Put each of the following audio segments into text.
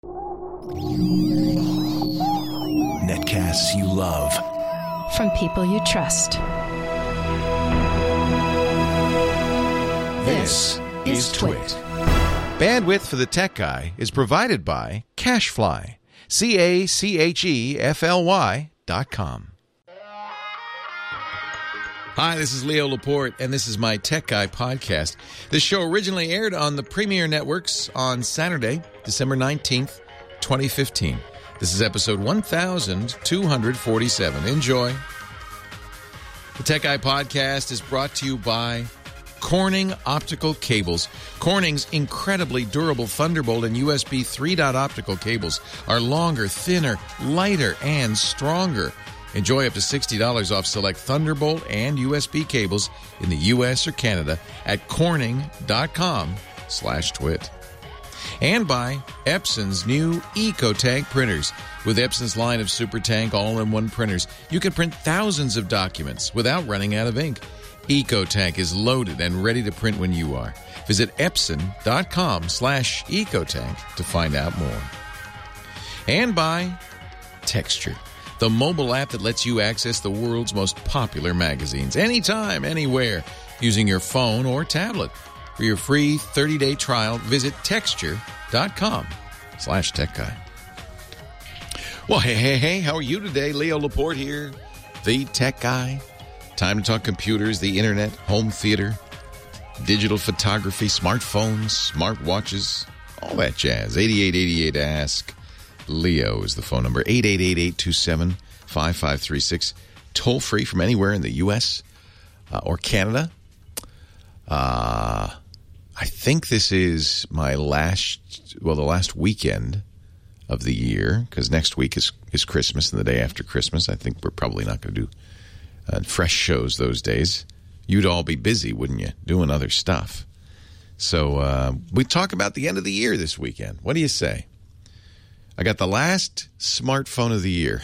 Netcasts you love. From people you trust. This is Twit. Bandwidth for the Tech Guy is provided by CacheFly. CacheFly.com. Hi, this is Leo Laporte, and this is my Tech Guy podcast. This show originally aired on the Premiere Networks on Saturday, December 19th, 2015. This is episode 1247. Enjoy. The Tech Guy podcast is brought to you by Corning Optical Cables. Corning's incredibly durable Thunderbolt and USB 3.0 optical cables are longer, thinner, lighter, and stronger. Enjoy up to $60 off select Thunderbolt and USB cables in the U.S. or Canada at corning.com/twit. And by Epson's new EcoTank printers. With Epson's line of SuperTank all-in-one printers, you can print thousands of documents without running out of ink. EcoTank is loaded and ready to print when you are. Visit Epson.com/EcoTank to find out more. And by Texture, the mobile app that lets you access the world's most popular magazines anytime, anywhere, using your phone or tablet. For your free 30-day trial, visit texture.com/techguy. Well, hey, how are you today? Leo Laporte here, the Tech Guy. Time to talk computers, the internet, home theater, digital photography, smartphones, smartwatches, all that jazz. 8888-ASK. Leo is the phone number. 888-827-5536. Toll free from anywhere in the U.S. Or Canada. I think this is my the last weekend of the year, because next week is Christmas and the day after Christmas. I think we're probably not going to do fresh shows those days. You'd all be busy, wouldn't you, doing other stuff. So we talk about the end of the year this weekend. What do you say? I got the last smartphone of the year.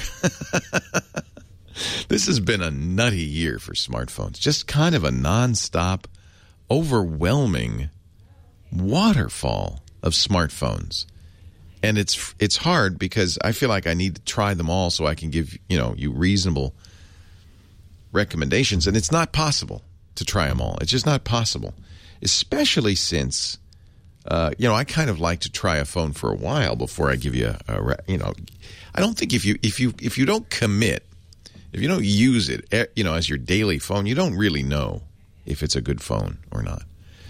This has been a nutty year for smartphones. Just kind of a nonstop, overwhelming waterfall of smartphones. And it's hard because I feel like I need to try them all so I can give you reasonable recommendations. And it's not possible to try them all. It's just not possible, especially since I kind of like to try a phone for a while before I give you I don't think if you don't commit, if you don't use it, as your daily phone, you don't really know if it's a good phone or not.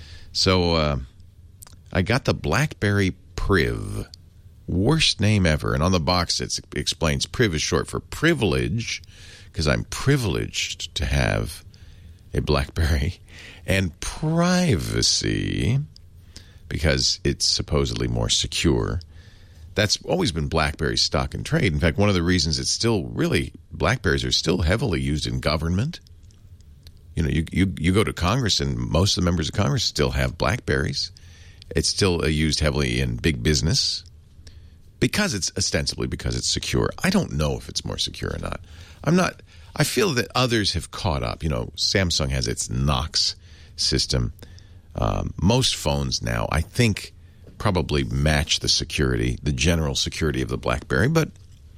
So I got the BlackBerry Priv. Worst name ever. And on the box it explains Priv is short for privilege, because I'm privileged to have a BlackBerry, and privacy, because it's supposedly more secure. That's always been BlackBerry's stock and trade. In fact, one of the reasons it's still really, BlackBerries are still heavily used in government. You go to Congress and most of the members of Congress still have BlackBerries. It's still used heavily in big business because it's secure. I don't know if it's more secure or not. I feel that others have caught up. Samsung has its Knox system. Most phones now, I think, probably match the general security of the BlackBerry. But,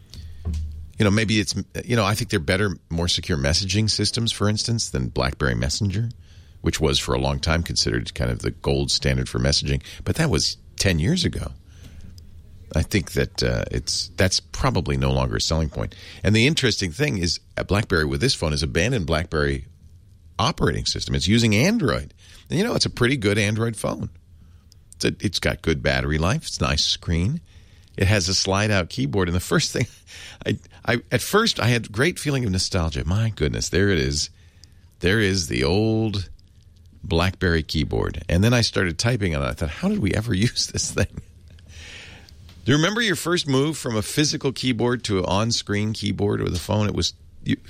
maybe it's, I think they're better, more secure messaging systems, for instance, than BlackBerry Messenger, which was for a long time considered kind of the gold standard for messaging. But that was 10 years ago. I think that that's probably no longer a selling point. And the interesting thing is BlackBerry with this phone has abandoned BlackBerry operating system. It's using Android. And it's a pretty good Android phone. It's got good battery life. It's a nice screen. It has a slide-out keyboard. And the first thing, at first I had a great feeling of nostalgia. My goodness, there it is. There is the old BlackBerry keyboard. And then I started typing on it. I thought, how did we ever use this thing? Do you remember your first move from a physical keyboard to an on-screen keyboard with a phone? It was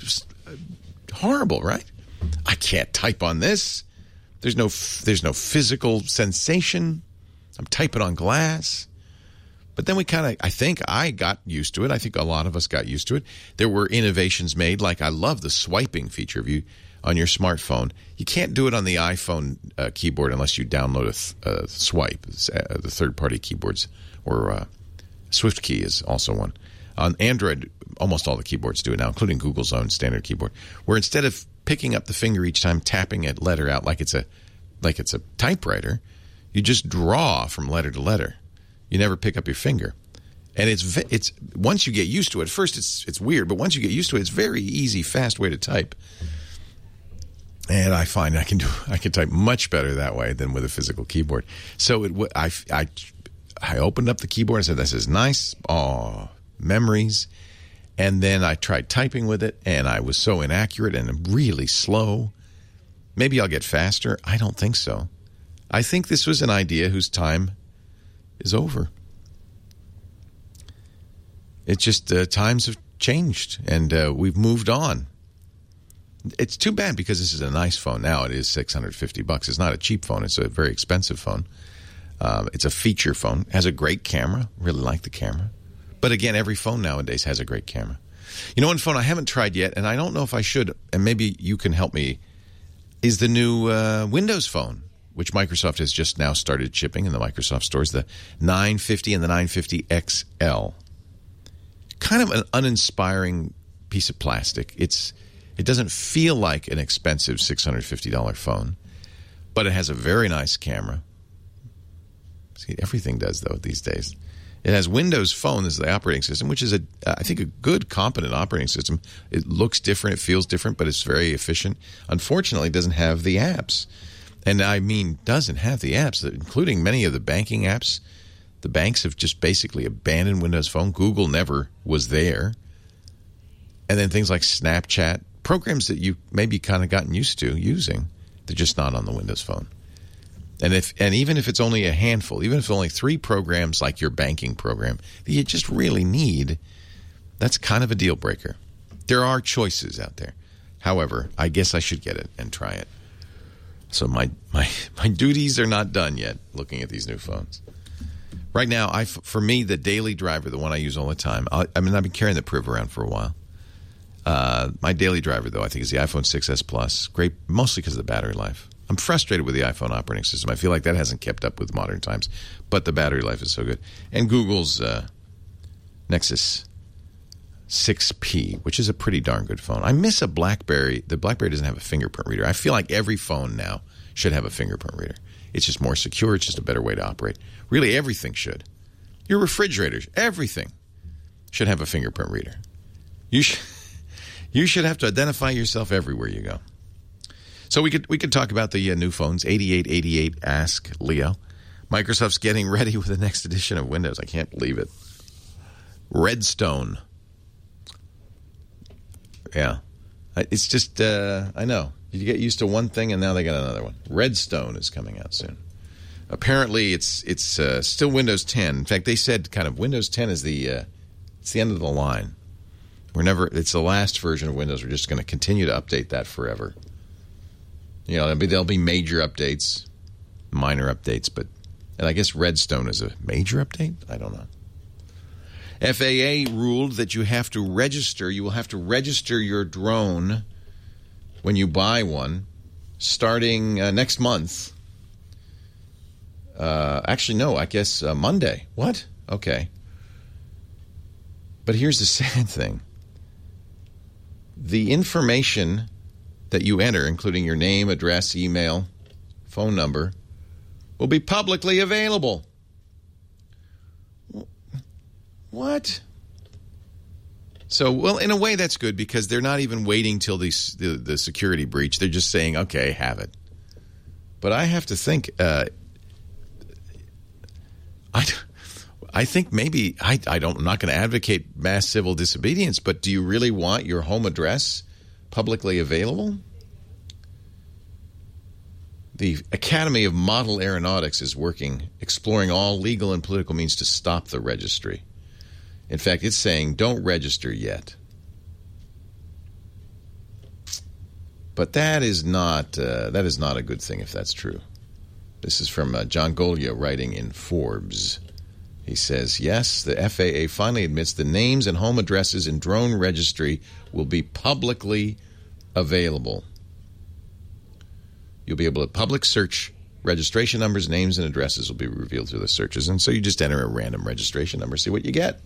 horrible, right? I can't type on this. There's no physical sensation. I'm typing on glass. But then I think I got used to it. I think a lot of us got used to it. There were innovations made, like I love the swiping feature on your smartphone. You can't do it on the iPhone keyboard unless you download a Swipe, the third-party keyboards, or SwiftKey is also one. On Android, almost all the keyboards do it now, including Google's own standard keyboard, where instead of picking up the finger each time, tapping a letter out like it's a typewriter, you just draw from letter to letter. You never pick up your finger. And it's once you get used to it, at first it's weird, but once you get used to it, it's very easy, fast way to type. And I find I can type much better that way than with a physical keyboard. So I opened up the keyboard and said, "This is nice. Oh, memories." And then I tried typing with it, and I was so inaccurate and really slow. Maybe I'll get faster. I don't think so. I think this was an idea whose time is over. It's just times have changed, and we've moved on. It's too bad because this is a nice phone. Now it is $650. It's not a cheap phone. It's a very expensive phone. It's a feature phone. It has a great camera. Really like the camera. But again, every phone nowadays has a great camera. You know, one phone I haven't tried yet, and I don't know if I should, and maybe you can help me, is the new Windows Phone, which Microsoft has just now started shipping in the Microsoft stores, the 950 and the 950 XL. Kind of an uninspiring piece of plastic. It doesn't feel like an expensive $650 phone, but it has a very nice camera. See, everything does, though, these days. It has Windows Phone as the operating system, which is, I think, a good, competent operating system. It looks different, it feels different, but it's very efficient. Unfortunately, it doesn't have the apps. And I mean, doesn't have the apps, including many of the banking apps. The banks have just basically abandoned Windows Phone. Google never was there. And then things like Snapchat, programs that you maybe kind of gotten used to using, they're just not on the Windows Phone. And even if it's only a handful, even if it's only 3 programs like your banking program that you just really need, that's kind of a deal breaker. There are choices out there. However, I guess I should get it and try it. So my duties are not done yet looking at these new phones. Right now, for me, the daily driver, the one I use all the time, I've been carrying the Priv around for a while. My daily driver, though, I think is the iPhone 6s Plus. Great, mostly because of the battery life. I'm frustrated with the iPhone operating system. I feel like that hasn't kept up with modern times. But the battery life is so good. And Google's Nexus 6P, which is a pretty darn good phone. I miss a BlackBerry. The BlackBerry doesn't have a fingerprint reader. I feel like every phone now should have a fingerprint reader. It's just more secure. It's just a better way to operate. Really, everything should. Your refrigerators, everything should have a fingerprint reader. You should have to identify yourself everywhere you go. So we could talk about the new phones. 8888 Ask Leo. Microsoft's getting ready with the next edition of Windows. I can't believe it. Redstone. Yeah. It's just, I know. You get used to one thing and now they got another one. Redstone is coming out soon. Apparently it's still Windows 10. In fact, they said kind of Windows 10 is it's the end of the line. It's the last version of Windows. We're just going to continue to update that forever. You know, there'll be major updates, minor updates, and I guess Redstone is a major update? I don't know. FAA ruled that you will have to register your drone when you buy one starting next month. Actually, no, I guess Monday. What? Okay. But here's the sad thing. The information that you enter, including your name, address, email, phone number, will be publicly available. What? So, well, in a way that's good because they're not even waiting till the security breach. They're just saying, okay, have it. But I have to think, I think maybe, I'm not going to advocate mass civil disobedience, but do you really want your home address publicly available? The Academy of Model Aeronautics is exploring all legal and political means to stop the registry. In fact, it's saying don't register yet. But that is not a good thing if that's true. This is from John Golia writing in Forbes. He says, yes, the FAA finally admits the names and home addresses in drone registry will be publicly available. You'll be able to public search Registration numbers, names, and addresses will be revealed through the searches. And so you just enter a random registration number, see what you get.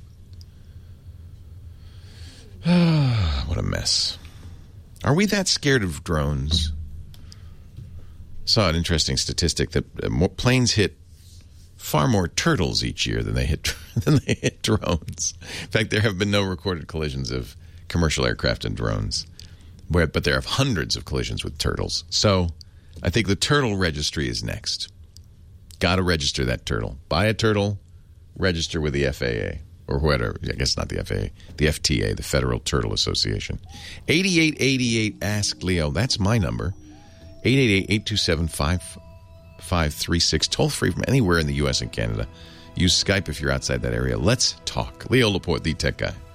What a mess. Are we that scared of drones? Saw an interesting statistic that planes hit far more turtles each year than they hit drones. In fact, there have been no recorded collisions of commercial aircraft and drones, but there are hundreds of collisions with turtles. So I think the turtle registry is next. Got to register that turtle. Buy a turtle, register with the FAA. Or whatever. I guess not the FAA. The FTA, the Federal Turtle Association. 8888 Ask Leo. That's my number. 888-827-5536. Toll free from anywhere in the U.S. and Canada. Use Skype if you're outside that area. Let's talk. Leo Laporte, the tech guy.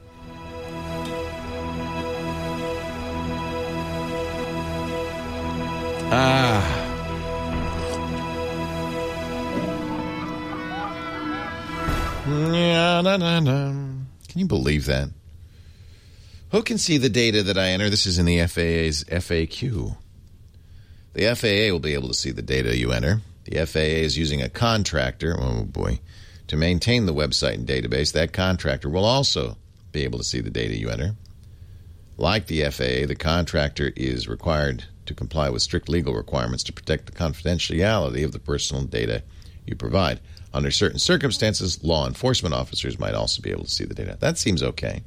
Can you believe that? Who can see the data that I enter? This is in the FAA's FAQ. The FAA will be able to see the data you enter. The FAA is using a contractor, to maintain the website and database. That contractor will also be able to see the data you enter. Like the FAA, the contractor is required to comply with strict legal requirements to protect the confidentiality of the personal data you provide. Under certain circumstances, law enforcement officers might also be able to see the data. That seems okay.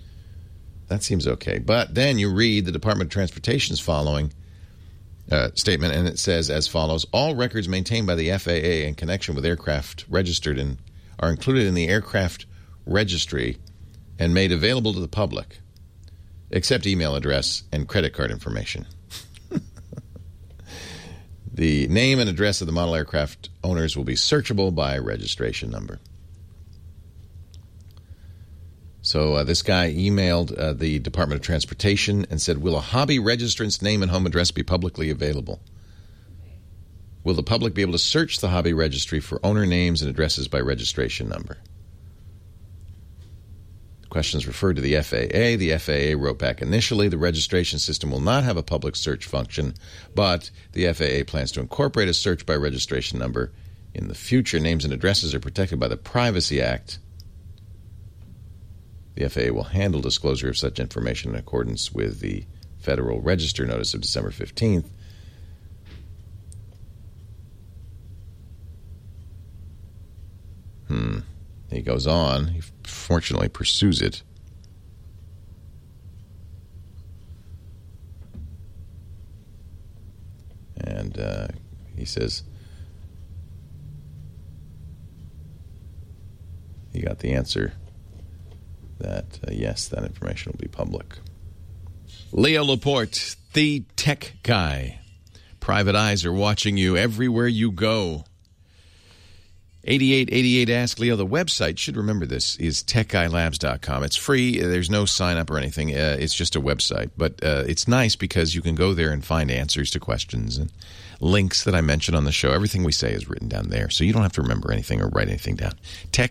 But then you read the Department of Transportation's following statement, and it says as follows: all records maintained by the FAA in connection with aircraft registered are included in the aircraft registry and made available to the public, except email address and credit card information. The name and address of the model aircraft owners will be searchable by registration number. So this guy emailed the Department of Transportation and said, will a hobby registrant's name and home address be publicly available? Will the public be able to search the hobby registry for owner names and addresses by registration number? Questions referred to the FAA. The FAA wrote back initially, the registration system will not have a public search function, but the FAA plans to incorporate a search by registration number in the future. Names and addresses are protected by the Privacy Act. The FAA will handle disclosure of such information in accordance with the Federal Register notice of December 15th. He goes on. He fortunately pursues it. And he says he got the answer that, yes, that information will be public. Leo Laporte, the tech guy. Private eyes are watching you everywhere you go. 8888 Ask Leo. The website, should remember this, is techguylabs.com. It's free. There's no sign-up or anything. It's just a website. But it's nice because you can go there and find answers to questions and links that I mention on the show. Everything we say is written down there, so you don't have to remember anything or write anything down.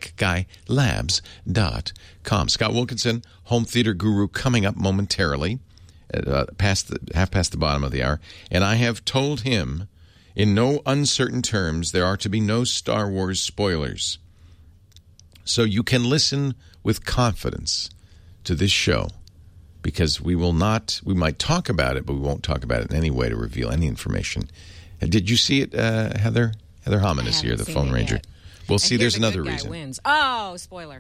techguylabs.com. Scott Wilkinson, home theater guru, coming up momentarily at half past the bottom of the hour. And I have told him, in no uncertain terms, there are to be no Star Wars spoilers. So you can listen with confidence to this show, because we might talk about it, but we won't talk about it in any way to reveal any information. Did you see it, Heather? Heather Hammond is here, the phone ranger. Yet. Well, see, there's another reason. Wins. Oh, spoiler.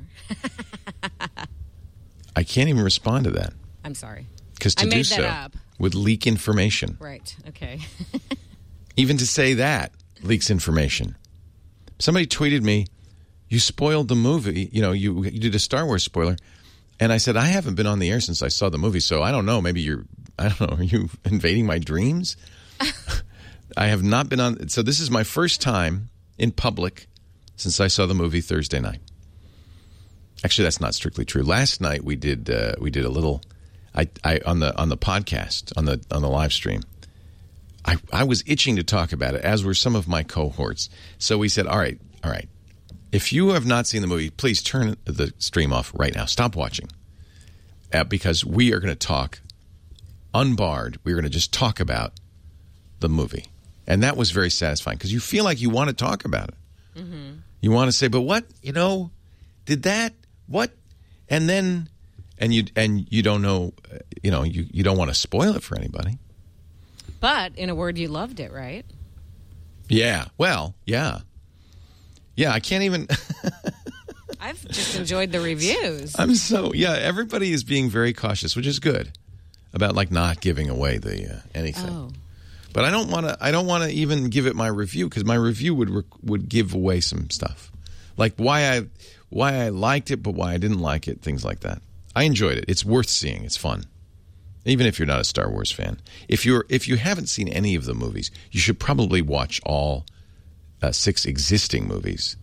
I can't even respond to that. I'm sorry. Because to do so would leak information. Right, okay. Even to say that leaks information. Somebody tweeted me, you spoiled the movie. You know, you did a Star Wars spoiler. And I said, I haven't been on the air since I saw the movie, so I don't know. Maybe are you invading my dreams? I have not been on. So this is my first time in public since I saw the movie Thursday night. Actually, that's not strictly true. Last night we did a little, on the podcast, on the live stream. I was itching to talk about it, as were some of my cohorts. So we said, all right. If you have not seen the movie, please turn the stream off right now. Stop watching. Because we are going to talk unbarred. We're going to just talk about the movie. And that was very satisfying because you feel like you want to talk about it. Mm-hmm. You want to say, but what, did that, what? And then, and you don't know, you don't want to spoil it for anybody. But in a word, you loved it, right? Yeah. Well, yeah. Yeah, I can't even. I've just enjoyed the reviews. Everybody is being very cautious, which is good, about not giving away the anything. Oh. But I don't want to even give it my review because my review would give away some stuff, like why I liked it, but why I didn't like it, things like that. I enjoyed it. It's worth seeing. It's fun, even if you're not a Star Wars fan. If you haven't seen any of the movies, you should probably watch all 6 existing movies.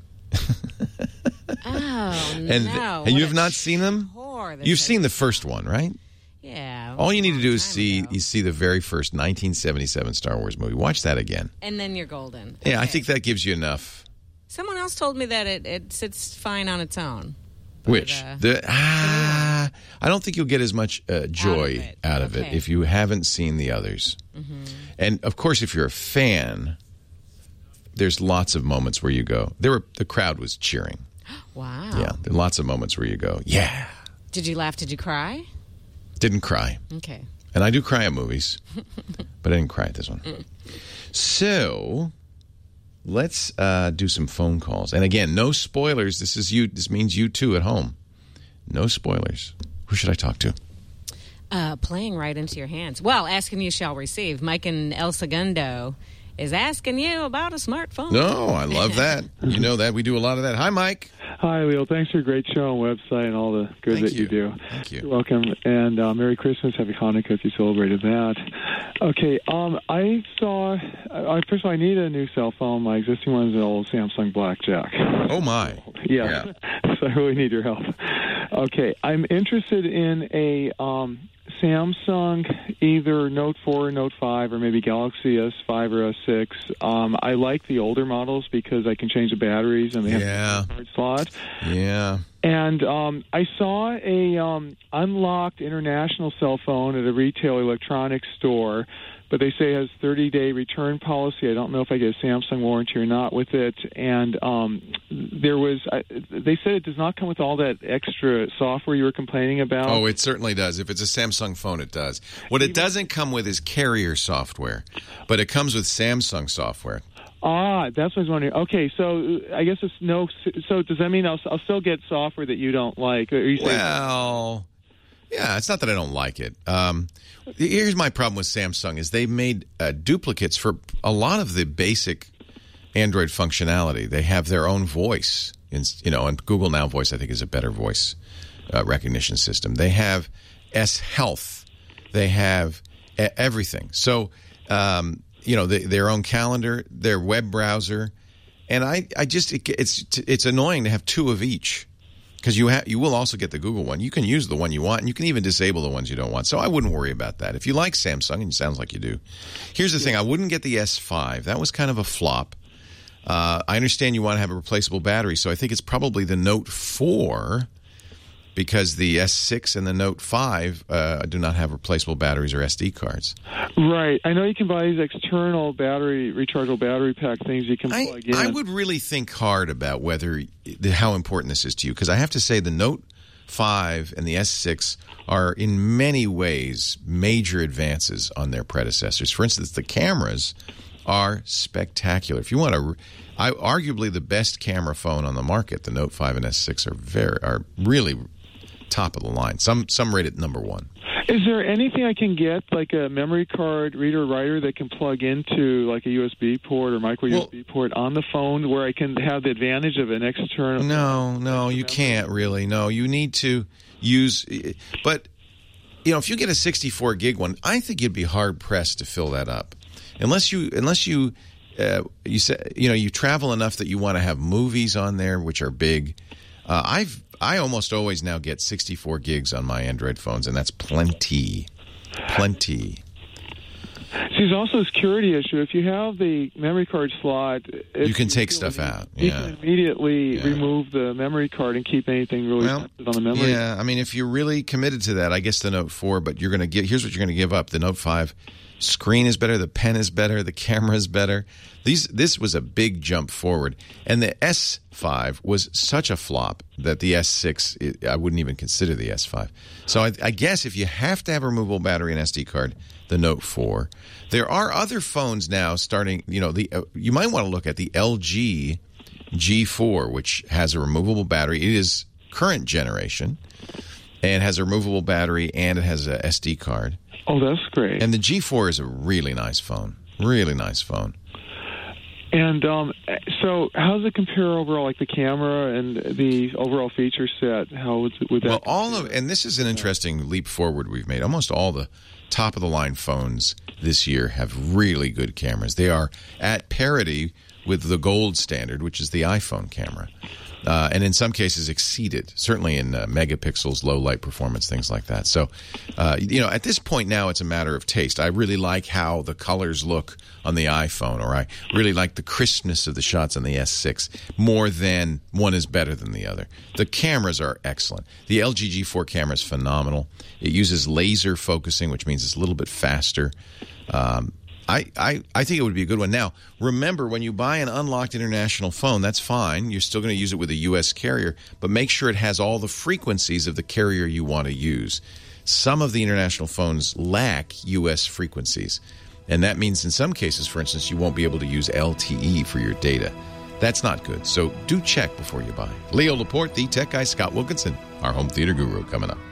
And you have not seen them? You've seen the first one, right? Yeah. All you need to do is see the very first 1977 Star Wars movie. Watch that again. And then you're golden. Yeah, Okay. I think that gives you enough. Someone else told me that it sits fine on its own. Which? I don't think you'll get as much joy out of it if you haven't seen the others. Mm-hmm. And, of course, if you're a fan, there's lots of moments where you go. The crowd was cheering. Wow. Yeah, there are lots of moments where you go, yeah. Did you laugh? Did you cry? Didn't cry. Okay. And I do cry at movies, but I didn't cry at this one. So, let's do some phone calls. And again, no spoilers. This means you too at home. No spoilers. Who should I talk to? Playing right into your hands. Well, asking you shall receive. Mike in El Segundo is asking you about a smartphone. No, I love that. You know that. We do a lot of that. Hi, Mike. Hi, Leo. Thanks for a great show and website and all the good that you do. Thank you. You're welcome. And Merry Christmas. Happy Hanukkah if you celebrated that. Okay, I saw, first of all, I need a new cell phone. My existing one is an old Samsung Blackjack. Oh, my. Yeah. So I really need your help. Okay, I'm interested in a Samsung, either Note 4 or Note 5, or maybe Galaxy S5 or S6. I like the older models because I can change the batteries and they have a card slot. Yeah. And I saw a unlocked international cell phone at a retail electronics store, but they say it has 30-day return policy. I don't know if I get a Samsung warranty or not with it. And they said it does not come with all that extra software you were complaining about. Oh, it certainly does. If it's a Samsung phone, it does. What it doesn't come with is carrier software, but it comes with Samsung software. That's what I was wondering. Okay, so I guess it's no. So does that mean I'll still get software that you don't like? Are you saying? Well, yeah, it's not that I don't like it. Here's my problem with Samsung is they made duplicates for a lot of the basic Android functionality. They have their own voice, and Google Now Voice I think is a better voice recognition system. They have S Health. They have everything. So. Their own calendar, their web browser, and it's annoying to have 2 of each because you will also get the Google one. You can use the one you want, and you can even disable the ones you don't want. So I wouldn't worry about that. If you like Samsung, and it sounds like you do, here's the thing: I wouldn't get the S5. That was kind of a flop. I understand you want to have a replaceable battery, so I think it's probably the Note 4. Because the S6 and the Note 5 do not have replaceable batteries or SD cards. Right. I know you can buy these external rechargeable battery pack things you can plug in. I would really think hard about how important this is to you. Because I have to say the Note 5 and the S6 are in many ways major advances on their predecessors. For instance, the cameras are spectacular. If you want arguably the best camera phone on the market, the Note 5 and S6 are really top of the line. Some rate it number 1. Is there anything I can get, like a memory card reader writer that can plug into like a USB port or micro USB port on the phone where I can have the advantage of an external? No, you can't really. No, you need to use. But if you get a 64 gig one, I think you'd be hard pressed to fill that up, unless you travel enough that you want to have movies on there, which are big. I almost always now get 64 gigs on my Android phones, and that's plenty. See, there's also a security issue. If you have the memory card slot, you can take stuff out. You can immediately remove the memory card and keep anything really sensitive on the memory. Yeah, I mean, if you're really committed to that, I guess the Note 4. But here's what you're going to give up: the Note 5 screen is better, the pen is better, the camera is better. This was a big jump forward. And the S5 was such a flop that the S6, I wouldn't even consider the S5. So I guess if you have to have a removable battery and SD card, the Note 4. There are other phones now starting, you might want to look at the LG G4, which has a removable battery. It is current generation and has a removable battery and it has a SD card. Oh, that's great. And the G4 is a really nice phone. Really nice phone. And so how does it compare overall, like the camera and the overall feature set? How would that Well, and this is an interesting leap forward we've made. Almost all the top-of-the-line phones this year have really good cameras. They are at parity with the gold standard, which is the iPhone camera. And in some cases exceeded, certainly in megapixels, low light performance, things like that. So, at this point now it's a matter of taste. I really like how the colors look on the iPhone, or I really like the crispness of the shots on the S6 more than one is better than the other. The cameras are excellent. The LG G4 camera is phenomenal. It uses laser focusing, which means it's a little bit faster. I think it would be a good one. Now, remember, when you buy an unlocked international phone, that's fine. You're still going to use it with a U.S. carrier, but make sure it has all the frequencies of the carrier you want to use. Some of the international phones lack U.S. frequencies, and that means in some cases, for instance, you won't be able to use LTE for your data. That's not good, so do check before you buy. Leo Laporte, the tech guy, Scott Wilkinson, our home theater guru, coming up.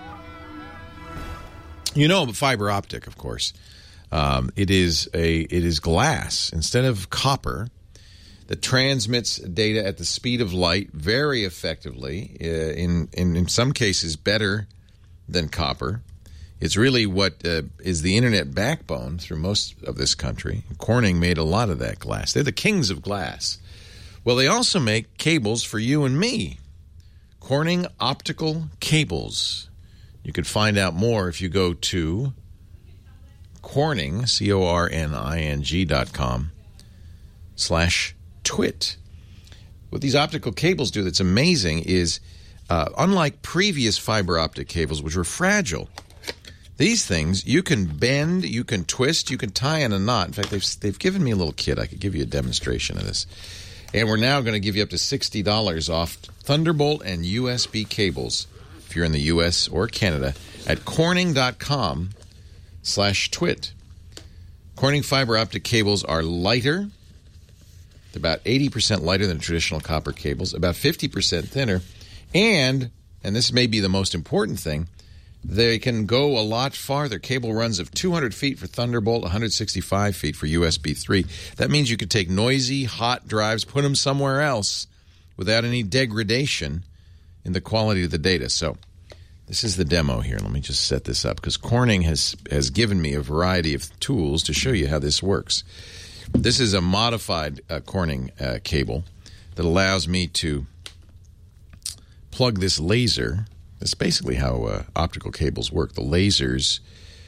Fiber optic, of course. It is glass instead of copper that transmits data at the speed of light very effectively. In some cases, better than copper. It's really what is the internet backbone through most of this country. Corning made a lot of that glass. They're the kings of glass. Well, they also make cables for you and me. Corning Optical Cables. You can find out more if you go to Corning, CORNING.com/twit. What these optical cables do that's amazing is, unlike previous fiber optic cables, which were fragile, these things you can bend, you can twist, you can tie in a knot. In fact, they've given me a little kit. I could give you a demonstration of this. And we're now going to give you up to $60 off Thunderbolt and USB cables if you're in the U.S. or Canada at Corning.com/twit. Corning fiber optic cables are lighter. They're about 80% lighter than traditional copper cables, about 50% thinner, and this may be the most important thing, they can go a lot farther. Cable runs of 200 feet for Thunderbolt, 165 feet for USB 3. That means you could take noisy, hot drives, put them somewhere else without any degradation in the quality of the data. So this is the demo here. Let me just set this up because Corning has given me a variety of tools to show you how this works. This is a modified Corning cable that allows me to plug this laser. That's basically how optical cables work. The lasers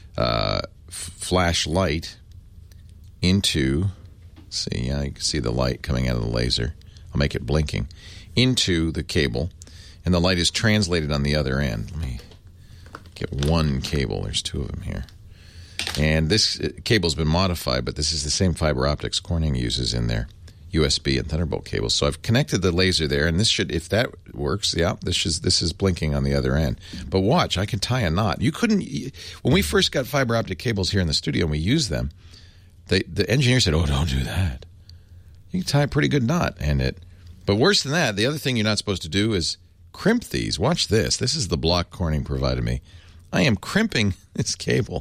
flash light into, you can see the light coming out of the laser. I'll make it blinking, into the cable, and the light is translated on the other end. Let me get one cable. There's two of them here. And this cable's been modified, but this is the same fiber optics Corning uses in their USB and Thunderbolt cables. So I've connected the laser there, and this should, if that works, this is blinking on the other end. But watch, I can tie a knot. You couldn't, when we first got fiber optic cables here in the studio and we used them, the engineer said, "Oh, don't do that. You can tie a pretty good knot." But worse than that, the other thing you're not supposed to do is crimp these. Watch this. This is the block Corning provided me. I am crimping this cable.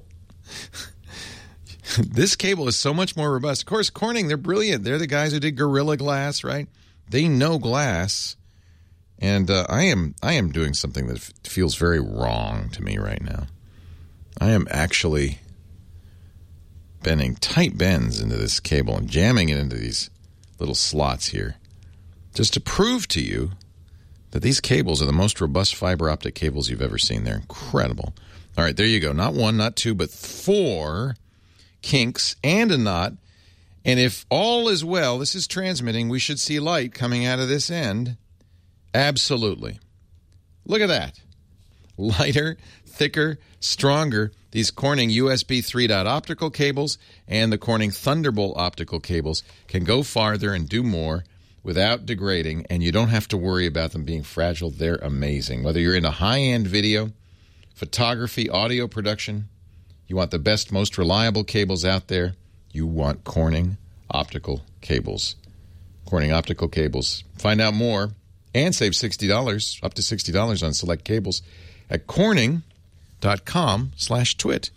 This cable is so much more robust. Of course, Corning, they're brilliant. They're the guys who did Gorilla Glass, right? They know glass. And I am doing something that feels very wrong to me right now. I am actually bending tight bends into this cable and jamming it into these little slots here just to prove to you that these cables are the most robust fiber optic cables you've ever seen. They're incredible. All right, there you go. Not one, not two, but 4 kinks and a knot. And if all is well, this is transmitting, we should see light coming out of this end. Absolutely. Look at that. lighter, thicker, stronger. These Corning USB 3.0 optical cables and the Corning Thunderbolt optical cables can go farther and do more without degrading, and you don't have to worry about them being fragile. They're amazing. Whether you're into high-end video, photography, audio production, you want the best, most reliable cables out there, you want Corning optical cables. Corning optical cables. Find out more and save $60, up to $60 on select cables at Corning.com/twit.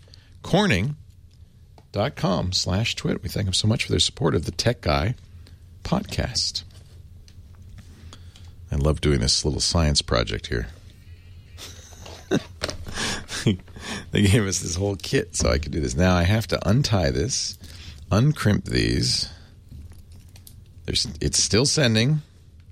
Corning.com/twit. We thank them so much for their support of the Tech Guy podcast. I love doing this little science project here. They gave us this whole kit so I could do this. Now I have to untie this, uncrimp these. It's still sending.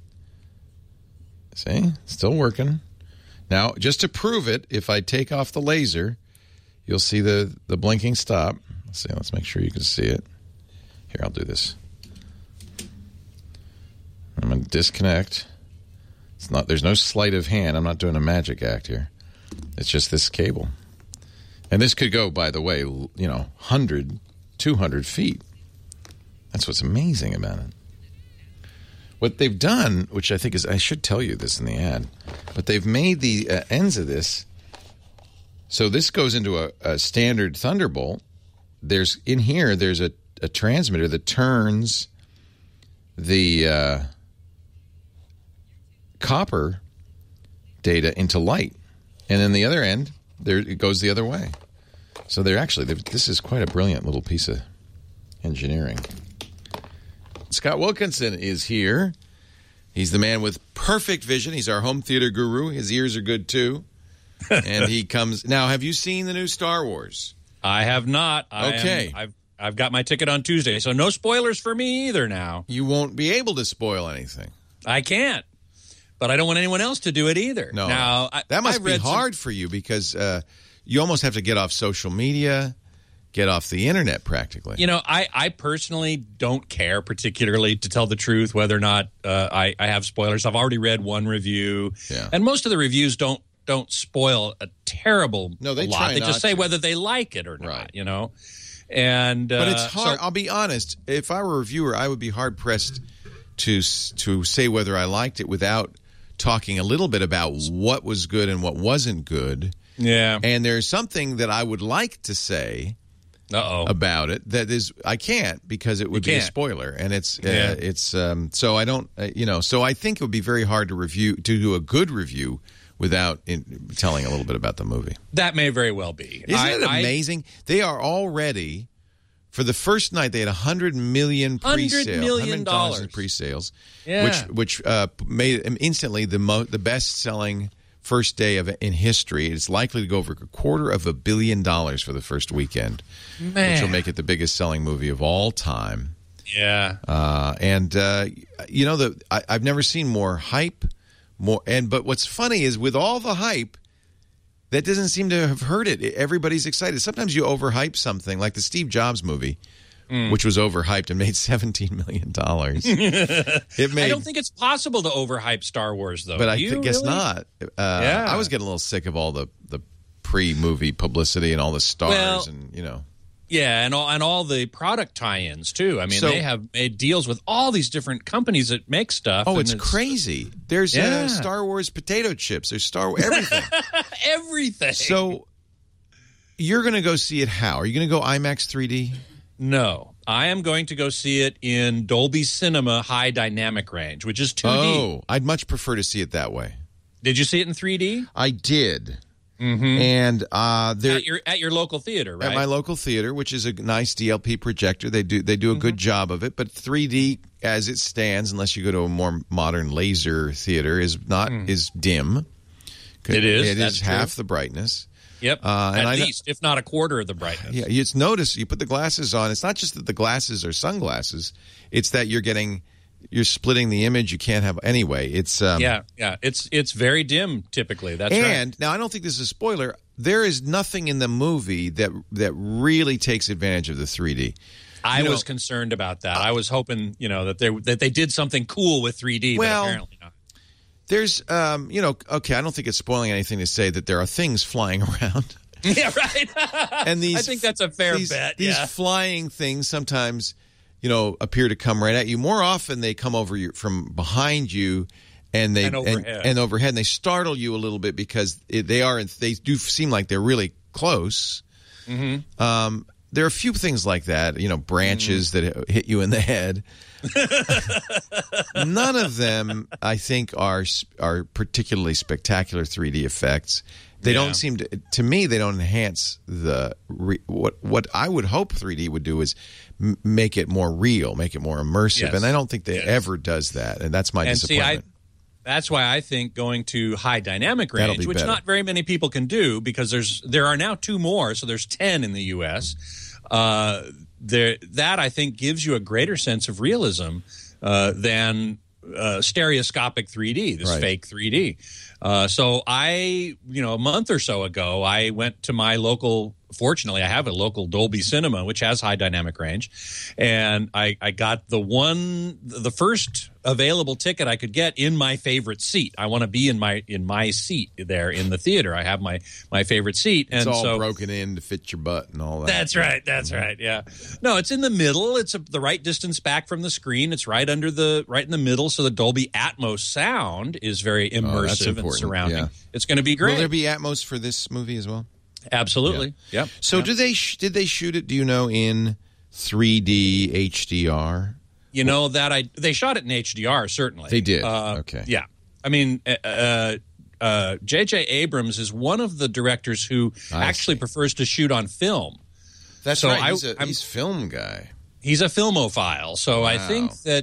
See? Still working. Now, just to prove it, if I take off the laser, you'll see the blinking stop. Let's see. Let's make sure you can see it. Here, I'll do this. I'm going to disconnect. There's no sleight of hand. I'm not doing a magic act here. It's just this cable. And this could go, by the way, 100, 200 feet. That's what's amazing about it. What they've done, which I think is, I should tell you this in the ad, but they've made the ends of this. So this goes into a standard Thunderbolt. There's a transmitter that turns the copper data into light. And then the other end, it goes the other way. So this is quite a brilliant little piece of engineering. Scott Wilkinson is here. He's the man with perfect vision. He's our home theater guru. His ears are good, too. And he comes... Now, have you seen the new Star Wars? I have not. Okay. I've got my ticket on Tuesday, so no spoilers for me either now. You won't be able to spoil anything. I can't. But I don't want anyone else to do it either. No. Now, that must be hard for you because you almost have to get off social media, get off the internet practically. I personally don't care particularly, to tell the truth, whether or not I have spoilers. I've already read one review. Yeah. And most of the reviews don't spoil a terrible No, they lot. try They not just say to. whether they like it or not, Right. And but it's hard. I'll be honest. If I were a reviewer, I would be hard-pressed to say whether I liked it without talking a little bit about what was good and what wasn't good. Yeah. And there's something that I would like to say about it that is I can't because it would be a spoiler, and so I don't so I think it would be very hard to do a good review without telling a little bit about the movie. That may very well be. Isn't it amazing? They are already, for the first night, they had 100 million pre-sales. $100 million in pre-sales, yeah. which made it instantly the best-selling first day in history. It's likely to go over $250 million for the first weekend, which will make it the biggest-selling movie of all time. Yeah. I've never seen more hype. But what's funny is with all the hype, that doesn't seem to have hurt it. Everybody's excited. Sometimes you overhype something, like the Steve Jobs movie, which was overhyped and made $17 million. I don't think it's possible to overhype Star Wars, though. But I guess not. I was getting a little sick of all the pre-movie publicity and all the stars Yeah, and all the product tie-ins, too. I mean, they have made deals with all these different companies that make stuff. Oh, it's crazy. There's Star Wars potato chips. There's Star Wars, everything. Everything. So you're going to go see it how? Are you going to go IMAX 3D? No. I am going to go see it in Dolby Cinema High Dynamic Range, which is 2D. Oh, I'd much prefer to see it that way. Did you see it in 3D? I did. Mm-hmm. And at your local theater, right? At my local theater, which is a nice DLP projector. They do a good job of it, but 3D as it stands, unless you go to a more modern laser theater, is dim. It is. It is half the brightness. Yep. At least, if not a quarter of the brightness. Yeah, you notice you put the glasses on. It's not just that the glasses are sunglasses; it's that you're splitting the image. You can't have anyway. It's It's very dim typically. That's right. Now I don't think this is a spoiler. There is nothing in the movie that really takes advantage of the 3D. I was concerned about that. I was hoping that they did something cool with 3D. But apparently not. There's, okay, I don't think it's spoiling anything to say that there are things flying around. Yeah, right. And I think that's a fair bet. These flying things sometimes, appear to come right at you. More often, they come over from behind you, and overhead, and they startle you a little bit because they do seem like they're really close. Mm-hmm. There are a few things like that, branches that hit you in the head. None of them, I think, are particularly spectacular 3D effects. They don't seem to me. They don't enhance what I would hope 3D would do is make it more real, make it more immersive, yes. and I don't think they ever does that, and that's my disappointment. That's why I think going to high dynamic range, which not very many people can do, because there are now 2 more, so there's 10 in the U.S. That I think gives you a greater sense of realism than stereoscopic 3D, this fake 3D. So a month or so ago, I went to my local. Fortunately, I have a local Dolby Cinema, which has high dynamic range, and I got the first available ticket I could get in my favorite seat. I want to be in my seat there in the theater. I have my favorite seat, and it's all broken in to fit your butt and all that. That's right. That's right. Yeah. No, it's in the middle. It's the right distance back from the screen. It's right in the middle, so the Dolby Atmos sound is very immersive and surrounding. Yeah. It's going to be great. Will there be Atmos for this movie as well? Absolutely. Yeah. Yep. So did they shoot it, do you know, in 3D HDR? They shot it in HDR, certainly. They did. Okay. Yeah. I mean, J.J. Abrams is one of the directors who prefers to shoot on film. That's so right. He's a film guy. He's a filmophile. So wow. I think that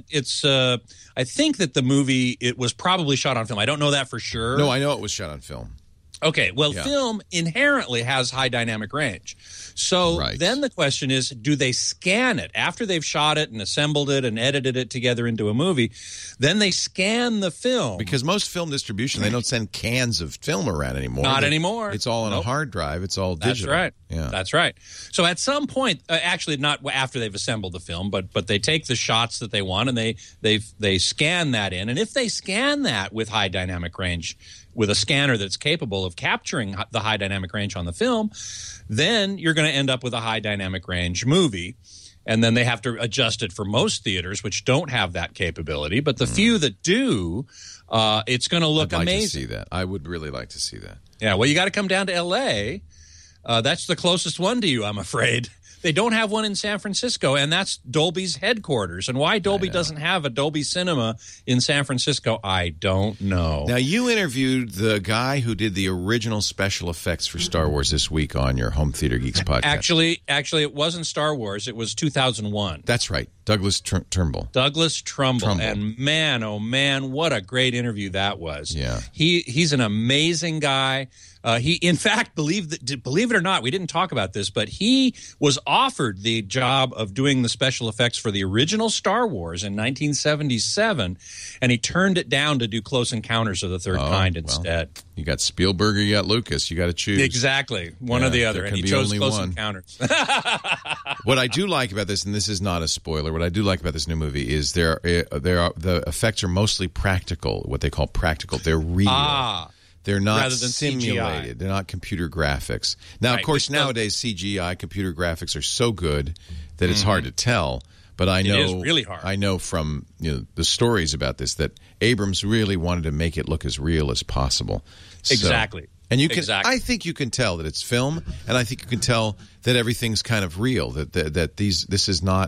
the movie, it was probably shot on film. I don't know that for sure. No, I know it was shot on film. Okay, well, film inherently has high dynamic range. So then the question is, do they scan it? After they've shot it and assembled it and edited it together into a movie, then they scan the film. Because most film distribution, they don't send cans of film around anymore. Not anymore. It's all on a hard drive. It's all digital. That's right. Yeah. That's right. So at some point, actually not after they've assembled the film, but they take the shots that they want and they scan that in. And if they scan that with high dynamic range, with a scanner that's capable of capturing the high dynamic range on the film, then you're going to end up with a high dynamic range movie. And then they have to adjust it for most theaters, which don't have that capability. But the few that do, it's going to look amazing. I'd like to see that. I would really like to see that. Yeah, well, you got to come down to L.A. That's the closest one to you, I'm afraid. They don't have one in San Francisco, and that's Dolby's headquarters. And why Dolby doesn't have a Dolby Cinema in San Francisco, I don't know. Now, you interviewed the guy who did the original special effects for Star Wars this week on your Home Theater Geeks podcast. Actually, it wasn't Star Wars. It was 2001. That's right. Douglas Trumbull. Douglas Trumbull. And man, oh man, what a great interview that was. Yeah. He's an amazing guy. He, in fact, believe it or not, we didn't talk about this, but he was offered the job of doing the special effects for the original Star Wars in 1977, and he turned it down to do Close Encounters of the Third Kind instead. You got Spielberg or you got Lucas. You got to choose. Exactly. One or the other. And he chose Close Encounters. What I do like about this, and this is not a spoiler, what I do like about this new movie is the effects are mostly practical, what they call practical. They're real. They're not simulated. CGI. They're not computer graphics. Now, of course, nowadays CGI, computer graphics are so good that it's hard to tell. But I know it is really hard. I know from the stories about this that Abrams really wanted to make it look as real as possible. Exactly. And you can, I think you can tell that it's film, and I think you can tell that everything's kind of real. That this is not.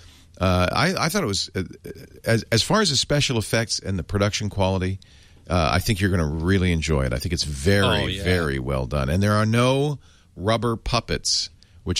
I thought it was as far as the special effects and the production quality. I think you're going to really enjoy it. I think it's very, very well done. And there are no rubber puppets, which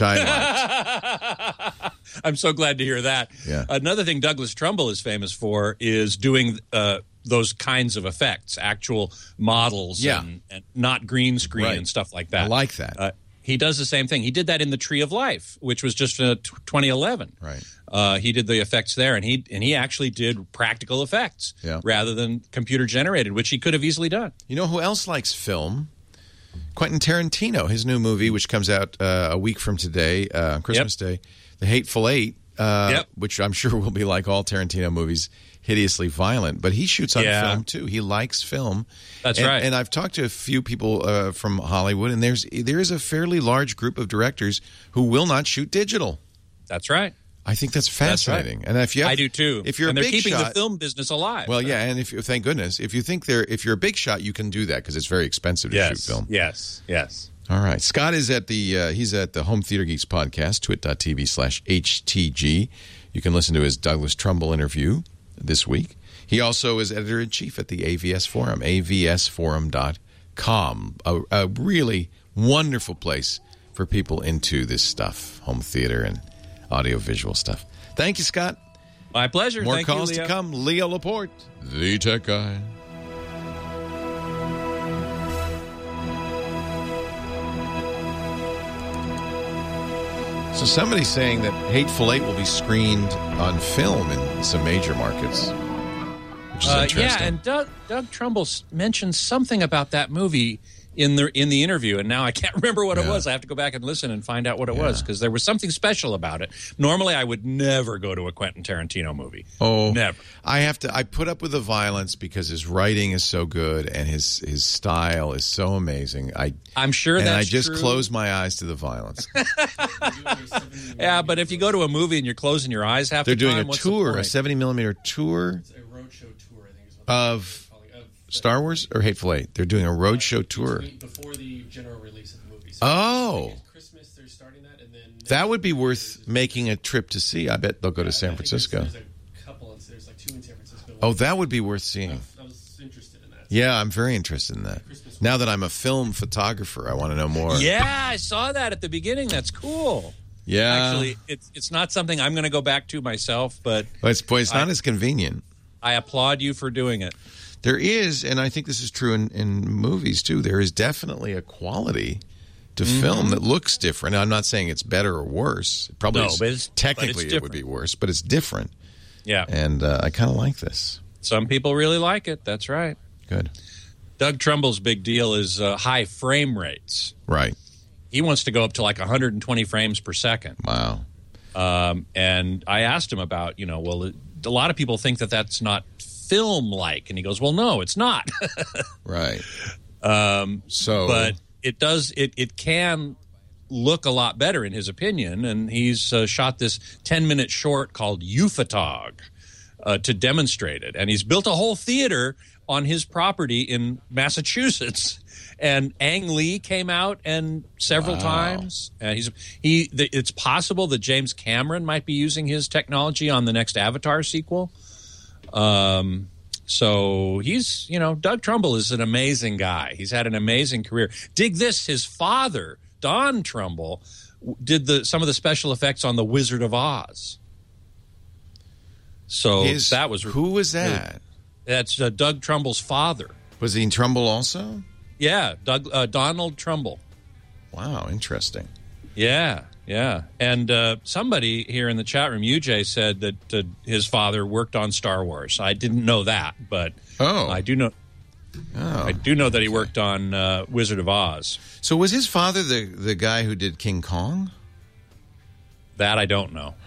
I like. I'm so glad to hear that. Yeah. Another thing Douglas Trumbull is famous for is doing those kinds of effects, actual models and not green screen and stuff like that. I like that. He does the same thing. He did that in The Tree of Life, which was just 2011. Right. He did the effects there, and he actually did practical effects rather than computer generated, which he could have easily done. You know who else likes film? Quentin Tarantino. His new movie, which comes out a week from today, on Christmas Day, The Hateful Eight, which I'm sure will be like all Tarantino movies, hideously violent. But he shoots on film too. He likes film. That's right. And I've talked to a few people from Hollywood, and there is a fairly large group of directors who will not shoot digital. That's right. I think that's fascinating. That's And right. if you have, I do too. If you're and a they're big keeping shot, the film business alive. Well, yeah, and thank goodness, if you're a big shot, you can do that because it's very expensive to shoot film. Yes. All right. Scott is at he's at the Home Theater Geeks podcast, twit.tv/HTG. You can listen to his Douglas Trumbull interview this week. He also is editor-in-chief at the AVS Forum, avsforum.com. A really wonderful place for people into this stuff, home theater and audio-visual stuff. Thank you, Scott. My pleasure. More Thank calls you, Leo. to come. Leo Laporte, the tech guy. So somebody's saying that Hateful Eight will be screened on film in some major markets, which is interesting. Yeah, and Doug Trumbull mentioned something about that movie in the interview, and now I can't remember what it was. I have to go back and listen and find out what it was, because there was something special about it. Normally, I would never go to a Quentin Tarantino movie. Oh, never. I put up with the violence because his writing is so good and his style is so amazing. I'm sure that's true. And I just true. close my eyes to the violence. Yeah, but if you go to a movie and you're closing your eyes half They're the time, doing a what's tour, the a point? 70-millimeter tour. It's a roadshow tour, I think is what Of Star Wars or Hateful Eight? They're doing a roadshow tour. before the general release of the movie. So Oh. at Christmas they're starting that, and then That would be worth making a trip to see. I bet they'll go to San Francisco. There's a couple. There's like two in San Francisco. Oh, that would be worth seeing. I was interested in that. Yeah, I'm very interested in that. Now that I'm a film photographer, I want to know more. Yeah, I saw that at the beginning. That's cool. Yeah. Actually, it's not something I'm going to go back to myself, but It's not as convenient. I applaud you for doing it. There is, and I think this is true in movies too, there is definitely a quality to film that looks different. I'm not saying it's better or worse. Probably No, but it's technically it would different. be worse, but it's different. Yeah. And I kind of like this. Some people really like it. That's right. Good. Doug Trumbull's big deal is high frame rates. Right. He wants to go up to like 120 frames per second. Wow. And I asked him about, well, a lot of people think that that's not film-like. And he goes, well, no, it's not. Right. But it does, it can look a lot better in his opinion. And he's shot this 10-minute short called Ufotog to demonstrate it. And he's built a whole theater on his property in Massachusetts. And Ang Lee came out and several times. And it's possible that James Cameron might be using his technology on the next Avatar sequel. So he's, Doug Trumbull is an amazing guy. He's had an amazing career. Dig this, his father, Don Trumbull, did some of the special effects on The Wizard of Oz. So that was... Who was that? That's Doug Trumbull's father. Was he in Trumbull also? Yeah, Donald Trumbull. Wow, interesting. Yeah. And somebody here in the chat room, UJ, said that his father worked on Star Wars. I didn't know that, but I do know. I do know that he worked on Wizard of Oz. So was his father the guy who did King Kong? That I don't know.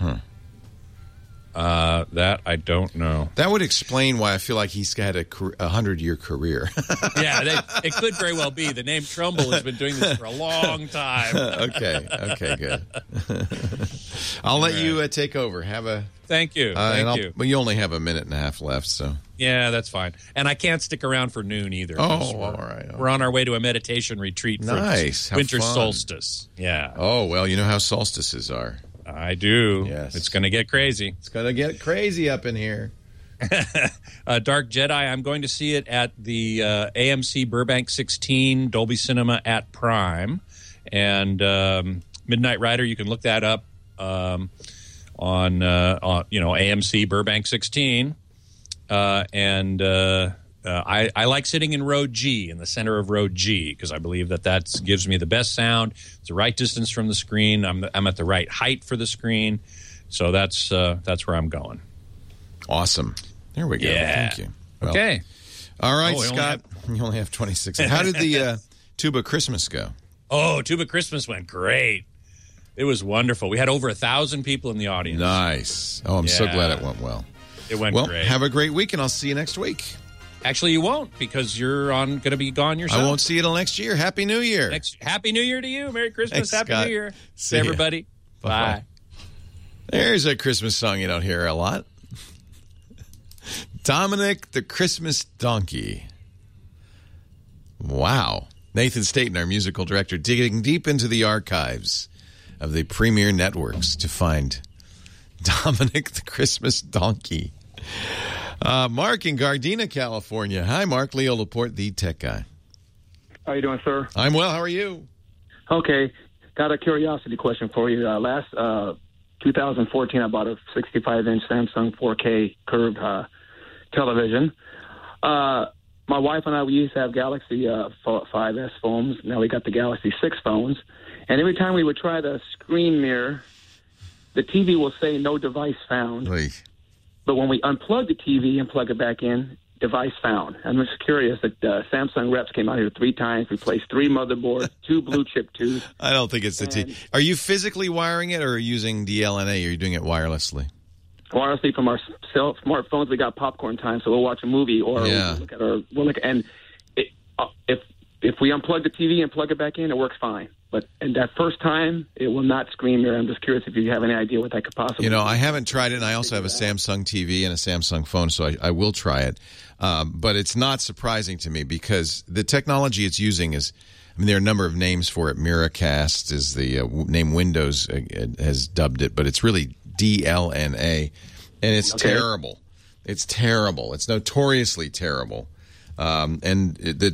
That I don't know. That would explain why I feel like he's had a 100-year career. Yeah, it could very well be. The name Trumbull has been doing this for a long time. Okay, good. I'll let you take over. Thank you. Thank you. Well, you only have a minute and a half left, so. Yeah, that's fine. And I can't stick around for noon either. Oh, all right. We're on our way to a meditation retreat for winter solstice. Yeah. Oh, well, you know how solstices are. I do. Yes. It's going to get crazy. It's going to get crazy up in here. Dark Jedi, I'm going to see it at the AMC Burbank 16 Dolby Cinema at Prime. And Midnight Rider, you can look that up on AMC Burbank 16. I like sitting in row G, in the center of row G, because I believe that gives me the best sound. It's the right distance from the screen. I'm at the right height for the screen. So that's where I'm going. Awesome. There we go. Yeah. Thank you. Well, okay. All right, Scott. You only have 26 seconds. How did the Tuba Christmas go? Oh, Tuba Christmas went great. It was wonderful. We had over 1,000 people in the audience. Nice. Oh, I'm so glad it went well. It went great. Have a great week, and I'll see you next week. Actually, you won't, because you're going to be gone yourself. I won't see you till next year. Happy New Year. Happy New Year to you. Merry Christmas. Thanks, Happy Scott. New Year. See to ya. everybody. Bye. There's a Christmas song you don't hear a lot. Dominic the Christmas Donkey. Wow. Nathan Staten, our musical director, digging deep into the archives of the premier networks to find Dominic the Christmas Donkey. Mark in Gardena, California. Hi, Mark. Leo Laporte, the tech guy. How you doing, sir? I'm well. How are you? Okay. Got a curiosity question for you. Last 2014, I bought a 65-inch Samsung 4K curved television. My wife and I, we used to have Galaxy 5S phones. Now we got the Galaxy 6 phones. And every time we would try the screen mirror, the TV will say no device found. Oy. But when we unplug the TV and plug it back in, device found. I'm just curious that Samsung reps came out here 3 times, replaced 3 motherboards, 2 blue chip tubes. I don't think it's the TV. Are you physically wiring it or using DLNA? Or are you doing it wirelessly? Wirelessly from our smartphones, we got popcorn time, so we'll watch a movie or we'll look at and if we unplug the TV and plug it back in, it works fine. But and that first time, it will not screen mirror. I'm just curious if you have any idea what that could possibly be. I haven't tried it, and I also have a Samsung TV and a Samsung phone, so I will try it. But it's not surprising to me because the technology it's using is, there are a number of names for it. Miracast is the name Windows has dubbed it, but it's really DLNA, and it's terrible. It's terrible. It's notoriously terrible. And the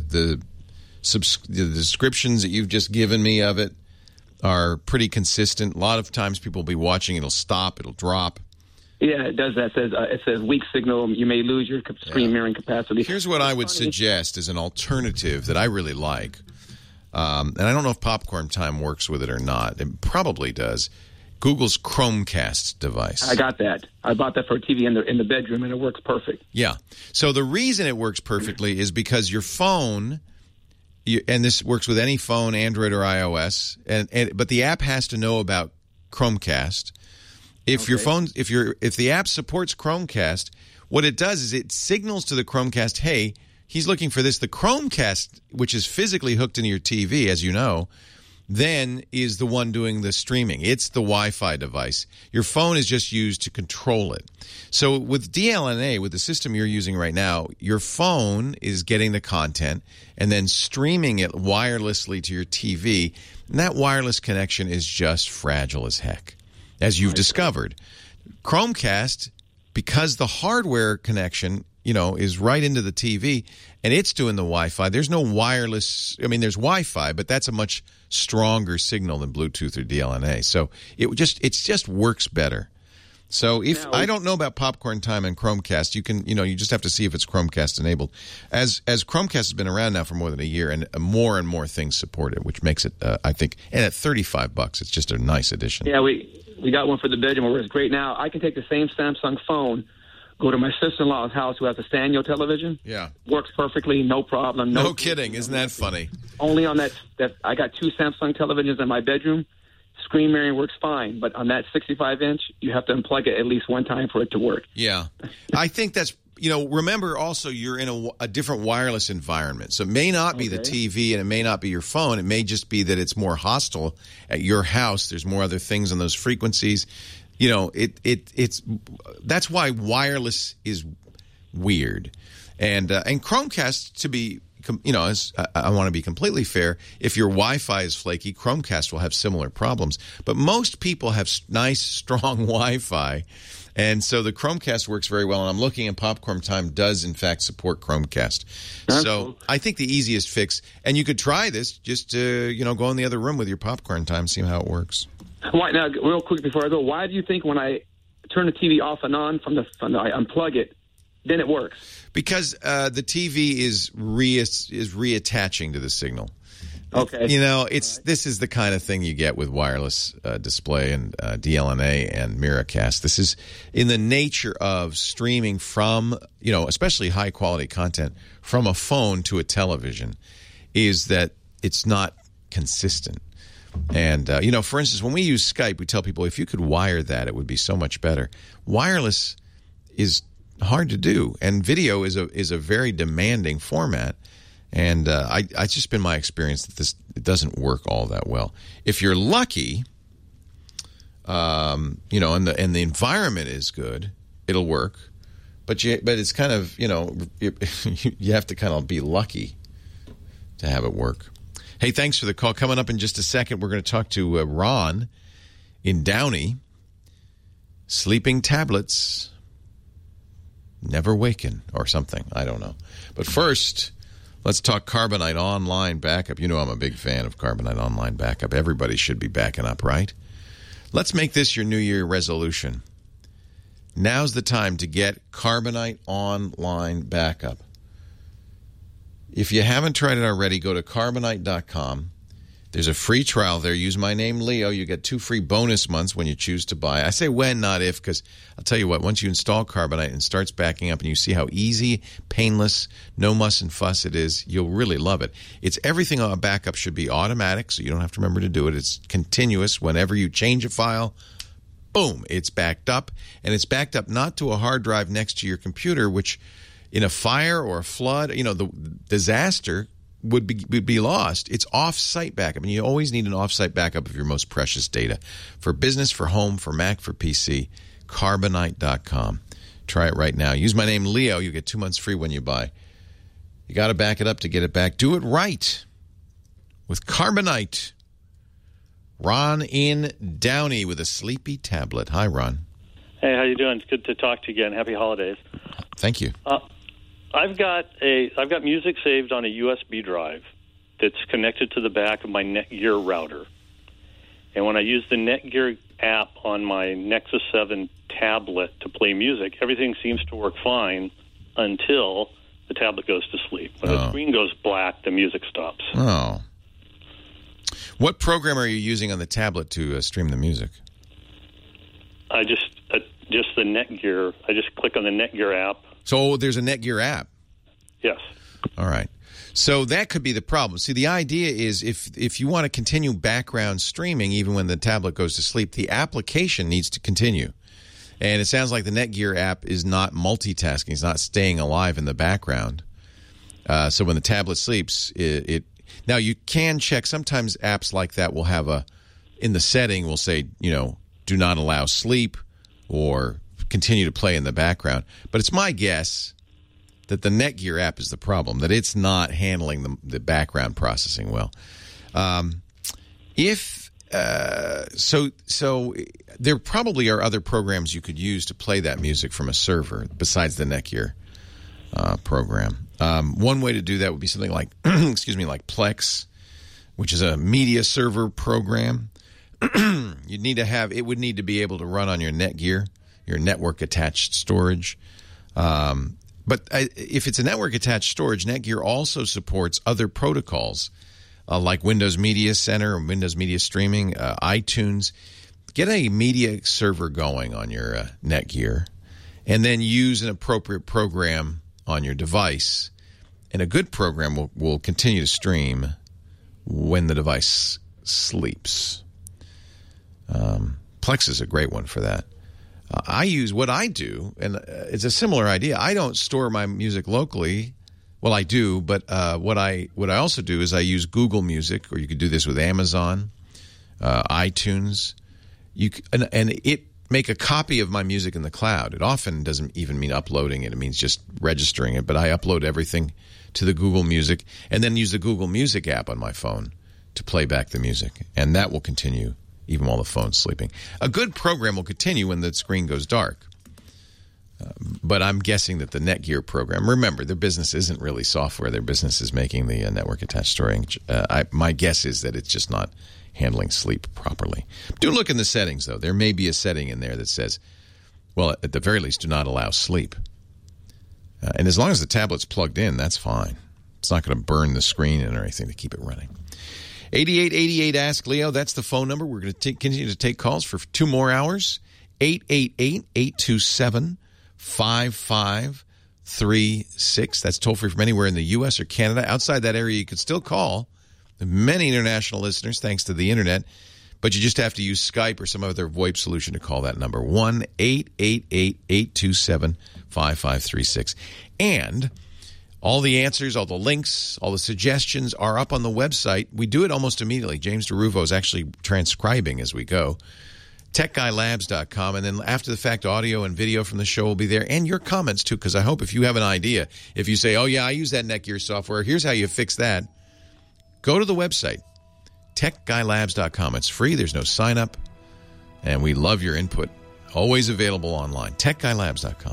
descriptions that you've just given me of it are pretty consistent. A lot of times people will be watching, it'll stop, it'll drop. Yeah, it does that. It says weak signal. You may lose your screen mirroring capacity. Here's what I would suggest as an alternative that I really like. And I don't know if Popcorn Time works with it or not. It probably does. Google's Chromecast device. I got that. I bought that for a TV in the bedroom, and it works perfect. Yeah. So the reason it works perfectly is because your phone, and this works with any phone, Android or iOS, but the app has to know about Chromecast. If your phone, if the app supports Chromecast, what it does is it signals to the Chromecast, hey, he's looking for this. The Chromecast, which is physically hooked into your TV, as you know, then is the one doing the streaming. It's the Wi-Fi device. Your phone is just used to control it. So with DLNA, with the system you're using right now, your phone is getting the content and then streaming it wirelessly to your TV. And that wireless connection is just fragile as heck, as you've discovered. Chromecast, because the hardware connection, is right into the TV, and it's doing the Wi-Fi. There's no wireless. There's Wi-Fi, but that's a much stronger signal than Bluetooth or DLNA. So it just works better. So I don't know about Popcorn Time and Chromecast, you can, you just have to see if it's Chromecast enabled. As Chromecast has been around now for more than a year, and more things support it, which makes it, I think, and at $35, it's just a nice addition. Yeah, we got one for the bedroom. It works great. Now I can take the same Samsung phone, go to my sister-in-law's house who has a Sanyo television. Yeah. Works perfectly, no problem. No kidding. Isn't that funny? Only on that I got 2 Samsung televisions in my bedroom. Screen mirroring works fine, but on that 65-inch, you have to unplug it at least one time for it to work. Yeah. I think that's, remember also you're in a different wireless environment. So it may not be the TV and it may not be your phone. It may just be that it's more hostile at your house. There's more other things on those frequencies. It's that's why wireless is weird, and Chromecast, to be I want to be completely fair. If your Wi-Fi is flaky, Chromecast will have similar problems. But most people have nice, strong Wi-Fi, and so the Chromecast works very well. And I'm looking, and Popcorn Time does in fact support Chromecast. So I think the easiest fix, and you could try this, just to go in the other room with your Popcorn Time, see how it works. Why, now, real quick before I go, why do you think when I turn the TV off and on I unplug it, then it works? Because the TV is reattaching to the signal. Okay. This is the kind of thing you get with wireless display and DLNA and Miracast. This is in the nature of streaming from, especially high quality content from a phone to a television, is that it's not consistent. And, for instance, when we use Skype, we tell people if you could wire that, it would be so much better. Wireless is hard to do, and video is a very demanding format. And it's just been my experience that it doesn't work all that well. If you're lucky, and the environment is good, it'll work. But it's kind of, you have to kind of be lucky to have it work. Hey, thanks for the call. Coming up in just a second, we're going to talk to Ron in Downey. Sleeping tablets never waken or something. I don't know. But first, let's talk Carbonite Online Backup. You know I'm a big fan of Carbonite Online Backup. Everybody should be backing up, right? Let's make this your New Year resolution. Now's the time to get Carbonite Online Backup. If you haven't tried it already, go to Carbonite.com. There's a free trial there. Use my name, Leo. You get 2 free bonus months when you choose to buy. I say when, not if, because I'll tell you what, once you install Carbonite and starts backing up and you see how easy, painless, no muss and fuss it is, you'll really love it. It's everything on a backup should be automatic, so you don't have to remember to do it. It's continuous. Whenever you change a file, boom, it's backed up. And it's backed up not to a hard drive next to your computer, which in a fire or a flood, the disaster would be lost. It's off-site backup, and you always need an off-site backup of your most precious data. For business, for home, for Mac, for PC, Carbonite.com. Try it right now. Use my name, Leo. You get 2 months free when you buy. You got to back it up to get it back. Do it right with Carbonite. Ron in Downey with a sleepy tablet. Hi, Ron. Hey, how you doing? It's good to talk to you again. Happy holidays. Thank you. I've got music saved on a USB drive that's connected to the back of my Netgear router. And when I use the Netgear app on my Nexus 7 tablet to play music, everything seems to work fine until the tablet goes to sleep. When the screen goes black, the music stops. Oh. What program are you using on the tablet to stream the music? I just the Netgear. I just click on the Netgear app. So there's a Netgear app? Yes. All right. So that could be the problem. See, the idea is if you want to continue background streaming even when the tablet goes to sleep, the application needs to continue. And it sounds like the Netgear app is not multitasking. It's not staying alive in the background. So when the tablet sleeps, now you can check. Sometimes apps like that will have in the setting will say, do not allow sleep or continue to play in the background. But it's my guess that the Netgear app is the problem, that it's not handling the background processing well. So there probably are other programs you could use to play that music from a server besides the Netgear program. One way to do that would be something like, like Plex, which is a media server program. It would need to be able to run on your Netgear, your network-attached storage. But if it's a network-attached storage, Netgear also supports other protocols like Windows Media Center or Windows Media Streaming, iTunes. Get a media server going on your Netgear and then use an appropriate program on your device. And a good program will continue to stream when the device sleeps. Plex is a great one for that. I use what I do, and it's a similar idea. I don't store my music locally. Well, I do, but what I also do is I use Google Music, or you could do this with Amazon, iTunes. It make a copy of my music in the cloud. It often doesn't even mean uploading it. It means just registering it. But I upload everything to the Google Music and then use the Google Music app on my phone to play back the music. And that will continue even while the phone's sleeping. A good program will continue when the screen goes dark. But I'm guessing that the Netgear program, remember, their business isn't really software. Their business is making the network-attached storage. My guess is that it's just not handling sleep properly. Do look in the settings, though. There may be a setting in there that says, well, at the very least, do not allow sleep. And as long as the tablet's plugged in, that's fine. It's not going to burn the screen or anything to keep it running. 8888 Ask Leo, that's the phone number. We're going to continue to take calls for 2 more hours. 888-827-5536. That's toll free from anywhere in the U.S. or Canada. Outside that area, you could still call Many international listeners, thanks to the internet. But you just have to use Skype or some other VoIP solution to call that number, 1-888-827-5536. And all the answers, all the links, all the suggestions are up on the website. We do it almost immediately. James DeRuvo is actually transcribing as we go. TechGuyLabs.com. And then after the fact, audio and video from the show will be there. And your comments, too, because I hope if you have an idea, if you say, oh, yeah, I use that Netgear software, here's how you fix that, go to the website. TechGuyLabs.com. It's free. There's no sign up. And we love your input. Always available online. TechGuyLabs.com.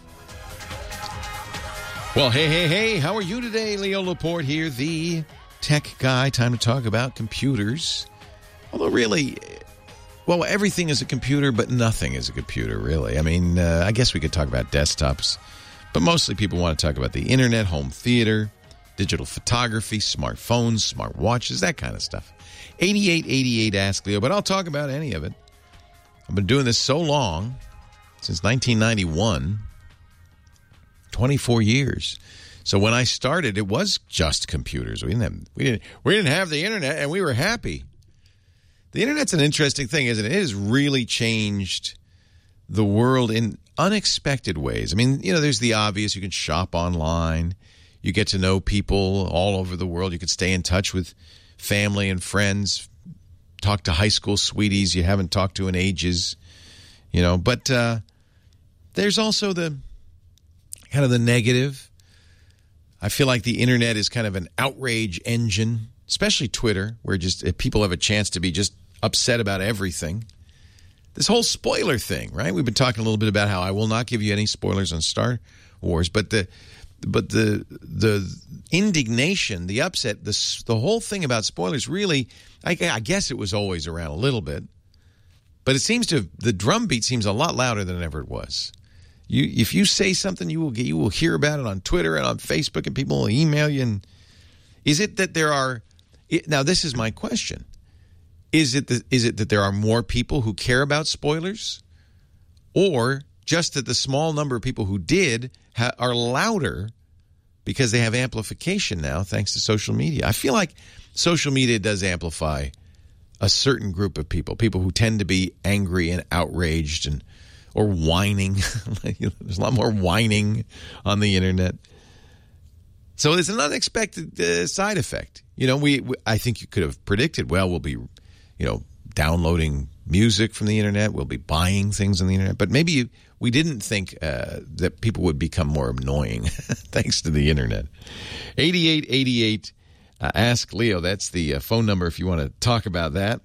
Well, hey. How are you today? Leo Laporte here, the tech guy. Time to talk about computers. Although really, well, everything is a computer, but nothing is a computer, really. I mean, I guess we could talk about desktops. But mostly people want to talk about the internet, home theater, digital photography, smartphones, smartwatches, that kind of stuff. 8888 Ask Leo, but I'll talk about any of it. I've been doing this so long, since 1991, 24 years. So when I started, it was just computers. We didn't have the internet, and we were happy. The internet's an interesting thing, isn't it? It has really changed the world in unexpected ways. I mean, there's the obvious. You can shop online. You get to know people all over the world. You can stay in touch with family and friends, talk to high school sweeties you haven't talked to in ages, But there's also the kind of the negative. I feel like the internet is kind of an outrage engine, especially Twitter, where just people have a chance to be just upset about everything. This whole spoiler thing, right? We've been talking a little bit about how I will not give you any spoilers on Star Wars, but the indignation, the upset, the whole thing about spoilers really, I guess it was always around a little bit, but the drumbeat seems a lot louder than ever it was. If you say something, you will hear about it on Twitter and on Facebook, and people will email you. And is it that there are? Now, this is my question: Is it that there are more people who care about spoilers, or just that the small number of people who did are louder because they have amplification now thanks to social media? I feel like social media does amplify a certain group of people who tend to be angry and outraged or whining. There's a lot more whining on the internet. So it's an unexpected side effect. I think you could have predicted, well, we'll be, downloading music from the internet. We'll be buying things on the internet. But maybe we didn't think that people would become more annoying thanks to the internet. 8888 Ask Leo. That's the phone number if you want to talk about that.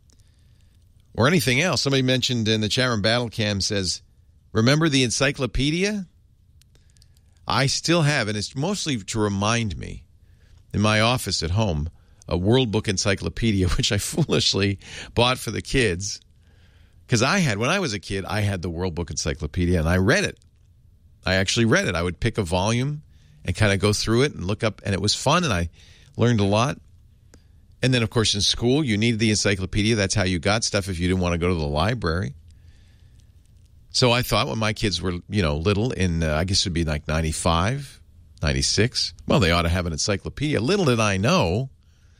Or anything else. Somebody mentioned in the chat room, Battlecam says, remember the encyclopedia? I still have, and it's mostly to remind me, in my office at home, a World Book Encyclopedia, which I foolishly bought for the kids. Because when I was a kid, I had the World Book Encyclopedia, and I read it. I actually read it. I would pick a volume and kind of go through it and look up, and it was fun, and I learned a lot. And then, of course, in school, you needed the encyclopedia. That's how you got stuff if you didn't want to go to the library. So I thought when my kids were, little in, I guess it would be like 95, 96, well, they ought to have an encyclopedia. Little did I know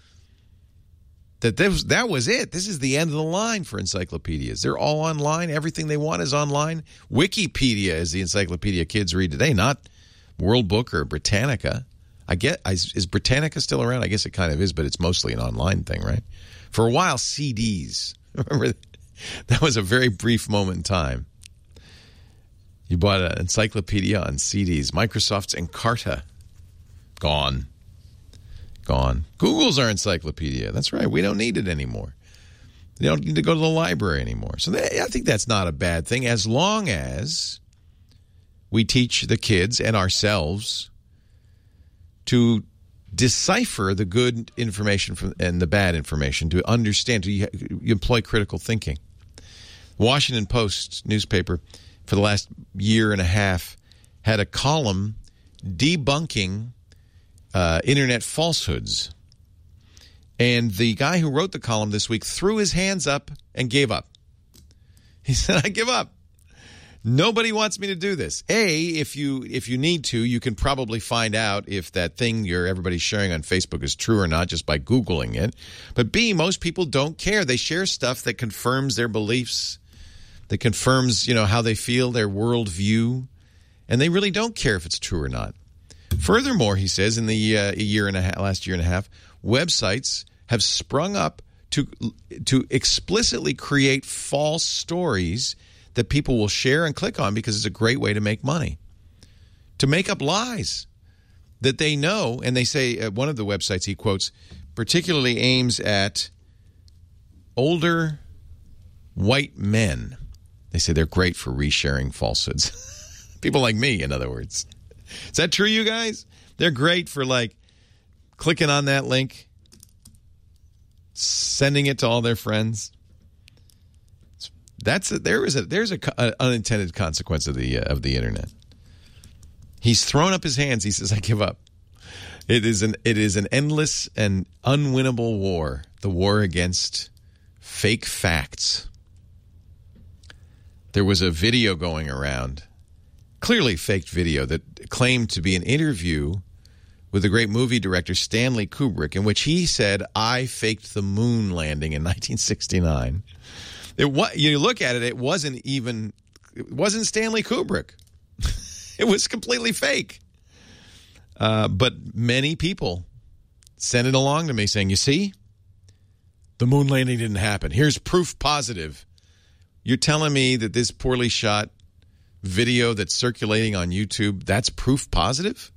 that that was it. This is the end of the line for encyclopedias. They're all online. Everything they want is online. Wikipedia is the encyclopedia kids read today, not World Book or Britannica. Is Britannica still around? I guess it kind of is, but it's mostly an online thing, right? For a while, CDs. Remember, that was a very brief moment in time. You bought an encyclopedia on CDs. Microsoft's Encarta. Gone. Google's our encyclopedia. That's right. We don't need it anymore. You don't need to go to the library anymore. So I think that's not a bad thing, as long as we teach the kids and ourselves to decipher the good information and the bad information, to understand, you employ critical thinking. Washington Post newspaper for the last year and a half had a column debunking internet falsehoods. And the guy who wrote the column this week threw his hands up and gave up. He said, I give up. Nobody wants me to do this. A, if you need to, you can probably find out if that thing everybody's sharing on Facebook is true or not just by Googling it. But B, most people don't care. They share stuff that confirms their beliefs, that confirms, how they feel, their worldview, and they really don't care if it's true or not. Furthermore, he says, in the last year and a half, websites have sprung up to explicitly create false stories that people will share and click on because it's a great way to make money, to make up lies that they know. And they say one of the websites he quotes particularly aims at older white men. They say they're great for resharing falsehoods. People like me, in other words. Is that true, you guys? They're great for clicking on that link, sending it to all their friends. There's an unintended consequence of the internet. He's thrown up his hands. He says, "I give up." It is an endless and unwinnable war. The war against fake facts. There was a video going around, clearly faked video, that claimed to be an interview with the great movie director Stanley Kubrick, in which he said, "I faked the moon landing in 1969." You look at it, it wasn't Stanley Kubrick. It was completely fake. But many people sent it along to me saying, "You see, the moon landing didn't happen. Here's proof positive." You're telling me that this poorly shot video that's circulating on YouTube, that's proof positive?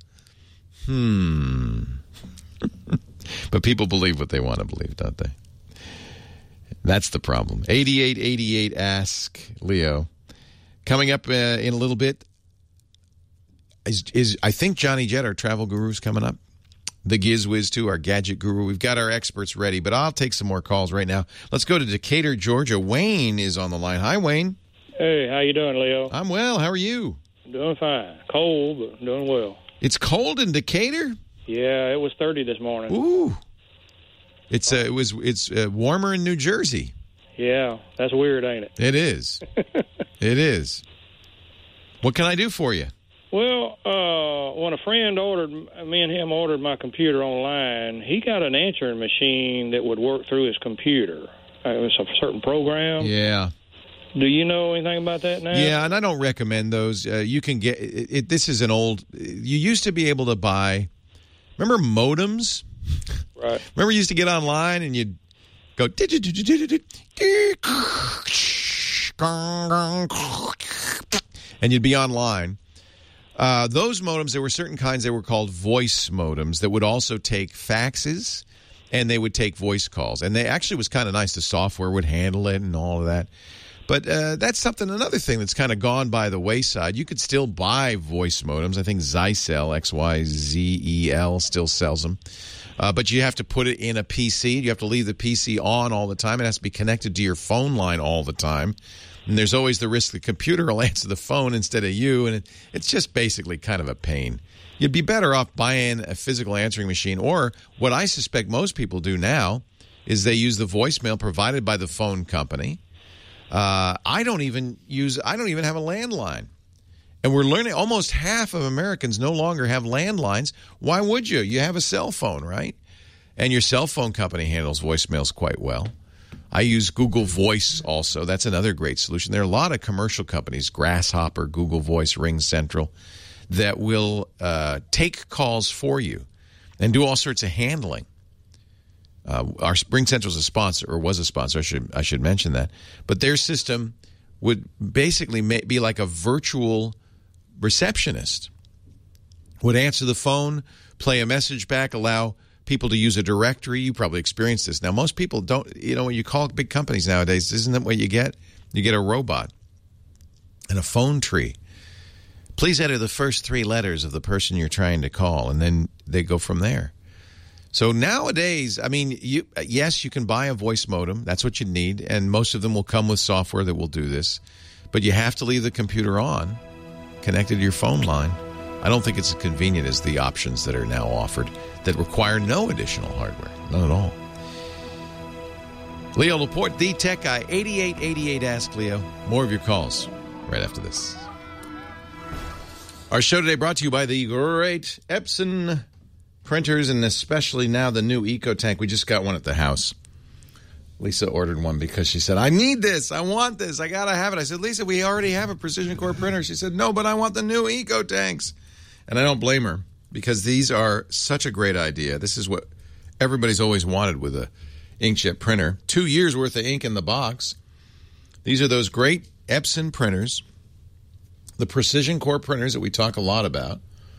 But people believe what they want to believe, don't they? That's the problem. 8888 Ask Leo. Coming up in a little bit is I think Johnny Jett, our travel guru, is coming up. The Giz Wiz, too, our gadget guru. We've got our experts ready, but I'll take some more calls right now. Let's go to Decatur, Georgia. Wayne is on the line. Hi, Wayne. Hey, how you doing, Leo? I'm well. How are you? Doing fine. Cold, but doing well. It's cold in Decatur? Yeah, it was 30 this morning. Ooh. It's warmer in New Jersey. Yeah, that's weird, ain't it? It is. It is. What can I do for you? Well, when a friend me and him ordered my computer online, he got an answering machine that would work through his computer. It was a certain program. Yeah. Do you know anything about that now? Yeah, and I don't recommend those. You can get it. This is an old. You used to be able to buy. Remember modems? Right. Remember you used to get online and you'd go and you'd be online. Those modems, there were certain kinds that were called voice modems that would also take faxes and they would take voice calls. And they actually was kind of nice. The software would handle it and all of that. But that's another thing that's kind of gone by the wayside. You could still buy voice modems. I think Zycel, XYZEL, still sells them. But you have to put it in a PC. You have to leave the PC on all the time. It has to be connected to your phone line all the time. And there's always the risk the computer will answer the phone instead of you. And it's just basically kind of a pain. You'd be better off buying a physical answering machine. Or what I suspect most people do now is they use the voicemail provided by the phone company. I don't even have a landline. And we're learning almost half of Americans no longer have landlines. Why would you? You have a cell phone, right? And your cell phone company handles voicemails quite well. I use Google Voice also. That's another great solution. There are a lot of commercial companies, Grasshopper, Google Voice, Ring Central, that will take calls for you and do all sorts of handling. Our Ring Central is a sponsor, or was a sponsor. I should mention that. But their system would basically be like a virtual receptionist. Would answer the phone, play a message back, allow people to use a directory. You probably experienced this. Now, most people don't. When you call big companies nowadays, isn't that what you get? You get a robot and a phone tree. Please enter the first 3 letters of the person you're trying to call, and then they go from there. So nowadays, I mean, yes, you can buy a voice modem. That's what you need, and most of them will come with software that will do this. But you have to leave the computer on, connected to your phone line. I don't think it's as convenient as the options that are now offered that require no additional hardware. None at all. Leo Laporte, the Tech Guy, 8888 Ask Leo. More of your calls right after this. Our show today brought to you by the great Epson printers, and especially now the new EcoTank. We just got one at the house. Lisa ordered one because she said, I need this. I want this. I got to have it. I said, Lisa, we already have a Precision Core printer. She said, no, but I want the new EcoTanks. And I don't blame her, because these are such a great idea. This is what everybody's always wanted with a inkjet printer. 2 years worth of ink in the box. These are those great Epson printers, the Precision Core printers that we talk a lot about.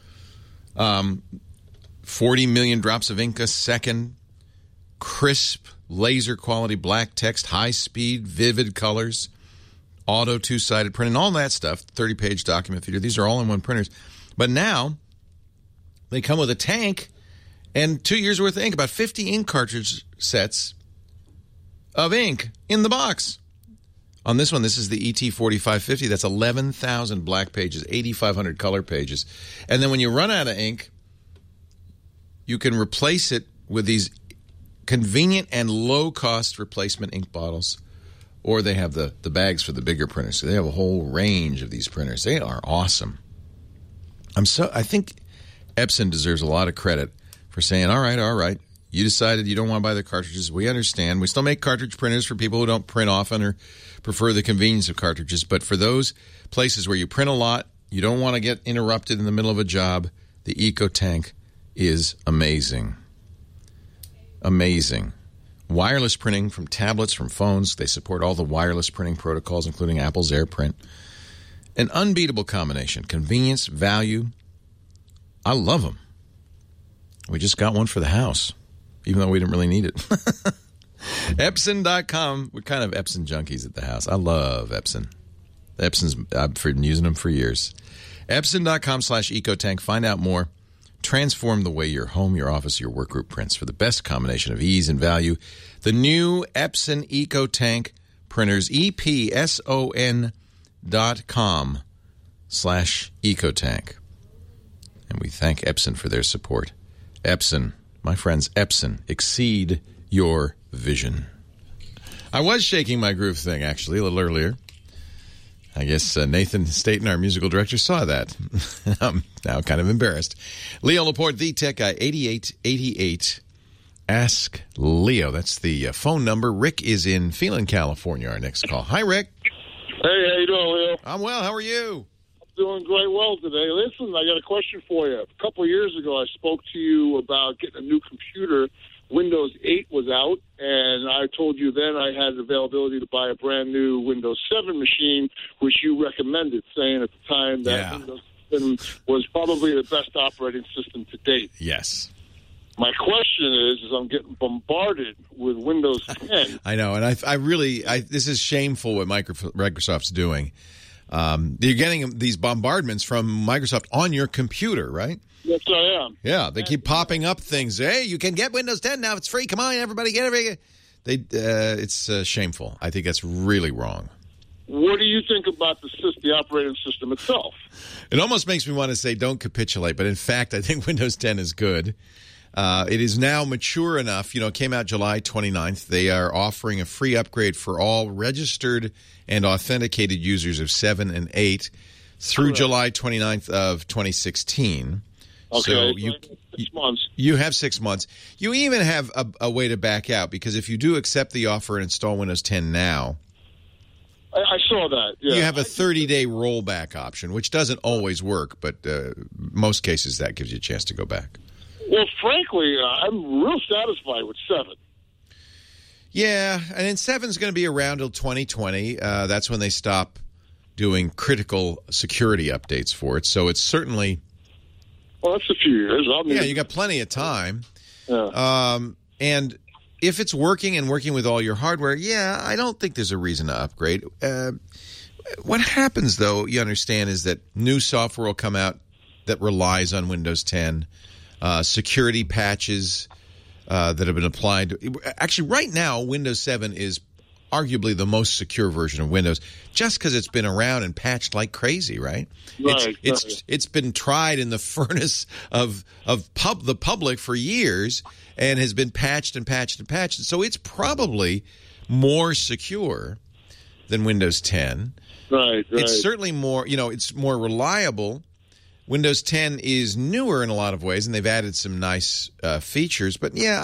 40 million drops of ink a second, crisp, laser quality black text, high speed, vivid colors, auto two-sided print, and all that stuff, 30-page document feeder. These are all-in-one printers. But now they come with a tank and 2 years worth of ink, about 50 ink cartridge sets of ink in the box. On this one, this is the ET4550. That's 11,000 black pages, 8,500 color pages. And then when you run out of ink, you can replace it with these convenient and low-cost replacement ink bottles. Or they have the bags for the bigger printers. So they have a whole range of these printers. They are awesome. I think Epson deserves a lot of credit for saying, all right, you decided you don't want to buy the cartridges. We understand. We still make cartridge printers for people who don't print often or prefer the convenience of cartridges. But for those places where you print a lot, you don't want to get interrupted in the middle of a job, the EcoTank is amazing. Amazing. Wireless printing from tablets, from phones. They support all the wireless printing protocols, including Apple's AirPrint. An unbeatable combination. Convenience, value. I love them. We just got one for the house, even though we didn't really need it. Epson.com. We're kind of Epson junkies at the house. I love Epson. I've been using them for years. Epson.com/EcoTank. Find out more. Transform the way your home, your office, your work group prints for the best combination of ease and value. The new Epson EcoTank printers, epson.com/EcoTank. And we thank Epson for their support. Epson, my friends, Epson, exceed your vision. I was shaking my groove thing, actually, a little earlier. I guess Nathan Staten, our musical director, saw that. I'm now kind of embarrassed. Leo Laporte, the tech guy, 8888. Ask Leo. That's the phone number. Rick is in Phelan, California, our next call. Hi, Rick. Hey, how you doing, Leo? I'm well. How are you? I'm doing great well today. Listen, I got a question for you. A couple of years ago, I spoke to you about getting a new computer. Windows 8 was out, and I told you then I had availability to buy a brand new Windows 7 machine, which you recommended, saying at the time that Windows 7 was probably the best operating system to date. Yes. My question is I'm getting bombarded with Windows 10. I know, and I really this is shameful what Microsoft's doing. You're getting these bombardments from Microsoft on your computer, right? Yes, I am. Yeah, they keep popping up things. Hey, you can get Windows 10 now. It's free. Come on, everybody, get it. It's shameful. I think that's really wrong. What do you think about the operating system itself? It almost makes me want to say don't capitulate, but in fact, I think Windows 10 is good. It is now mature enough. It came out July 29th. They are offering a free upgrade for all registered and authenticated users of 7 and 8 through July 29th of 2016. Okay, so 6 months. You have 6 months. You even have a way to back out, because if you do accept the offer and install Windows 10 now, I saw that. Yeah. You have a 30-day rollback option, which doesn't always work, but most cases that gives you a chance to go back. Well, frankly, I'm real satisfied with 7. Yeah, and then 7's going to be around till 2020. That's when they stop doing critical security updates for it. So it's certainly... Well, that's a few years. You got plenty of time. Yeah. And if it's working and working with all your hardware, I don't think there's a reason to upgrade. What happens, though, you understand, is that new software will come out that relies on Windows 10, security patches that have been applied. Actually, right now, Windows 7 is arguably the most secure version of Windows, just because it's been around and patched like crazy, right? Right. It's been tried in the furnace of the public for years and has been patched and patched and patched. So it's probably more secure than Windows 10. Right. It's certainly more, it's more reliable. Windows 10 is newer in a lot of ways, and they've added some nice features. But, yeah,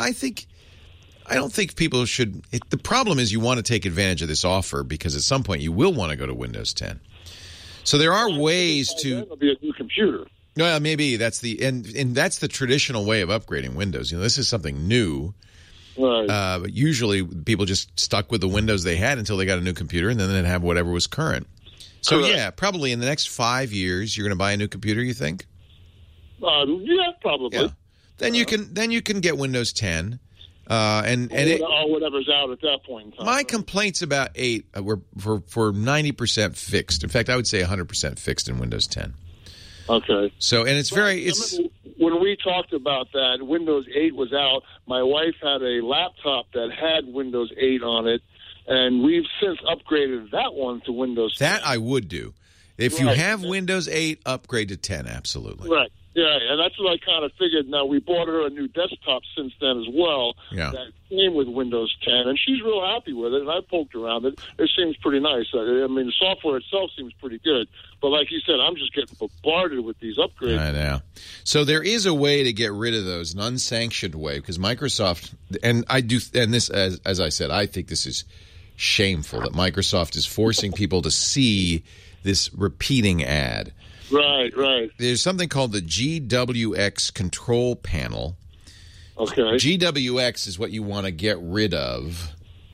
I don't think people should – the problem is you want to take advantage of this offer because at some point you will want to go to Windows 10. So there are ways to – It'll be a new computer. Well, maybe that's and that's the traditional way of upgrading Windows. This is something new. Right. But usually people just stuck with the Windows they had until they got a new computer, and then they'd have whatever was current. So, Correct. yeah, probably in the next 5 years you're going to buy a new computer, you think? Yeah, probably. Yeah. Then you can get Windows 10. Or whatever's out at that point in time. My complaints about 8 were for 90% fixed. In fact, I would say 100% fixed in Windows 10. Okay. So, and it's when we talked about that, Windows 8 was out. My wife had a laptop that had Windows 8 on it, and we've since upgraded that one to Windows 10. That I would do. If you have Windows 8, upgrade to 10, absolutely. Right. Yeah, and that's what I kind of figured. Now, we bought her a new desktop since then as well that came with Windows 10, and she's real happy with it, and I poked around it. It seems pretty nice. I mean, the software itself seems pretty good. But like you said, I'm just getting bombarded with these upgrades. I know. So there is a way to get rid of those, an unsanctioned way, because Microsoft, and this, as I said, I think this is shameful that Microsoft is forcing people to see this repeating ad. Right. There's something called the GWX control panel. Okay. GWX is what you want to get rid of.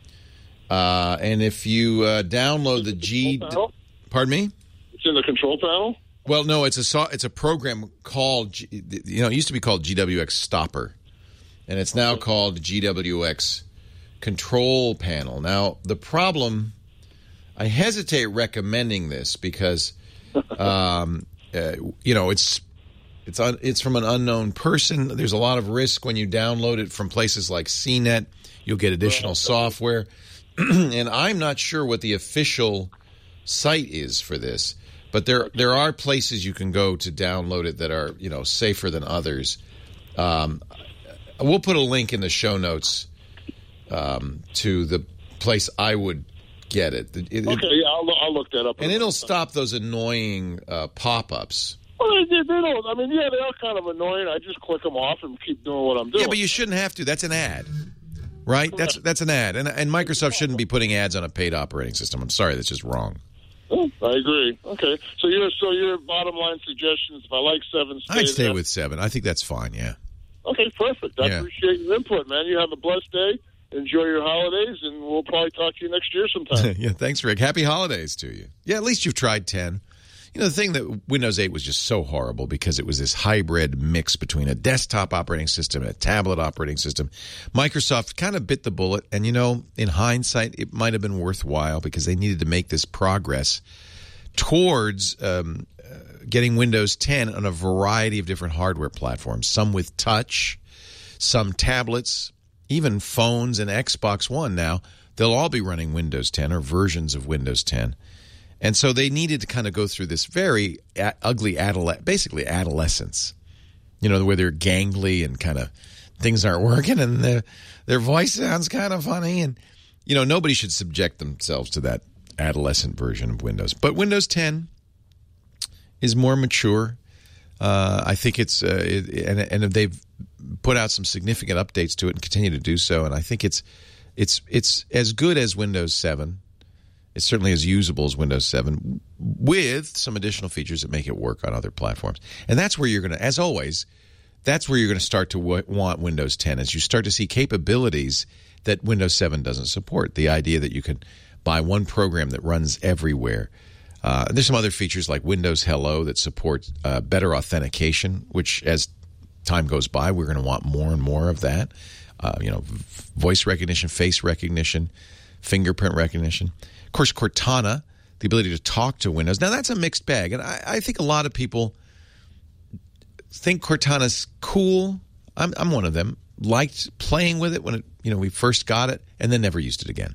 And if you download the pardon me? It's in the control panel? Well, no, it's a program called, it used to be called GWX Stopper. And it's now called GWX Control Panel. Now, the problem, I hesitate recommending this because it's from an unknown person. There's a lot of risk when you download it from places like CNET. You'll get additional software. And I'm not sure what the official site is for this, but there are places you can go to download it that are, safer than others. We'll put a link in the show notes to the place I would get it. I'll look that up. And it'll stop those annoying pop-ups. Well, they don't. I mean, they are kind of annoying. I just click them off and keep doing what I'm doing. Yeah, but you shouldn't have to. That's an ad, right? That's an ad. And Microsoft shouldn't be putting ads on a paid operating system. I'm sorry, that's just wrong. Oh, I agree. Okay. So your bottom line suggestions, if I like 7, I'd stay with 7. I think that's fine, yeah. Okay, perfect. I appreciate your input, man. You have a blessed day. Enjoy your holidays, and we'll probably talk to you next year sometime. Yeah, thanks, Rick. Happy holidays to you. Yeah, at least you've tried 10. The thing that Windows 8 was just so horrible because it was this hybrid mix between a desktop operating system and a tablet operating system. Microsoft kind of bit the bullet, and, in hindsight, it might have been worthwhile because they needed to make this progress towards getting Windows 10 on a variety of different hardware platforms, some with touch, some tablets, even phones and Xbox One now. They'll all be running Windows 10 or versions of Windows 10. And so they needed to kind of go through this very ugly adolescence, where they're gangly and kind of things aren't working and their voice sounds kind of funny. And, nobody should subject themselves to that adolescent version of Windows. But Windows 10 is more mature. I think it's and they've put out some significant updates to it and continue to do so. And I think it's as good as Windows 7. It's certainly as usable as Windows 7 with some additional features that make it work on other platforms. And that's where you're going to, as always, that's where you're going to start to want Windows 10 as you start to see capabilities that Windows 7 doesn't support. The idea that you can buy one program that runs everywhere. There's some other features like Windows Hello that support better authentication, which as time goes by, we're going to want more and more of that. Voice recognition, face recognition, fingerprint recognition. Of course, Cortana, the ability to talk to Windows. Now, that's a mixed bag, and I think a lot of people think Cortana's cool. I'm one of them. Liked playing with it when we first got it, and then never used it again.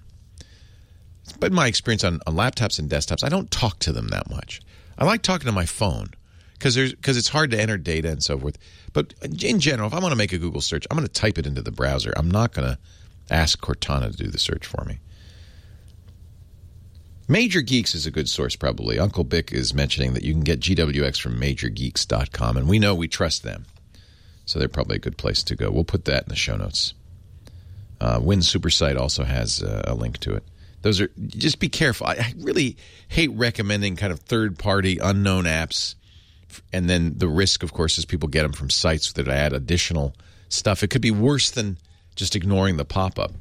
But my experience on laptops and desktops, I don't talk to them that much. I like talking to my phone because it's hard to enter data and so forth. But in general, if I want to make a Google search, I'm going to type it into the browser. I'm not going to ask Cortana to do the search for me. Major Geeks is a good source, probably. Uncle Bick is mentioning that you can get GWX from MajorGeeks.com, and we know we trust them. So they're probably a good place to go. We'll put that in the show notes. Win Supersite also has a link to it. Those are, just be careful. I really hate recommending kind of third-party, unknown apps. And then the risk, of course, is people get them from sites that add additional stuff. It could be worse than just ignoring the pop-up.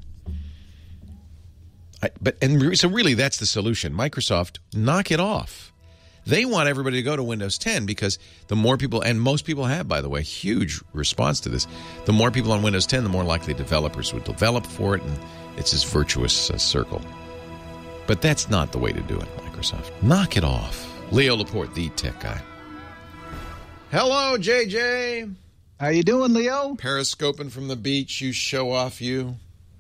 So really, that's the solution. Microsoft, knock it off. They want everybody to go to Windows 10 because the more people, and most people have, by the way, huge response to this. The more people on Windows 10, the more likely developers would develop for it, and it's this virtuous circle. But that's not the way to do it, Microsoft. Knock it off. Leo Laporte, the tech guy. Hello, JJ. How you doing, Leo? Periscoping from the beach, you show off, you.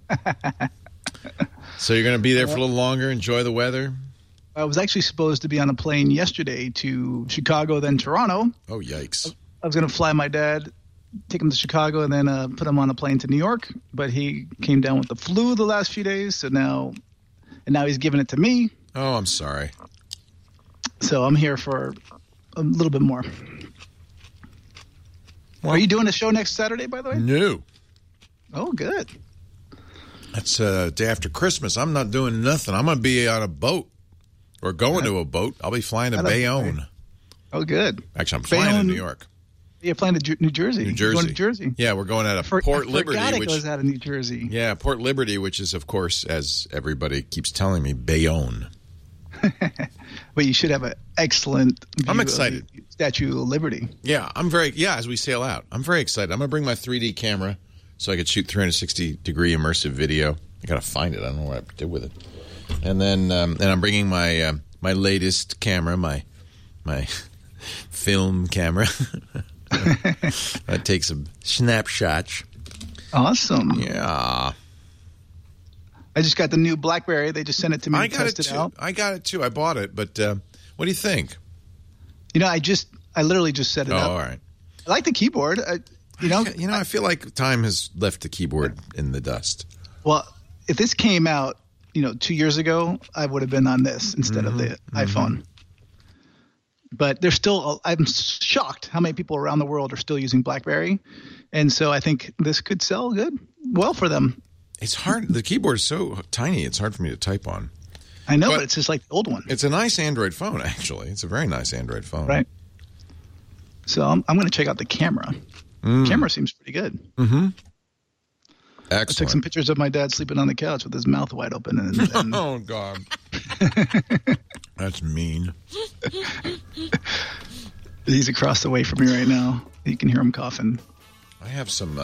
So you're going to be there for a little longer, enjoy the weather? I was actually supposed to be on a plane yesterday to Chicago, then Toronto. Oh, yikes. I was going to fly my dad, take him to Chicago, and then put him on a plane to New York. But he came down with the flu the last few days, so now he's giving it to me. Oh, I'm sorry. So I'm here for a little bit more. Well, are you doing a show next Saturday, by the way? No. Oh, good. That's day after Christmas. I'm not doing nothing. I'm going to be on a boat or going to a boat. I'll be flying to Bayonne. Oh, good. Actually, I'm flying to New York. You're flying to New Jersey. New Jersey. You're going to Jersey. Yeah, we're going out of Port Liberty. I forgot it goes out of New Jersey. Yeah, Port Liberty, which is, of course, as everybody keeps telling me, Bayonne. But you should have an excellent view. I'm excited. Of the Statue of Liberty. Yeah, as we sail out. I'm very excited. I'm going to bring my 3D camera so I could shoot 360-degree immersive video. I got to find it. I don't know what I did with it. And then I'm bringing my my latest camera, my film camera. I take some snapshots. Awesome. Yeah. I just got the new BlackBerry. They just sent it to me to test it out. I got it too. I bought it, but what do you think? I literally just set it up. All right. I like the keyboard. I feel like time has left the keyboard in the dust. Well, if this came out, 2 years ago, I would have been on this instead of the iPhone. But there's still, I'm shocked how many people around the world are still using BlackBerry. And so I think this could sell well for them. It's hard. The keyboard is so tiny, it's hard for me to type on. I know, but it's just like the old one. It's a nice Android phone, actually. It's a very nice Android phone. Right. So I'm going to check out the camera. Camera seems pretty good. Mm-hmm. Excellent. I took some pictures of my dad sleeping on the couch with his mouth wide open. And oh, God. That's mean. He's across the way from me right now. You can hear him coughing. I have some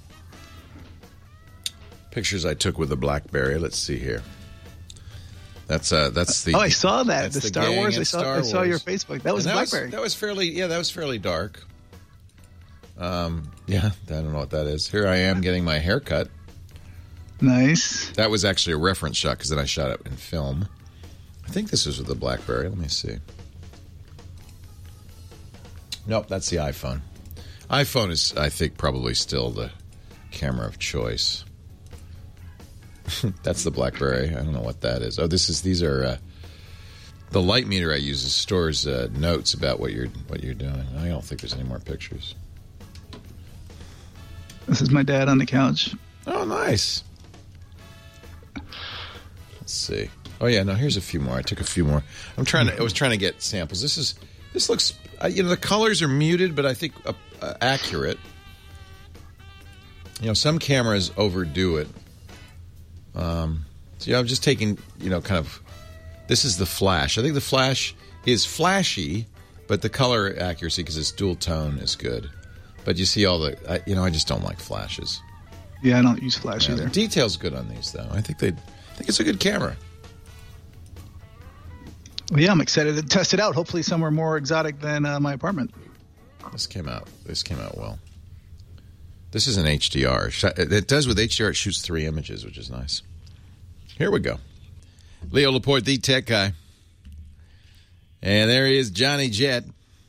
pictures I took with the BlackBerry. Let's see here. That's the. Oh, I saw that. The Star Wars. I saw your Facebook. That was BlackBerry. That was fairly dark. Yeah, I don't know what that is. Here I am getting my hair cut. Nice. That was actually a reference shot because then I shot it in film. I think this is with the BlackBerry. Let me see. Nope, that's the iPhone. iPhone is, I think, probably still the camera of choice. That's the BlackBerry. I don't know what that is. Oh, these are the light meter I use stores notes about what you're doing. I don't think there's any more pictures. This is my dad on the couch. Oh, nice. Let's see. Oh yeah, no. Here's a few more. I took a few more. I was trying to get samples. This looks. The colors are muted, but I think accurate. Some cameras overdo it. So I'm just taking. Kind of. This is the flash. I think the flash is flashy, but the color accuracy because it's dual tone is good. But you see all the. I just don't like flashes. Yeah, I don't use flash either. The detail's good on these, though. I think it's a good camera. Well, yeah, I'm excited to test it out. Hopefully, somewhere more exotic than my apartment. This came out well. This is an HDR. It does with HDR. It shoots 3 images, which is nice. Here we go. Leo Laporte, the tech guy, and there he is, Johnny Jet,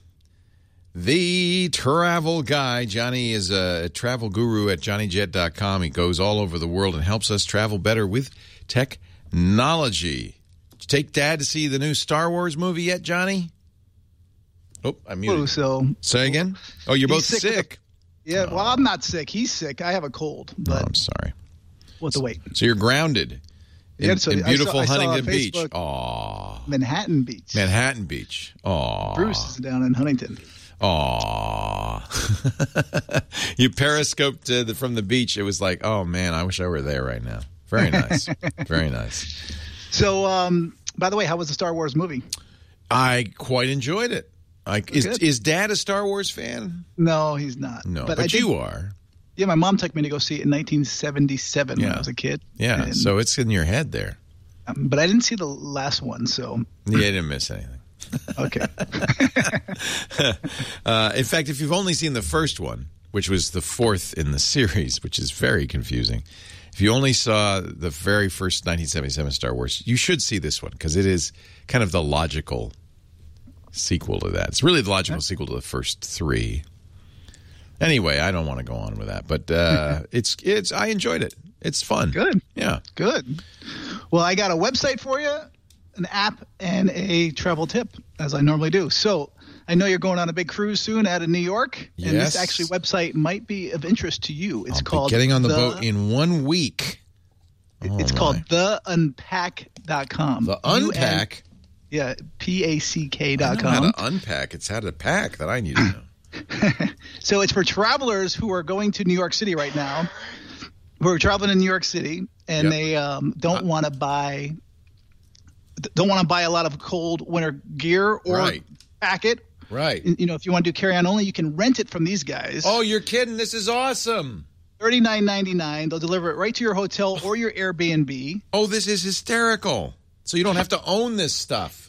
the travel guy. Johnny is a travel guru at JohnnyJet.com. He goes all over the world and helps us travel better with technology. you take Dad to see the new Star Wars movie yet, Johnny? Oh, I muted. Oh, so say again? Oh, you're both He's sick. Yeah, well, I'm not sick. He's sick. I have a cold. But I'm sorry. We'll have to wait. So you're grounded in beautiful I saw Huntington on Beach. Facebook, Aw. Manhattan Beach. Manhattan Beach. Aw. Bruce is down in Huntington. Aw. You periscoped from the beach. It was like, oh, man, I wish I were there right now. Very nice. Very nice. So, by the way, how was the Star Wars movie? I quite enjoyed it. Is Dad a Star Wars fan? No, he's not. No, but you are. Yeah, my mom took me to go see it in 1977 when I was a kid. Yeah, so it's in your head there. But I didn't see the last one, so. Yeah, you didn't miss anything. Okay. In fact, if you've only seen the first one, which was the fourth in the series, which is very confusing, if you only saw the very first 1977 Star Wars, you should see this one because it is kind of the logical sequel to that. It's really the logical sequel to the first three. Anyway, I don't want to go on with that, but it's. I enjoyed it. It's fun. Good. Yeah. Good. Well, I got a website for you, an app, and a travel tip, as I normally do. So I know you're going on a big cruise soon out of New York, and this actually website might be of interest to you. It's called getting on the boat in 1 week. It's called theunpack.com. The Unpack? Yeah, PACK.com. I know how to unpack. It's how to pack that I need to know. So it's for travelers who are going to New York City right now, who are traveling in New York City, and they don't want to buy a lot of cold winter gear or pack it. Right. You know, if you want to do carry on only, you can rent it from these guys. Oh, you're kidding! This is awesome. $39.99. They'll deliver it right to your hotel or your Airbnb. Oh, this is hysterical. So you don't have to own this stuff.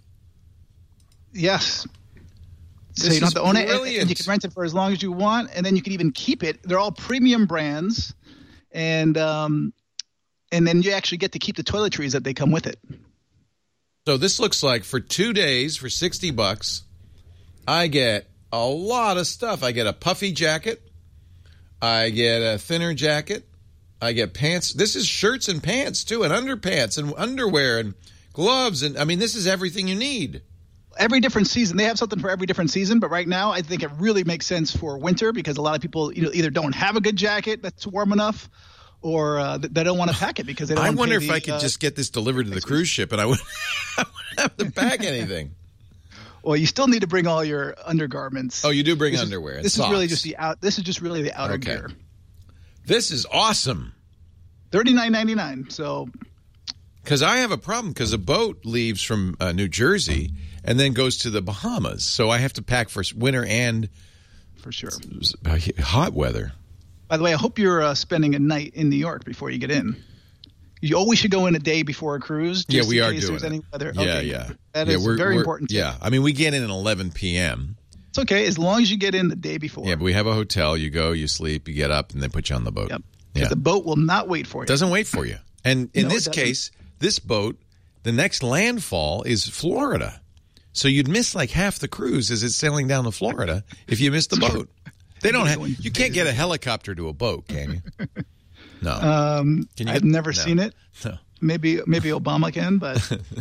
Yes. So you don't have to own it, and you can rent it for as long as you want, and then you can even keep it. They're all premium brands, and then you actually get to keep the toiletries that they come with it. So this looks like for 2 days for $60, I get a lot of stuff. I get a puffy jacket, I get a thinner jacket, I get pants. This is shirts and pants too, and underpants and underwear and gloves, and I mean this is everything you need. Every different season. They have something for every different season, but right now I think it really makes sense for winter because a lot of people either don't have a good jacket that's warm enough or they don't want to pack it because they don't want to I wonder if I could just get this delivered to the cruise ship and I wouldn't have to pack anything. Well, you still need to bring all your undergarments. Oh, you do bring underwear and this socks. Is really just this is just really the outer gear. This is awesome. $39.99. So because I have a problem because a boat leaves from New Jersey and then goes to the Bahamas. So I have to pack for winter and for sure hot weather. By the way, I hope you're spending a night in New York before you get in. You always should go in a day before a cruise. Yeah, we are doing it. Any weather. Yeah, okay. yeah. That is very important. Yeah, I mean, we get in at 11 p.m. It's okay as long as you get in the day before. Yeah, but we have a hotel. You go, you sleep, you get up, and they put you on the boat. Yep. Because the boat will not wait for you. It doesn't wait for you. And in this case, this boat, the next landfall is Florida. So you'd miss like half the cruise as it's sailing down to Florida if you miss the boat. They don't have. You can't get a helicopter to a boat, can you? No. Can you I've never seen it. No. Maybe Obama can, but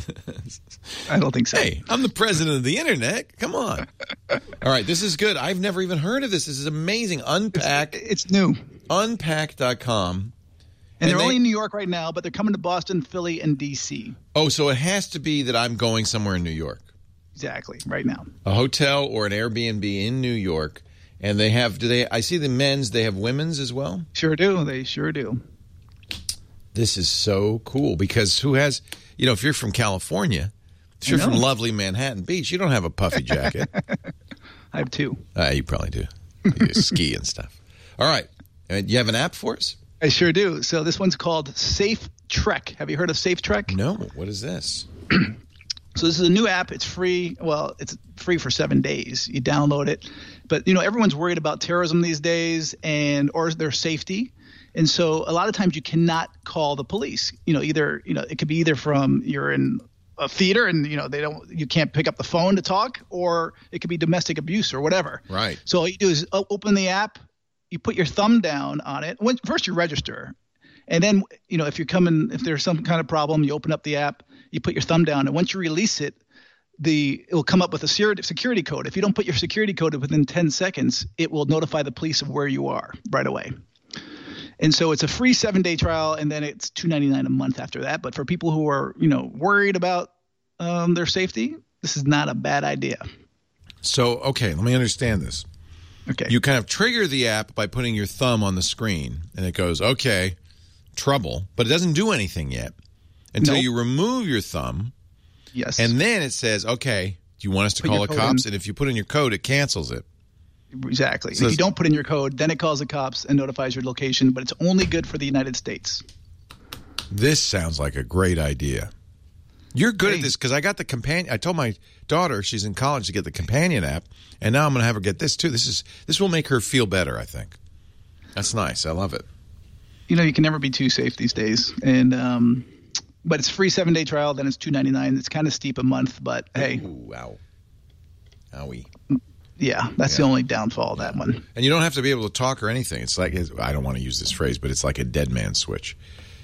I don't think so. Hey, I'm the president of the internet. Come on. All right, this is good. I've never even heard of this. This is amazing. Unpack. It's new. Unpack.com. And they're only in New York right now, but they're coming to Boston, Philly, and D.C. Oh, so it has to be that I'm going somewhere in New York. Exactly, right now. A hotel or an Airbnb in New York. And they have, I see the men's, they have women's as well? Sure do. They sure do. This is so cool because who has, if you're from California, if you're from lovely Manhattan Beach, you don't have a puffy jacket. I have two. You probably do. You ski and stuff. All right. You have an app for us? I sure do. So this one's called Safe Trek. Have you heard of Safe Trek? No. What is this? So this is a new app. It's free. Well, it's free for 7 days. You download it. But, everyone's worried about terrorism these days or their safety. And so a lot of times you cannot call the police. It could be either from you're in a theater and, you can't pick up the phone to talk, or it could be domestic abuse or whatever. Right. So all you do is open the app. You put your thumb down on it. First you register. And then, if there's some kind of problem, you open up the app, you put your thumb down, and once you release it, it will come up with a security code. If you don't put your security code within 10 seconds, it will notify the police of where you are right away. And so it's a free 7-day trial, and then it's $2.99 a month after that. But for people who are, worried about their safety, this is not a bad idea. So, okay, let me understand this. Okay. You kind of trigger the app by putting your thumb on the screen, and it goes, okay, trouble, but it doesn't do anything yet until you remove your thumb. Yes. And then it says, okay, do you want us to call the cops? And if you put in your code, it cancels it. Exactly. So if you don't put in your code, then it calls the cops and notifies your location, but it's only good for the United States. This sounds like a great idea. You're good at this because I got the companion. I told my daughter, she's in college, to get the companion app, and now I'm going to have her get this too. This will make her feel better, I think. That's nice. I love it. You can never be too safe these days. And but it's free 7-day trial, then it's $2.99. It's kind of steep a month, but hey. Ooh, ow. Owie. Yeah, that's the only downfall of that one. And you don't have to be able to talk or anything. It's like, I don't want to use this phrase, but it's like a dead man switch.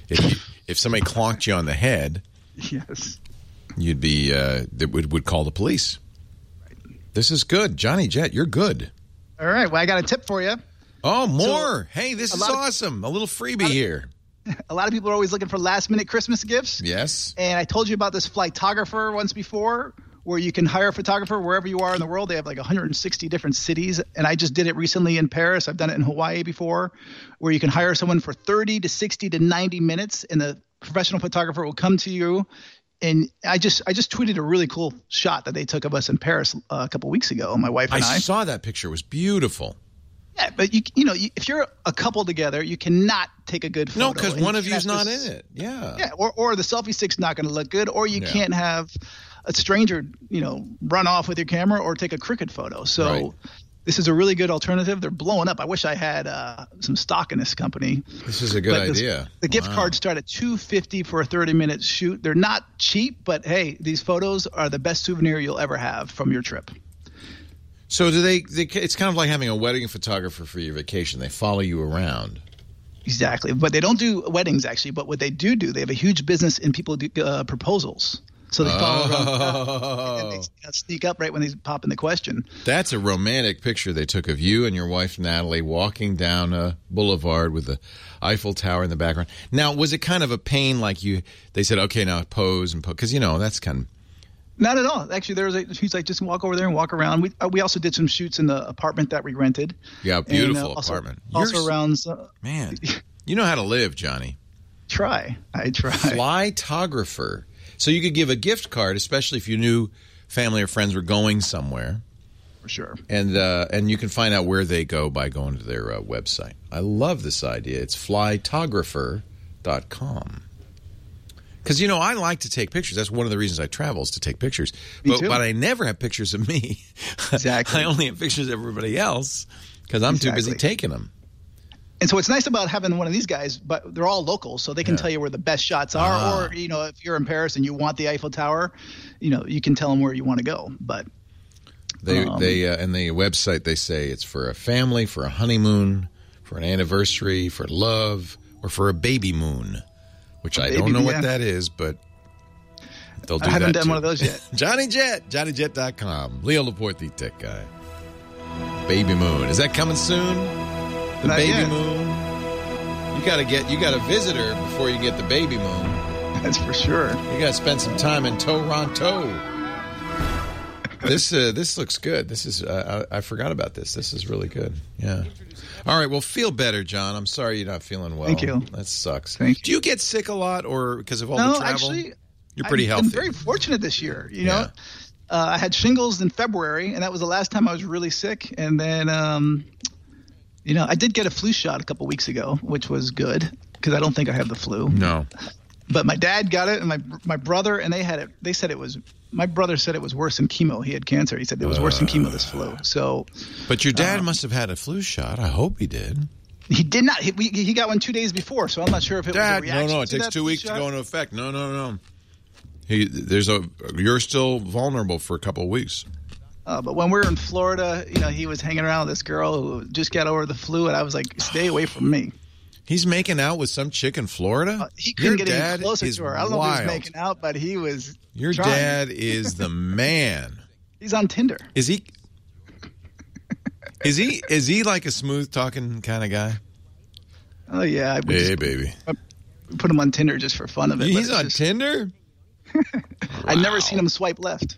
If somebody clonked you on the head, yes, you'd be would call the police. Right. This is good, Johnny Jet. You're good. All right. Well, I got a tip for you. Oh, more! Hey, this is awesome. A little freebie here. A lot of people are always looking for last-minute Christmas gifts. Yes. And I told you about this Flytographer once before, where you can hire a photographer wherever you are in the world. They have like 160 different cities. And I just did it recently in Paris. I've done it in Hawaii before, where you can hire someone for 30 to 60 to 90 minutes, and the professional photographer will come to you. And I just tweeted a really cool shot that they took of us in Paris a couple weeks ago, my wife and I. I saw that picture. It was beautiful. Yeah, but if you're a couple together, you cannot take a good photo. No, because one of you's not in it. Yeah. Yeah, or the selfie stick's not going to look good, or you can't have a stranger, run off with your camera or take a crooked photo. So this is a really good alternative. They're blowing up. I wish I had some stock in this company. This is a good idea. The gift cards start at $250 for a 30-minute shoot. They're not cheap, but hey, these photos are the best souvenir you'll ever have from your trip. So do they it's kind of like having a wedding photographer for your vacation. They follow you around. Exactly. But they don't do weddings, actually. But what they do, they have a huge business in people do proposals. So they follow around and they sneak up right when they pop in the question. That's a romantic picture they took of you and your wife, Natalie, walking down a boulevard with the Eiffel Tower in the background. Now, was it kind of a pain like they said, okay, now pose and pose? Because, that's kind of... Not at all. Actually, he's like, just walk over there and walk around. We also did some shoots in the apartment that we rented. Yeah, beautiful apartment. Also around. Man, you know how to live, Johnny. I try. Flytographer. So you could give a gift card, especially if you knew family or friends were going somewhere. For sure. And you can find out where they go by going to their website. I love this idea. It's flytographer.com. Because, I like to take pictures. That's one of the reasons I travel is to take pictures. But I never have pictures of me. Exactly. I only have pictures of everybody else because I'm too busy taking them. And so what's nice about having one of these guys, but they're all local, so they can tell you where the best shots are. Or, if you're in Paris and you want the Eiffel Tower, you can tell them where you want to go. But they in the website, they say it's for a family, for a honeymoon, for an anniversary, for love, or for a baby moon. Which I don't know what that is, but they'll do that. I haven't too. done one of those yet. Johnny Jet, JohnnyJet.com. Leo Laporte, the tech guy. Baby moon. Is that coming soon? The Not baby yet. moon? You got a visitor before you get the baby moon. That's for sure. You got to spend some time in Toronto. This looks good. This is I forgot about this. This is really good. Yeah. All right. Well, feel better, John. I'm sorry you're not feeling well. Thank you. That sucks. Thank you. Do you get sick a lot, or because of all the travel? Actually, you're pretty healthy. I've been very fortunate this year. I had shingles in February, and that was the last time I was really sick. And then, I did get a flu shot a couple weeks ago, which was good because I don't think I have the flu. No. But my dad got it, and my brother, and they had it. They said it was. My brother said it was worse than chemo. He had cancer. He said it was worse than chemo, this flu. So. But your dad must have had a flu shot. I hope he did. He did not. He got one 2 days before, so I'm not sure if it was a reaction. No. It takes 2 weeks to go into effect. No. You're still vulnerable for a couple of weeks. But when we were in Florida, he was hanging around with this girl who just got over the flu, and I was like, stay away from me. He's making out with some chick in Florida? He couldn't Your get dad any closer is to her. I don't know if he wild. was making out, but he was Your trying. dad is the man. He's on Tinder. Is he? Is he like a smooth talking kind of guy? Oh yeah. Hey, baby. Put him on Tinder just for fun of it. He's on Tinder? I've never seen him swipe left.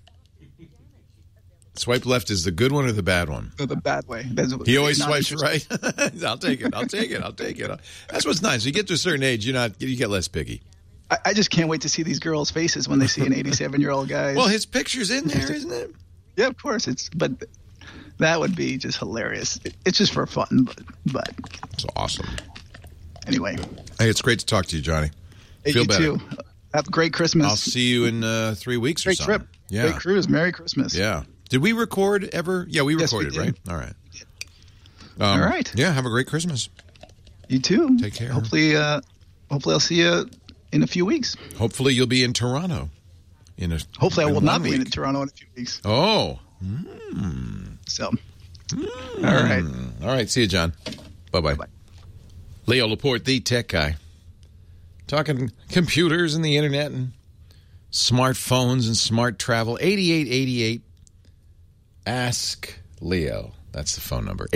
Swipe left is the good one or the bad one? The bad way. He always swipes right. I'll take it. That's what's nice. You get to a certain age, you get less picky. I just can't wait to see these girls' faces when they see an 87-year-old guy. Well, his picture's in there, isn't it? Yeah, of course. But that would be just hilarious. It's just for fun, but it's awesome. Anyway, hey, it's great to talk to you, Johnny. Hey, Feel you better. too. Have a great Christmas. I'll see you in 3 weeks or Great something. trip. Yeah. Great cruise. Merry Christmas. Yeah. Did we record ever? Yeah, we recorded, we right? All right. All right. Yeah, have a great Christmas. You too. Take care. Hopefully I'll see you in a few weeks. Hopefully you'll be in Toronto. Hopefully I will not be week. in Toronto in a few weeks. Oh. So. All right. All right. See you, John. Bye-bye. Leo Laporte, the tech guy. Talking computers and the internet and smartphones and smart travel. 8888 Ask Leo. That's the phone number.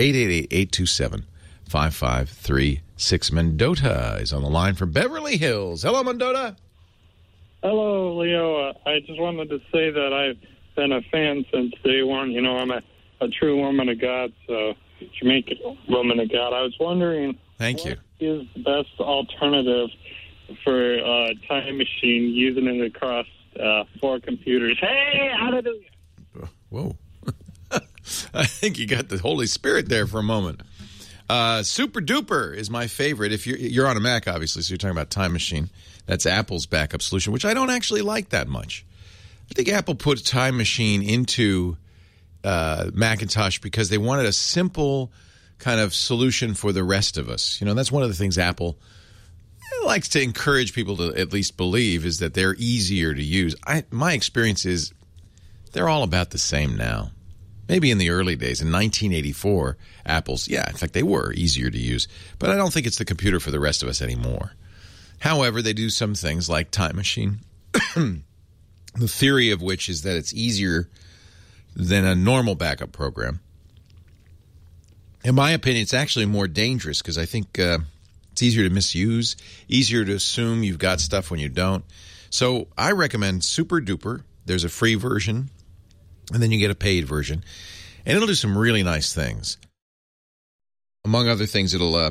888-827-5536. Mendota is on the line from Beverly Hills. Hello, Mendota. Hello, Leo. I just wanted to say that I've been a fan since day one. You know, I'm a true woman of God, so Jamaican woman of God. I was wondering, Thank you. Is the best alternative for a time machine using it across 4 computers? Hey, hallelujah. Whoa. I think you got the Holy Spirit there for a moment. Super Duper is my favorite. If you're on a Mac, obviously, so you're talking about Time Machine. That's Apple's backup solution, which I don't actually like that much. I think Apple put Time Machine into Macintosh because they wanted a simple kind of solution for the rest of us. You know, that's one of the things Apple likes to encourage people to at least believe is that they're easier to use. My experience is they're all about the same now. Maybe in the early days, in 1984, Apple's, in fact, they were easier to use. But I don't think it's the computer for the rest of us anymore. However, they do some things like Time Machine, the theory of which is that it's easier than a normal backup program. In my opinion, it's actually more dangerous because I think it's easier to misuse, easier to assume you've got stuff when you don't. So I recommend Super Duper. There's a free version, and then you get a paid version. And it'll do some really nice things. Among other things, it'll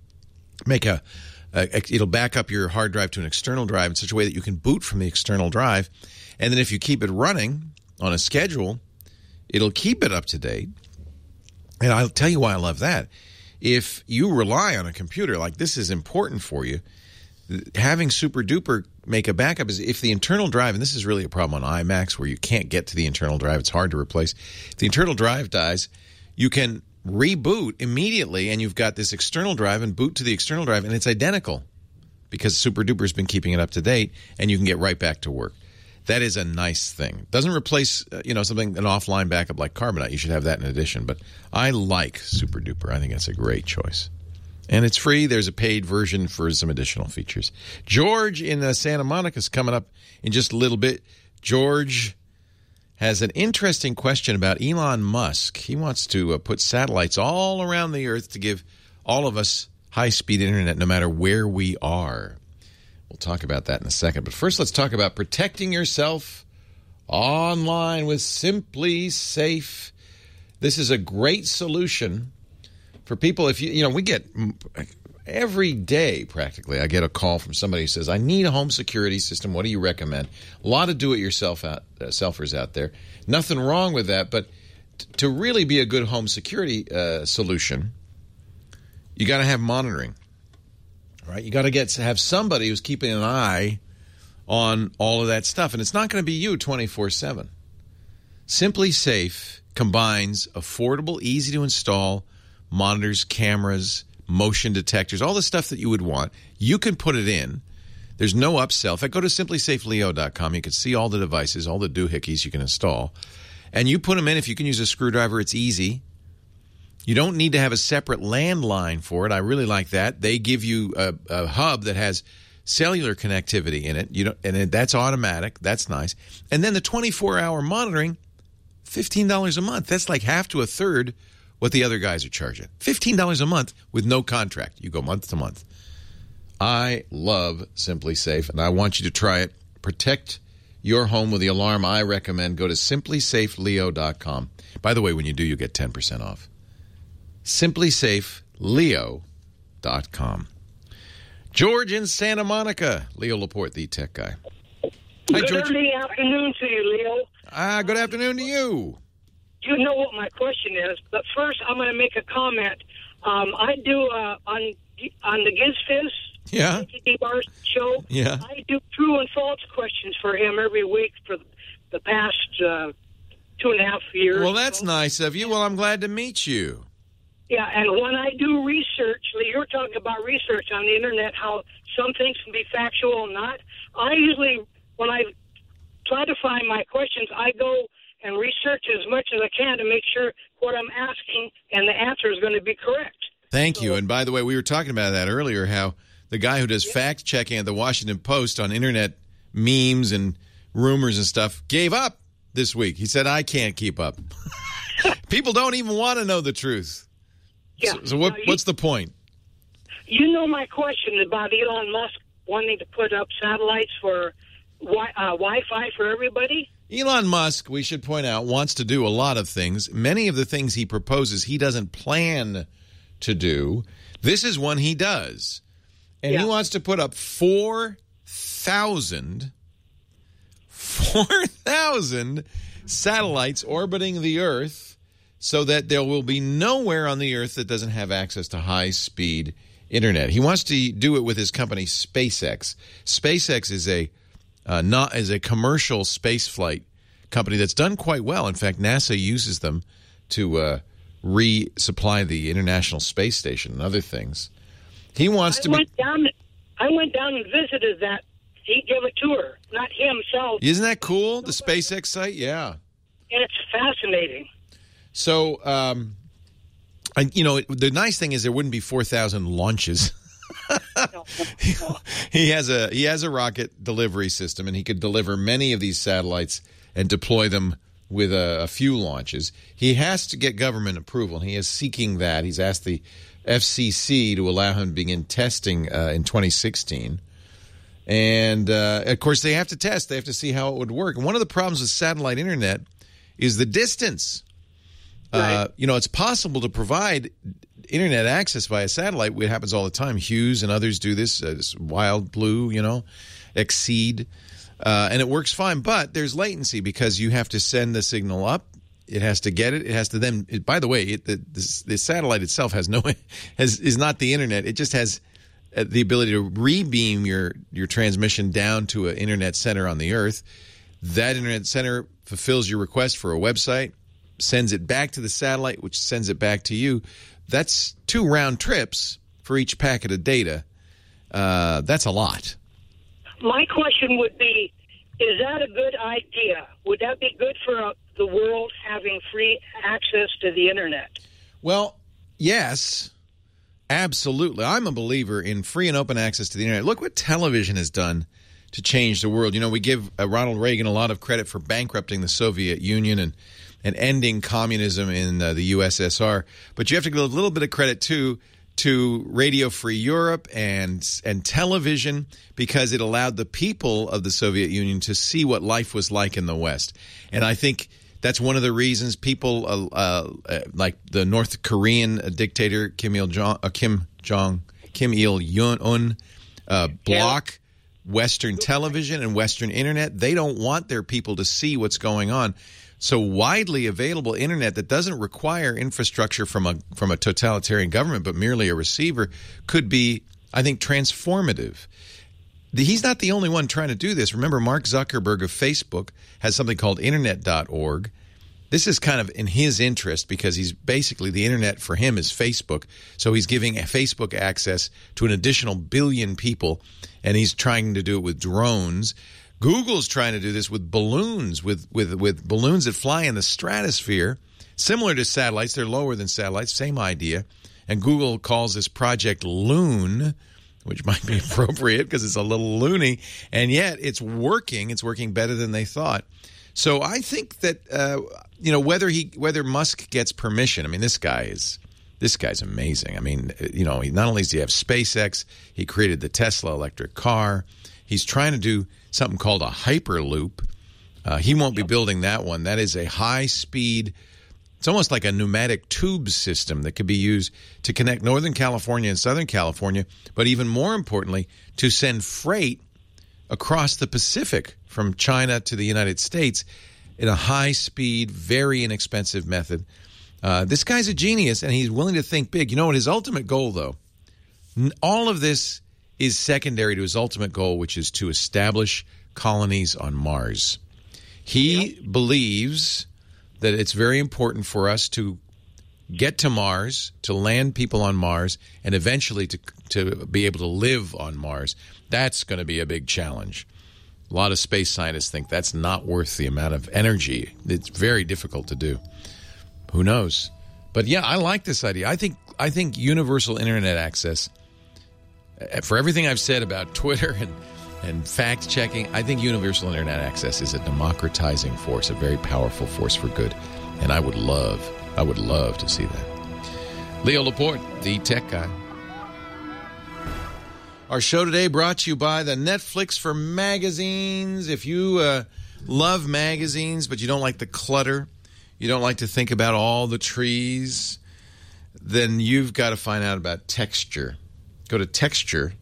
it'll back up your hard drive to an external drive in such a way that you can boot from the external drive. And then if you keep it running on a schedule, it'll keep it up to date. And I'll tell you why I love that. If you rely on a computer, like this is important for you, having Super Duper make a backup is if the internal drive, and this is really a problem on iMacs where you can't get to the internal drive, it's hard to replace. If the internal drive dies, you can reboot immediately and you've got this external drive and boot to the external drive and it's identical because Super Duper's been keeping it up to date and you can get right back to work. That is a nice thing. Doesn't replace, something, an offline backup like Carbonite. You should have that in addition. But I like Super Duper. I think that's a great choice. And it's free. There's a paid version for some additional features. George in Santa Monica is coming up in just a little bit. George has an interesting question about Elon Musk. He wants to put satellites all around the earth to give all of us high-speed internet no matter where we are. We'll talk about that in a second. But first, let's talk about protecting yourself online with Simply Safe. This is a great solution for people. If we get every day practically, I get a call from somebody who says, I need a home security system. What do you recommend? A lot of do-it-yourselfers out there. Nothing wrong with that. But to really be a good home security solution, you got to have monitoring. Right, you got to have somebody who's keeping an eye on all of that stuff, and it's not going to be you 24/7. Simply Safe combines affordable, easy to install monitors, cameras, motion detectors, all the stuff that you would want. You can put it in. There's no upsell. In fact, go to simplysafeLeo.com. You can see all the devices, all the doohickeys you can install, and you put them in. If you can use a screwdriver, it's easy. You don't need to have a separate landline for it. I really like that. They give you a hub that has cellular connectivity in it. That's automatic. That's nice. And then the 24-hour monitoring, $15 a month. That's like half to a third what the other guys are charging. $15 a month with no contract. You go month to month. I love Simply Safe, and I want you to try it. Protect your home with the alarm I recommend. Go to simplysafeLeo.com. By the way, when you do, you get 10% off. simplysafeLeo.com. George in Santa Monica. Leo Laporte, the tech guy. Hi, George. Good early afternoon to you, Leo. Good afternoon to you. You know what my question is, but first I'm going to make a comment. I do on the GizFizz TTBR show. Yeah. I do true and false questions for him every week for the past 2.5 years. Well, that's nice of you. Well, I'm glad to meet you. Yeah, and when I do research, you're talking about research on the internet, how some things can be factual and not. I usually, when I try to find my questions, I go and research as much as I can to make sure what I'm asking and the answer is going to be correct. Thank you. And by the way, we were talking about that earlier, how the guy who does fact-checking at the Washington Post on internet memes and rumors and stuff gave up this week. He said, I can't keep up. People don't even want to know the truth. Yeah. So what's the point? You know my question about Elon Musk wanting to put up satellites for Wi-Fi for everybody? Elon Musk, we should point out, wants to do a lot of things. Many of the things he proposes, he doesn't plan to do. This is one he does. And he wants to put up 4,000 satellites orbiting the Earth so that there will be nowhere on the Earth that doesn't have access to high-speed internet. He wants to do it with his company SpaceX. SpaceX is a commercial spaceflight company that's done quite well. In fact, NASA uses them to resupply the International Space Station and other things. He wants I went down and visited that. He gave a tour, not himself. Isn't that cool? The SpaceX site, yeah. And it's fascinating. So, the nice thing is there wouldn't be 4,000 launches. He has a rocket delivery system, and he could deliver many of these satellites and deploy them with a few launches. He has to get government approval, and he is seeking that. He's asked the FCC to allow him to begin testing in 2016. And, of course, they have to test. They have to see how it would work. And one of the problems with satellite internet is the distance. Right. It's possible to provide internet access via satellite. It happens all the time. Hughes and others do this. This Wild Blue, Exceed. And it works fine. But there's latency because you have to send the signal up. It has to get it. It has to then. By the way, the satellite itself is not the internet. It just has the ability to re-beam your transmission down to an internet center on the Earth. That internet center fulfills your request for a website, sends it back to the satellite, which sends it back to you. That's 2 round trips for each packet of data. That's a lot. My question would be, is that a good idea? Would that be good for the world having free access to the internet? Well, yes, absolutely. I'm a believer in free and open access to the internet. Look what television has done to change the world. We give Ronald Reagan a lot of credit for bankrupting the Soviet Union and ending communism in the USSR. But you have to give a little bit of credit, too, to Radio Free Europe and television, because it allowed the people of the Soviet Union to see what life was like in the West. And I think that's one of the reasons people like the North Korean dictator Kim Il-jong block Western television and Western internet. They don't want their people to see what's going on. So widely available internet that doesn't require infrastructure from a totalitarian government, but merely a receiver, could be, I think, transformative. He's not the only one trying to do this. Remember, Mark Zuckerberg of Facebook has something called Internet.org. This is kind of in his interest because he's basically, the internet for him is Facebook. So he's giving Facebook access to an additional 1 billion people, and he's trying to do it with drones. Google's trying to do this with balloons, with balloons that fly in the stratosphere, similar to satellites. They're lower than satellites, same idea. And Google calls this Project Loon, which might be appropriate because it's a little loony, and yet it's working. It's working better than they thought. So I think that whether Musk gets permission. I mean, this guy's amazing. I mean, not only does he have SpaceX, he created the Tesla electric car. He's trying to do something called a Hyperloop. He won't be building that one. That is a high-speed. It's almost like a pneumatic tube system that could be used to connect Northern California and Southern California, but even more importantly, to send freight across the Pacific from China to the United States in a high-speed, very inexpensive method. This guy's a genius, and he's willing to think big. You know what? His ultimate goal, though, all of this is secondary to his ultimate goal, which is to establish colonies on Mars. He believes that it's very important for us to get to Mars, to land people on Mars, and eventually to be able to live on Mars. That's going to be a big challenge. A lot of space scientists think that's not worth the amount of energy. It's very difficult to do. Who knows? But yeah, I like this idea. I think universal internet access, for everything I've said about Twitter and fact-checking, I think universal internet access is a democratizing force, a very powerful force for good. And I would love to see that. Leo Laporte, the tech guy. Our show today brought to you by the Netflix for magazines. If you love magazines, but you don't like the clutter, you don't like to think about all the trees, then you've got to find out about Texture. Go to Texture,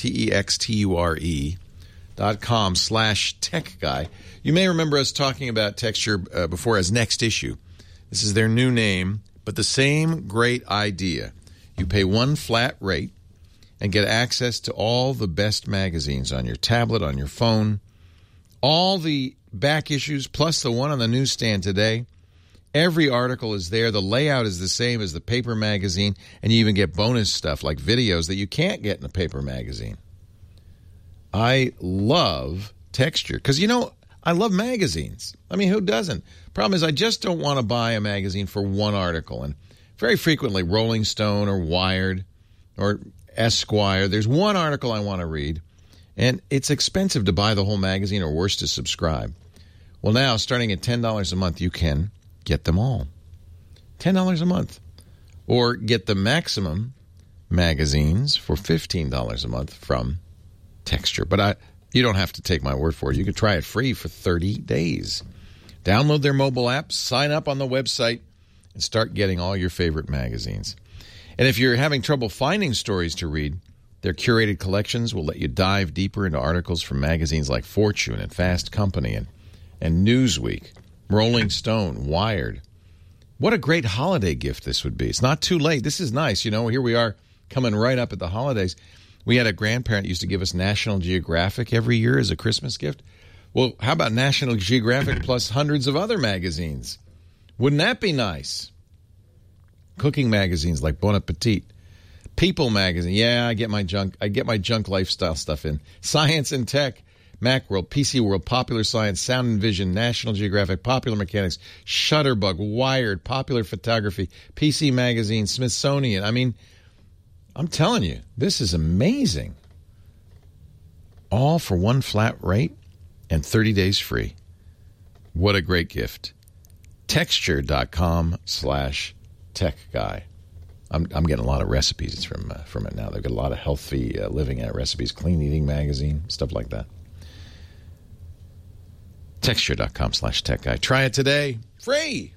texture.com/techguy. You may remember us talking about Texture before as Next Issue. This is their new name, but the same great idea. You pay one flat rate and get access to all the best magazines on your tablet, on your phone, all the back issues, plus the one on the newsstand today. Every article is there. The layout is the same as the paper magazine, and you even get bonus stuff like videos that you can't get in a paper magazine. I love Texture because, I love magazines. I mean, who doesn't? Problem is, I just don't want to buy a magazine for one article. And very frequently, Rolling Stone or Wired or Esquire, there's one article I want to read, and it's expensive to buy the whole magazine or worse to subscribe. Well, now, starting at $10 a month, you can get them all. $10 a month. Or get the maximum magazines for $15 a month from Texture. But you don't have to take my word for it. You can try it free for 30 days. Download their mobile app, sign up on the website, and start getting all your favorite magazines. And if you're having trouble finding stories to read, their curated collections will let you dive deeper into articles from magazines like Fortune and Fast Company and Newsweek, Rolling Stone, Wired. What a great holiday gift this would be. It's not too late. This is nice. Here we are coming right up at the holidays. We had a grandparent used to give us National Geographic every year as a Christmas gift. Well, how about National Geographic plus hundreds of other magazines? Wouldn't that be nice? Cooking magazines like Bon Appetit. People magazine. Yeah, I get my junk lifestyle stuff in. Science and Tech. Macworld, PC World, Popular Science, Sound and Vision, National Geographic, Popular Mechanics, Shutterbug, Wired, Popular Photography, PC Magazine, Smithsonian. I mean, I'm telling you, this is amazing. All for one flat rate and 30 days free. What a great gift. Texture.com/techguy. I'm getting a lot of recipes from it now. They've got a lot of healthy living recipes, clean eating magazine, stuff like that. Texture.com/techguy. Try it today. Free.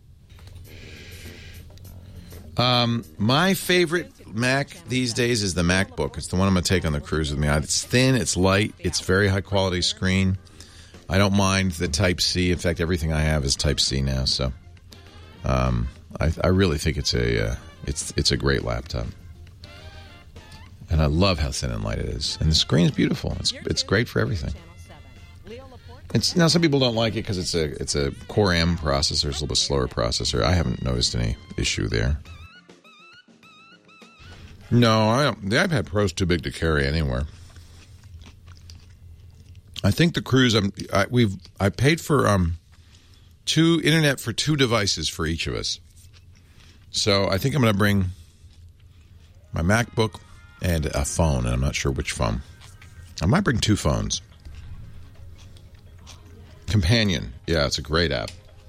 My favorite Mac these days is the MacBook. It's the one I'm going to take on the cruise with me. It's thin, it's light, it's very high quality screen. I don't mind the Type-C. In fact, everything I have is Type-C now. So I really think it's a great laptop. And I love how thin and light it is. And the screen's beautiful. It's great for everything. Now, some people don't like it because it's a Core M processor. It's a little bit slower processor. I haven't noticed any issue there. No, I don't. The iPad Pro is too big to carry anywhere. I think the cruise. I paid for two internet for 2 devices for each of us. So I think I'm going to bring my MacBook and a phone, and I'm not sure which phone. I might bring 2 phones. Companion. Yeah, it's a great app.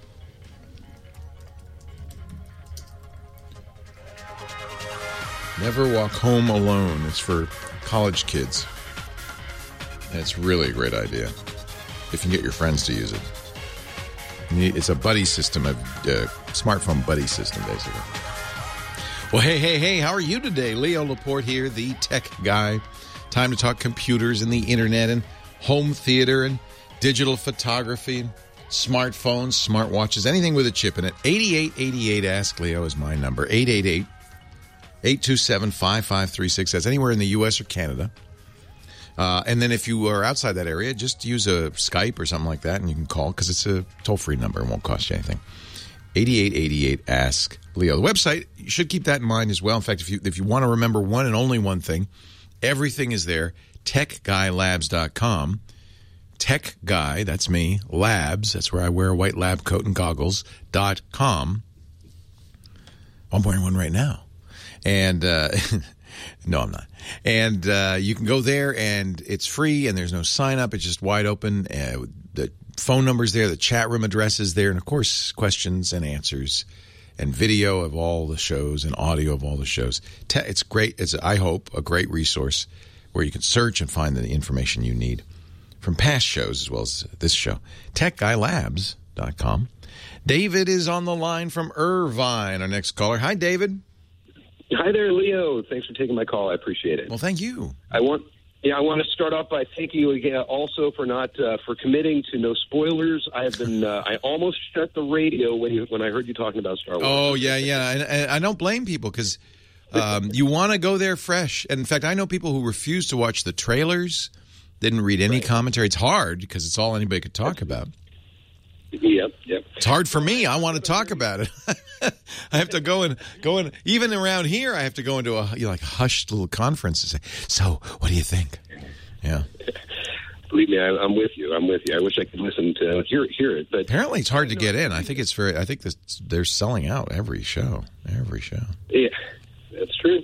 Never Walk Home Alone. It's for college kids. And it's really a great idea if you can get your friends to use it. It's a buddy system, a smartphone buddy system, basically. Well, hey, how are you today? Leo Laporte here, the tech guy. Time to talk computers and the internet and home theater and digital photography and smartphones, smartwatches, anything with a chip in it. 8888 Ask Leo is my number. 888-827-5536. That's anywhere in the U.S. or Canada. And then if you are outside that area, just use a Skype or something like that, and you can call because it's a toll-free number. It won't cost you anything. 8888 Ask Leo. The website, you should keep that in mind as well. In fact, if you want to remember one and only one thing, everything is there. TechGuyLabs.com. Tech Guy, that's me. Labs, that's where I wear a white lab coat and goggles.com. I'm wearing one right now. And no, I'm not. And you can go there, and it's free, and there's no sign-up. It's just wide open. The phone number's there, the chat room address is there, and, of course, questions and answers and video of all the shows and audio of all the shows. It's great. It's, I hope, a great resource where you can search and find the information you need from past shows as well as this show. TechGuyLabs.com. David is on the line from Irvine, our next caller. Hi, David. Hi there, Leo. Thanks for taking my call. I appreciate it. Well, thank you. I want to start off by thanking you again also for for committing to no spoilers. I have been I almost shut the radio when I heard you talking about Star Wars. Oh yeah, and I don't blame people because you want to go there fresh. And in fact, I know people who refuse to watch the trailers, didn't read any commentary. It's hard because it's all anybody could talk about. Yep. It's hard for me. I want to talk about it. I have to go and even around here. I have to go into a hushed little conference and say, "So, what do you think?" Yeah. Believe me, I'm with you. I wish I could listen to hear it, but apparently it's hard to get in. I think it's very. I think they're selling out every show. Yeah, that's true.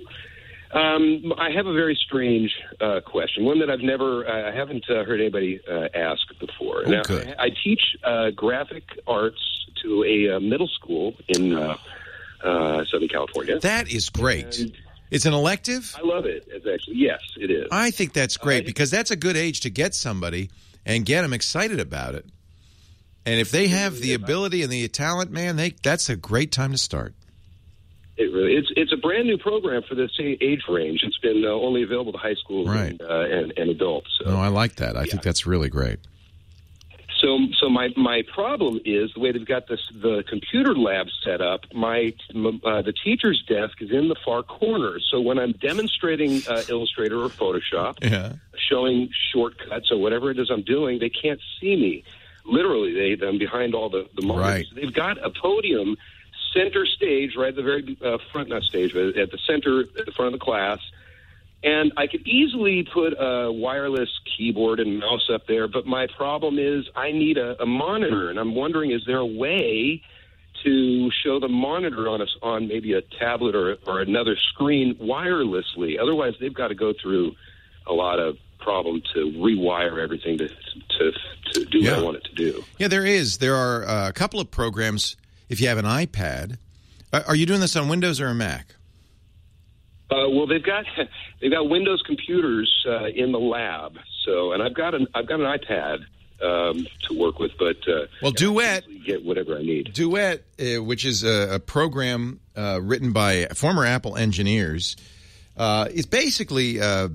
I have a very strange question, one that I haven't heard anybody ask before. Now, good. I teach graphic arts to a middle school in Southern California. That is great. It's an elective? I love it. Yes, it is. I think that's great because that's a good age to get somebody and get them excited about it. And if they have the ability and the talent, man, that's a great time to start. It really it's a brand new program for this age range. It's been only available to high school and adults. So. No, I like that. I think that's really great. So my problem is the way they've got the computer lab set up. The teacher's desk is in the far corner. So when I'm demonstrating Illustrator or Photoshop, showing shortcuts or whatever it is I'm doing, they can't see me. Literally, I'm behind all the monitors. Right. They've got a podium. Center stage, right at the very front, not stage, but at the center, at the front of the class. And I could easily put a wireless keyboard and mouse up there, but my problem is I need a monitor. And I'm wondering, is there a way to show the monitor on maybe a tablet or another screen wirelessly? Otherwise, they've got to go through a lot of problem to rewire everything to do what I want it to do. Yeah, there is. There are a couple of programs. If you have an iPad, are you doing this on Windows or a Mac? Well, they've got Windows computers in the lab. So, and I've got an iPad to work with, but Duet, I get whatever I need. Duet, which is a program written by former Apple engineers, is basically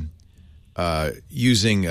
using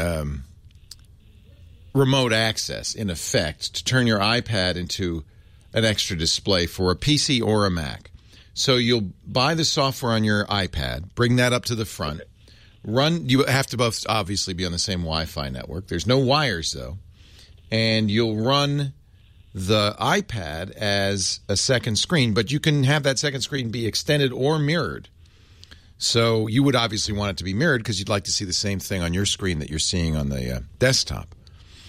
remote access in effect to turn your iPad into an extra display for a PC or a Mac. So you'll buy the software on your iPad, bring that up to the front, run. You have to both obviously be on the same Wi-Fi network. There's no wires, though. And you'll run the iPad as a second screen, but you can have that second screen be extended or mirrored. So you would obviously want it to be mirrored because you'd like to see the same thing on your screen that you're seeing on the desktop.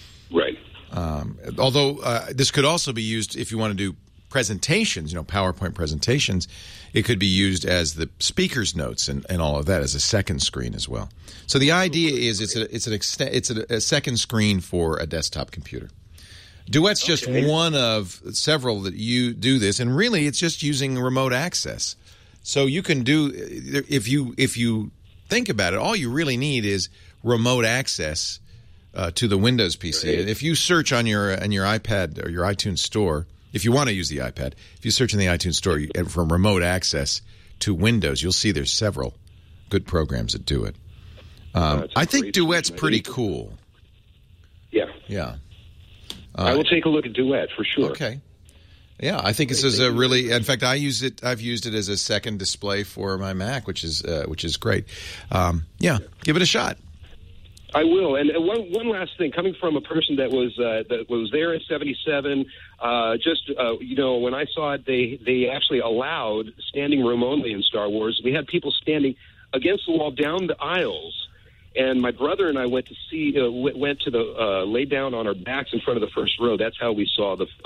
Although this could also be used if you want to do presentations, PowerPoint presentations. It could be used as the speaker's notes and all of that as a second screen as well. So the idea is it's a second screen for a desktop computer. Duet's just one of several that you do this, and really it's just using remote access. So you can do, if you think about it, all you really need is remote access to the Windows PC. And if you search on your iPad or your iTunes store, if you want to use the iPad, if you search in the iTunes store for remote access to Windows, you'll see there's several good programs that do it. I think Duet's pretty cool. Yeah. Yeah. I will take a look at Duet for sure. Okay. Yeah, I think this is a really. In fact, I've used it as a second display for my Mac, which is great. Yeah, give it a shot. I will. And one last thing, coming from a person that was there in '77, when I saw it, they actually allowed standing room only in Star Wars. We had people standing against the wall down the aisles. And my brother and I went to lay down on our backs in front of the first row. That's how we saw the.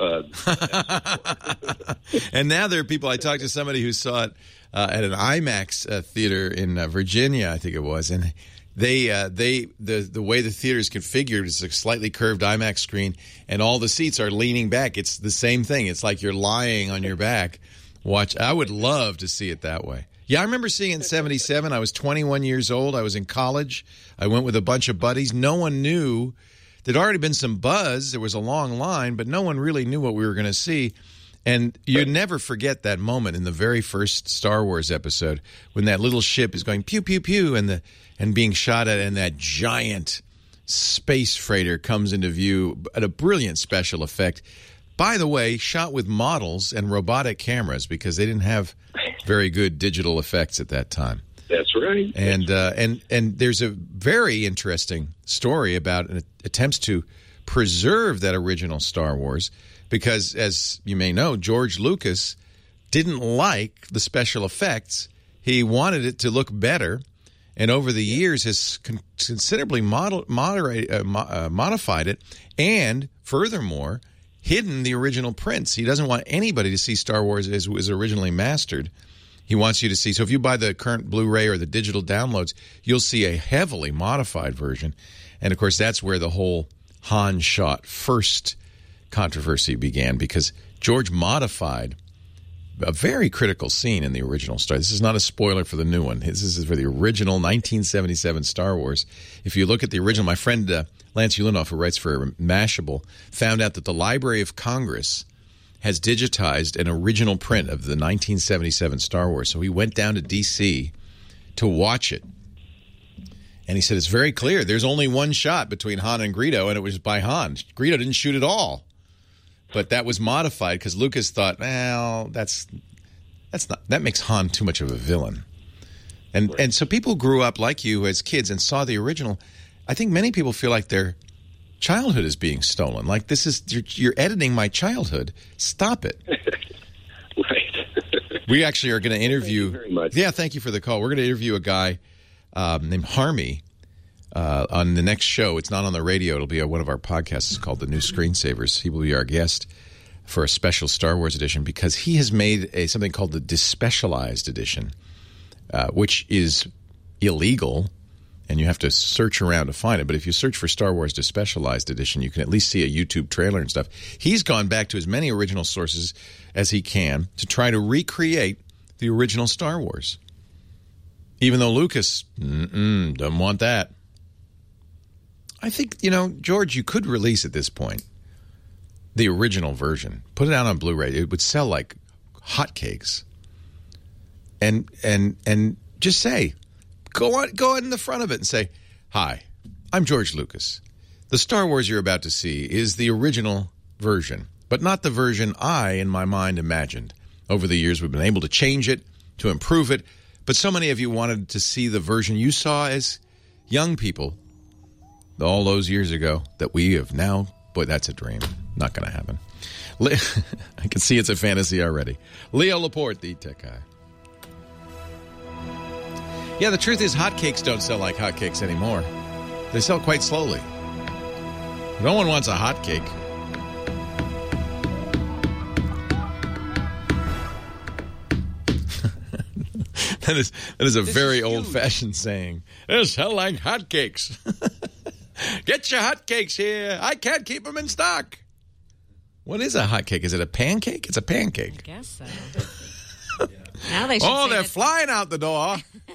And now there are people. I talked to somebody who saw it at an IMAX theater in Virginia, I think it was, and the way the theater is configured is a slightly curved IMAX screen, and all the seats are leaning back. It's the same thing. It's like you're lying on your back. I would love to see it that way. Yeah, I remember seeing it in '77. I was 21 years old. I was in college. I went with a bunch of buddies. No one knew. There'd already been some buzz. There was a long line, but no one really knew what we were going to see. And you'd never forget that moment in the very first Star Wars episode when that little ship is going pew, pew, pew, and being shot at, and that giant space freighter comes into view at a brilliant special effect. By the way, shot with models and robotic cameras because they didn't have very good digital effects at that time. That's right. And there's a very interesting story about attempts to preserve that original Star Wars because, as you may know, George Lucas didn't like the special effects. He wanted it to look better, and over the years has considerably modified it, and furthermore, hidden the original prints. He doesn't want anybody to see Star Wars as it was originally mastered. He wants you to see. So if you buy the current Blu-ray or the digital downloads, you'll see a heavily modified version. And, of course, that's where the whole Han shot first controversy began because George modified a very critical scene in the original Star Wars. This is not a spoiler for the new one. This is for the original 1977 Star Wars. If you look at the original, my friend Lance Ulinoff, who writes for Mashable, found out that the Library of Congress has digitized an original print of the 1977 Star Wars. So he went down to D.C. to watch it. And he said, it's very clear. There's only one shot between Han and Greedo, and it was by Han. Greedo didn't shoot at all. But that was modified because Lucas thought, well, that makes Han too much of a villain. And so people grew up like you as kids and saw the original. I think many people feel like their childhood is being stolen. Like, this is you're editing my childhood. Stop it. Right. We actually are going to interview. Thank you very much. Yeah, thank you for the call. We're going to interview a guy named Harmy on the next show. It's not on the radio. It'll be one of our podcasts. It's called The New Screensavers. He will be our guest for a special Star Wars edition because he has made something called the Despecialized edition, which is illegal. And you have to search around to find it. But if you search for Star Wars Despecialized Edition, you can at least see a YouTube trailer and stuff. He's gone back to as many original sources as he can to try to recreate the original Star Wars. Even though Lucas doesn't want that. I think, George, you could release at this point the original version. Put it out on Blu-ray. It would sell like hotcakes. And just say... Go in the front of it and say, hi, I'm George Lucas. The Star Wars you're about to see is the original version, but not the version I, in my mind, imagined. Over the years, we've been able to change it, to improve it, but so many of you wanted to see the version you saw as young people all those years ago that we have now. Boy, that's a dream. Not going to happen. I can see it's a fantasy already. Leo Laporte, the tech guy. Yeah, the truth is hotcakes don't sell like hotcakes anymore. They sell quite slowly. No one wants a hot cake. That is a very old-fashioned saying. It's hell like hotcakes. Get your hotcakes here. I can't keep them in stock. What is a hotcake? Is it a pancake? It's a pancake. I guess so. Now they should say they're that flying out the door.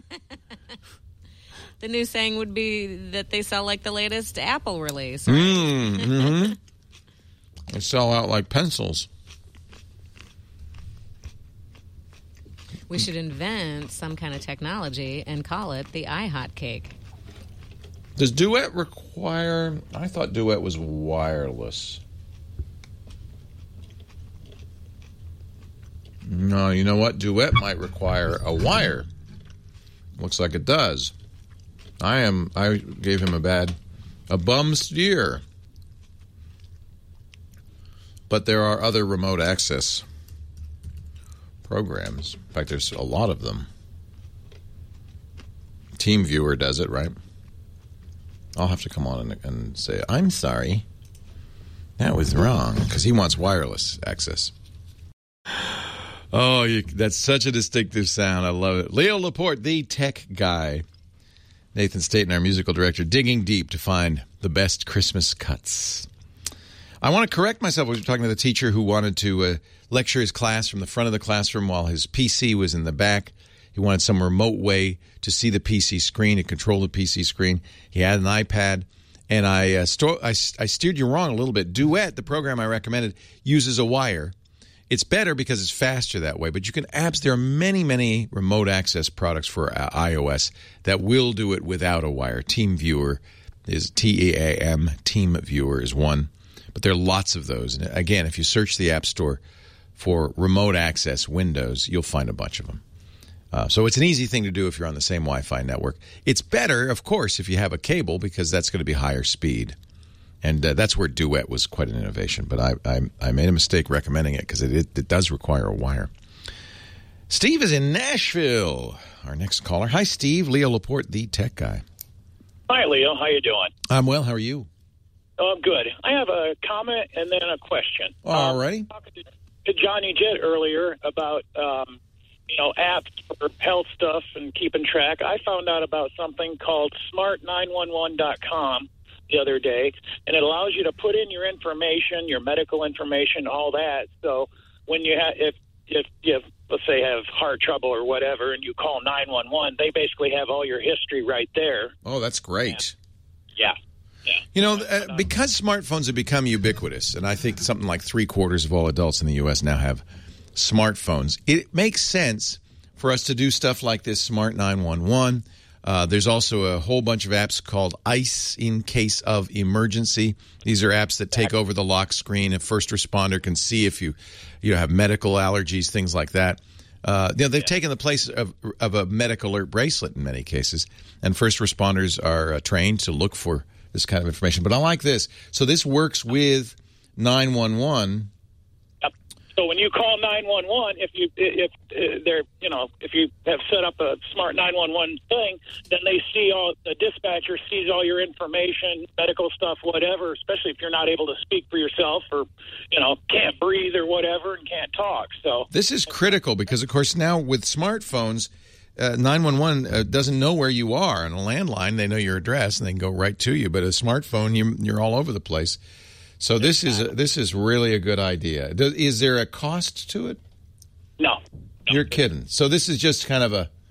the new saying would be that they sell like the latest Apple release. Right? Mm-hmm. They sell out like pencils. We should invent some kind of technology and call it the iHot cake. Does Duet require... I thought Duet was wireless. No, you know what? Duet might require a wire. Looks like it does. I gave him a bum steer. But there are other remote access programs. In fact, there's a lot of them. TeamViewer does it, right? I'll have to come on and say, I'm sorry. That was wrong, because he wants wireless access. Oh, that's such a distinctive sound. I love it. Leo Laporte, the tech guy. Nathan Staten, our musical director, digging deep to find the best Christmas cuts. I want to correct myself. I was talking to the teacher who wanted to lecture his class from the front of the classroom while his PC was in the back. He wanted some remote way to see the PC screen, to control the PC screen. He had an iPad, and I steered you wrong a little bit. Duet, the program I recommended, uses a wire. It's better because it's faster that way, but you can there are many, many remote access products for iOS that will do it without a wire. TeamViewer is TEAM, TeamViewer is one, but there are lots of those. And again, if you search the App Store for remote access Windows, you'll find a bunch of them. So it's an easy thing to do if you're on the same Wi-Fi network. It's better, of course, if you have a cable because that's going to be higher speed. And that's where Duet was quite an innovation. But I made a mistake recommending it because it does require a wire. Steve is in Nashville, our next caller. Hi, Steve. Leo Laporte, the tech guy. Hi, Leo. How you doing? I'm well. How are you? Oh, I'm good. I have a comment and then a question. All righty. Talking to Johnny Jett earlier about apps for health stuff and keeping track. I found out about something called smart911.com the other day, and it allows you to put in your information, your medical information, all that. So when you if you let's say have heart trouble or whatever, and you call 911, they basically have all your history right there. Oh, that's great. Yeah. You know, because smartphones have become ubiquitous, and I think something like 3/4 of all adults in the U.S. now have smartphones, it makes sense for us to do stuff like this Smart 911. There's also a whole bunch of apps called ICE, in case of emergency. These are apps that take over the lock screen. A first responder can see if you have medical allergies, things like that. They've taken the place of a medical alert bracelet in many cases, and first responders are trained to look for this kind of information. But I like this. So this works with 911. So when you call 911, if you have set up a smart 911 thing, then they see the dispatcher sees all your information, medical stuff, whatever. Especially if you're not able to speak for yourself or can't breathe or whatever and can't talk. So this is critical because, of course, now with smartphones, 911 doesn't know where you are. On a landline, they know your address and they can go right to you. But a smartphone, you're all over the place. So this is really a good idea. Is there a cost to it? No. You're kidding. So this is just kind of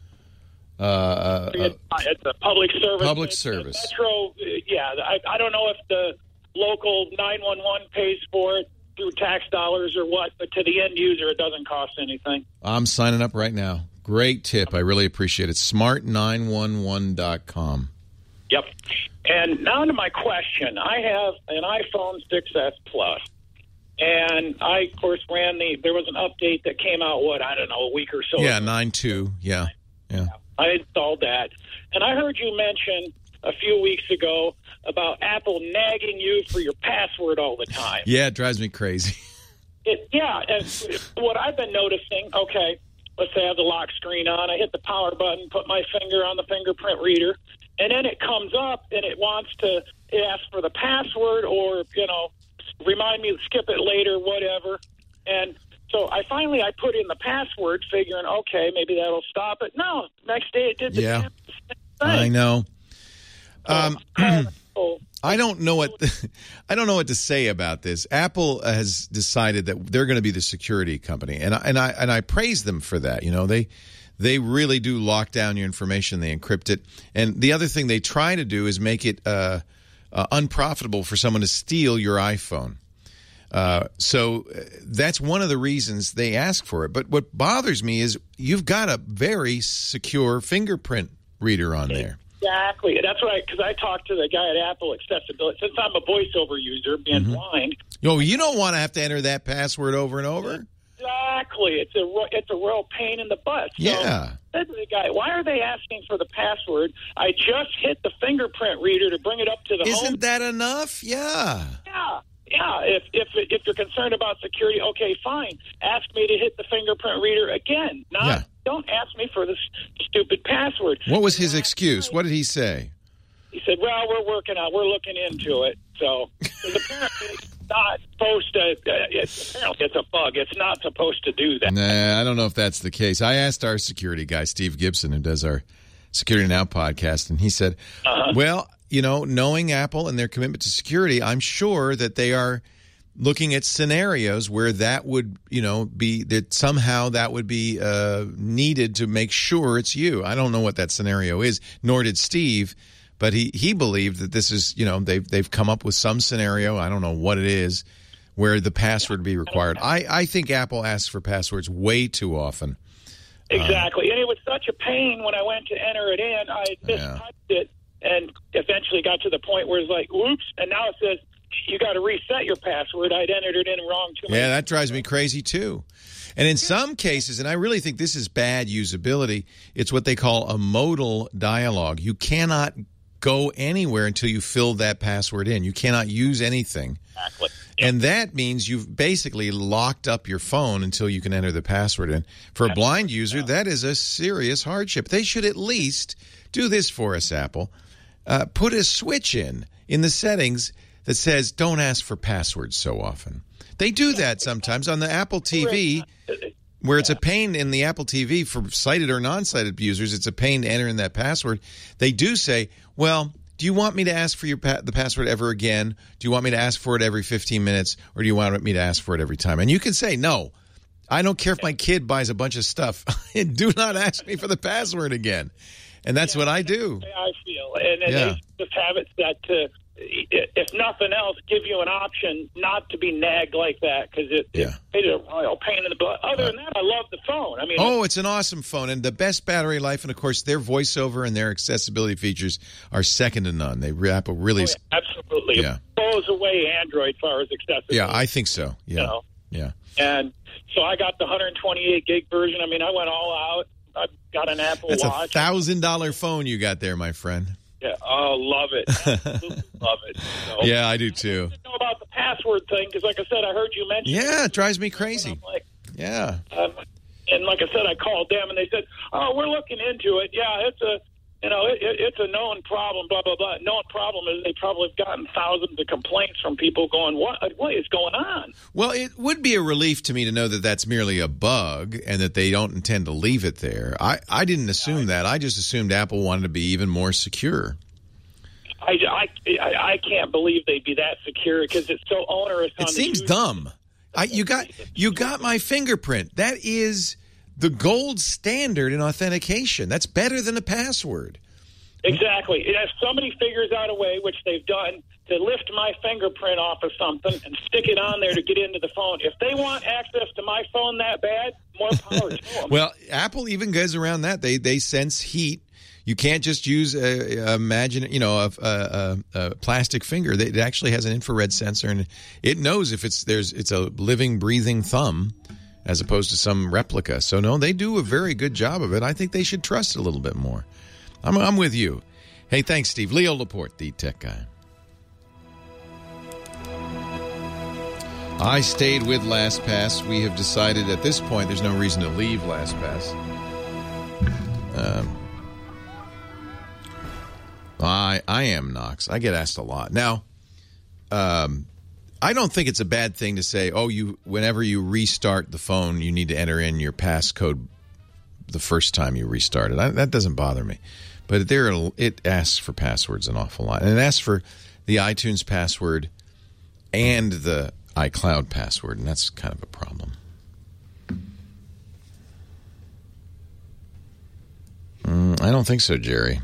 it's a public service. Public service. Metro, I don't know if the local 911 pays for it through tax dollars or what, but to the end user, it doesn't cost anything. I'm signing up right now. Great tip. I really appreciate it. Smart911.com. Yep. And now to my question. I have an iPhone 6S Plus, and I, of course, there was an update that came out, a week or so ago. 9.2, yeah. I installed that. And I heard you mention a few weeks ago about Apple nagging you for your password all the time. Yeah, it drives me crazy. And what I've been noticing, let's say I have the lock screen on, I hit the power button, put my finger on the fingerprint reader, and then it comes up and it asks for the password or, remind me to skip it later, whatever. And so I put in the password figuring, okay, maybe that'll stop it. No, next day it did the same thing. I know. I don't know what to say about this. Apple has decided that they're going to be the security company, and I praise them for that. They really do lock down your information. They encrypt it, and the other thing they try to do is make it unprofitable for someone to steal your iPhone. So that's one of the reasons they ask for it. But what bothers me is you've got a very secure fingerprint reader on there. Exactly. That's because I talked to the guy at Apple Accessibility. Since I'm a voiceover user, being blind. You don't want to have to enter that password over and over. Exactly. It's a real pain in the butt. So Yeah. I said to the guy, why are they asking for the password? I just hit the fingerprint reader to bring it up to the home. Isn't that enough? Yeah. Yeah. If you're concerned about security, okay, fine. Ask me to hit the fingerprint reader again. Don't ask me for this stupid password. What was his excuse? What did he say? He said, well, we're looking into it. So apparently it's not supposed to, apparently it's a bug. It's not supposed to do that. Nah, I don't know if that's the case. I asked our security guy, Steve Gibson, who does our Security Now podcast, and he said, well, knowing Apple and their commitment to security, I'm sure that they are looking at scenarios where that would, be that somehow that would be needed to make sure it's you. I don't know what that scenario is, nor did Steve, but he believed that this is, they've come up with some scenario, I don't know what it is, where the password would be required. I think Apple asks for passwords way too often. Exactly. And it was such a pain when I went to enter it in. I mistyped it and eventually got to the point where it's like, oops, and now it says, you got to reset your password. I'd entered it in wrong too much. Yeah, that drives me crazy too. And in some cases, and I really think this is bad usability, it's what they call a modal dialogue. You cannot go anywhere until you fill that password in. You cannot use anything. Exactly. And that means you've basically locked up your phone until you can enter the password in. For a blind user, that is a serious hardship. They should at least do this for us, Apple. Put a switch in the settings that says don't ask for passwords so often. They do that sometimes on the Apple TV, where it's a pain in the Apple TV for sighted or non-sighted users. It's a pain to enter in that password. They do say, well, do you want me to ask for the password ever again? Do you want me to ask for it every 15 minutes? Or do you want me to ask for it every time? And you can say, no, I don't care if my kid buys a bunch of stuff. Do not ask me for the password again. And that's what I do. I feel. And they just have it set to, if nothing else, give you an option not to be nagged like that, because it's a real pain in the butt. Other than that, I love the phone. I mean, it's an awesome phone, and the best battery life, and of course, their voiceover and their accessibility features are second to none. Apple really, absolutely, blows away Android as far as accessibility. Yeah, I think so. Yeah, yeah. And so I got the 128 gig version. I mean, I went all out. I got an Apple Watch. That's $1,000 phone you got there, my friend. Yeah, love it. Absolutely love it. So, yeah, I do too. I didn't know about the password thing because, like I said, I heard you mention. Yeah, it drives me crazy. I'm like, yeah. And like I said, I called them and they said, "Oh, we're looking into it. Yeah, it's a known problem. Blah blah blah. Known problem is they probably have gotten thousands of complaints from people going, what is going on?" Well, it would be a relief to me to know that that's merely a bug and that they don't intend to leave it there. I didn't assume that. I just assumed Apple wanted to be even more secure. I can't believe they'd be that secure because it's so onerous. It seems dumb. You got my fingerprint. That is the gold standard in authentication. That's better than a password. Exactly. If somebody figures out a way, which they've done, to lift my fingerprint off of something and stick it on there to get into the phone, if they want access to my phone that bad, more power to them. Well, Apple even goes around that. They sense heat. You can't just use a plastic finger. It actually has an infrared sensor, and it knows if it's a living, breathing thumb as opposed to some replica. So no, they do a very good job of it. I think they should trust it a little bit more. I'm with you. Hey, thanks, Steve. Leo Laporte, the tech guy. I stayed with LastPass. We have decided at this point there's no reason to leave LastPass. I am, Knox. I get asked a lot. Now, I don't think it's a bad thing to say, whenever you restart the phone, you need to enter in your passcode the first time you restart it. That doesn't bother me. But it asks for passwords an awful lot. And it asks for the iTunes password and the iCloud password, and that's kind of a problem. I don't think so, Jerry.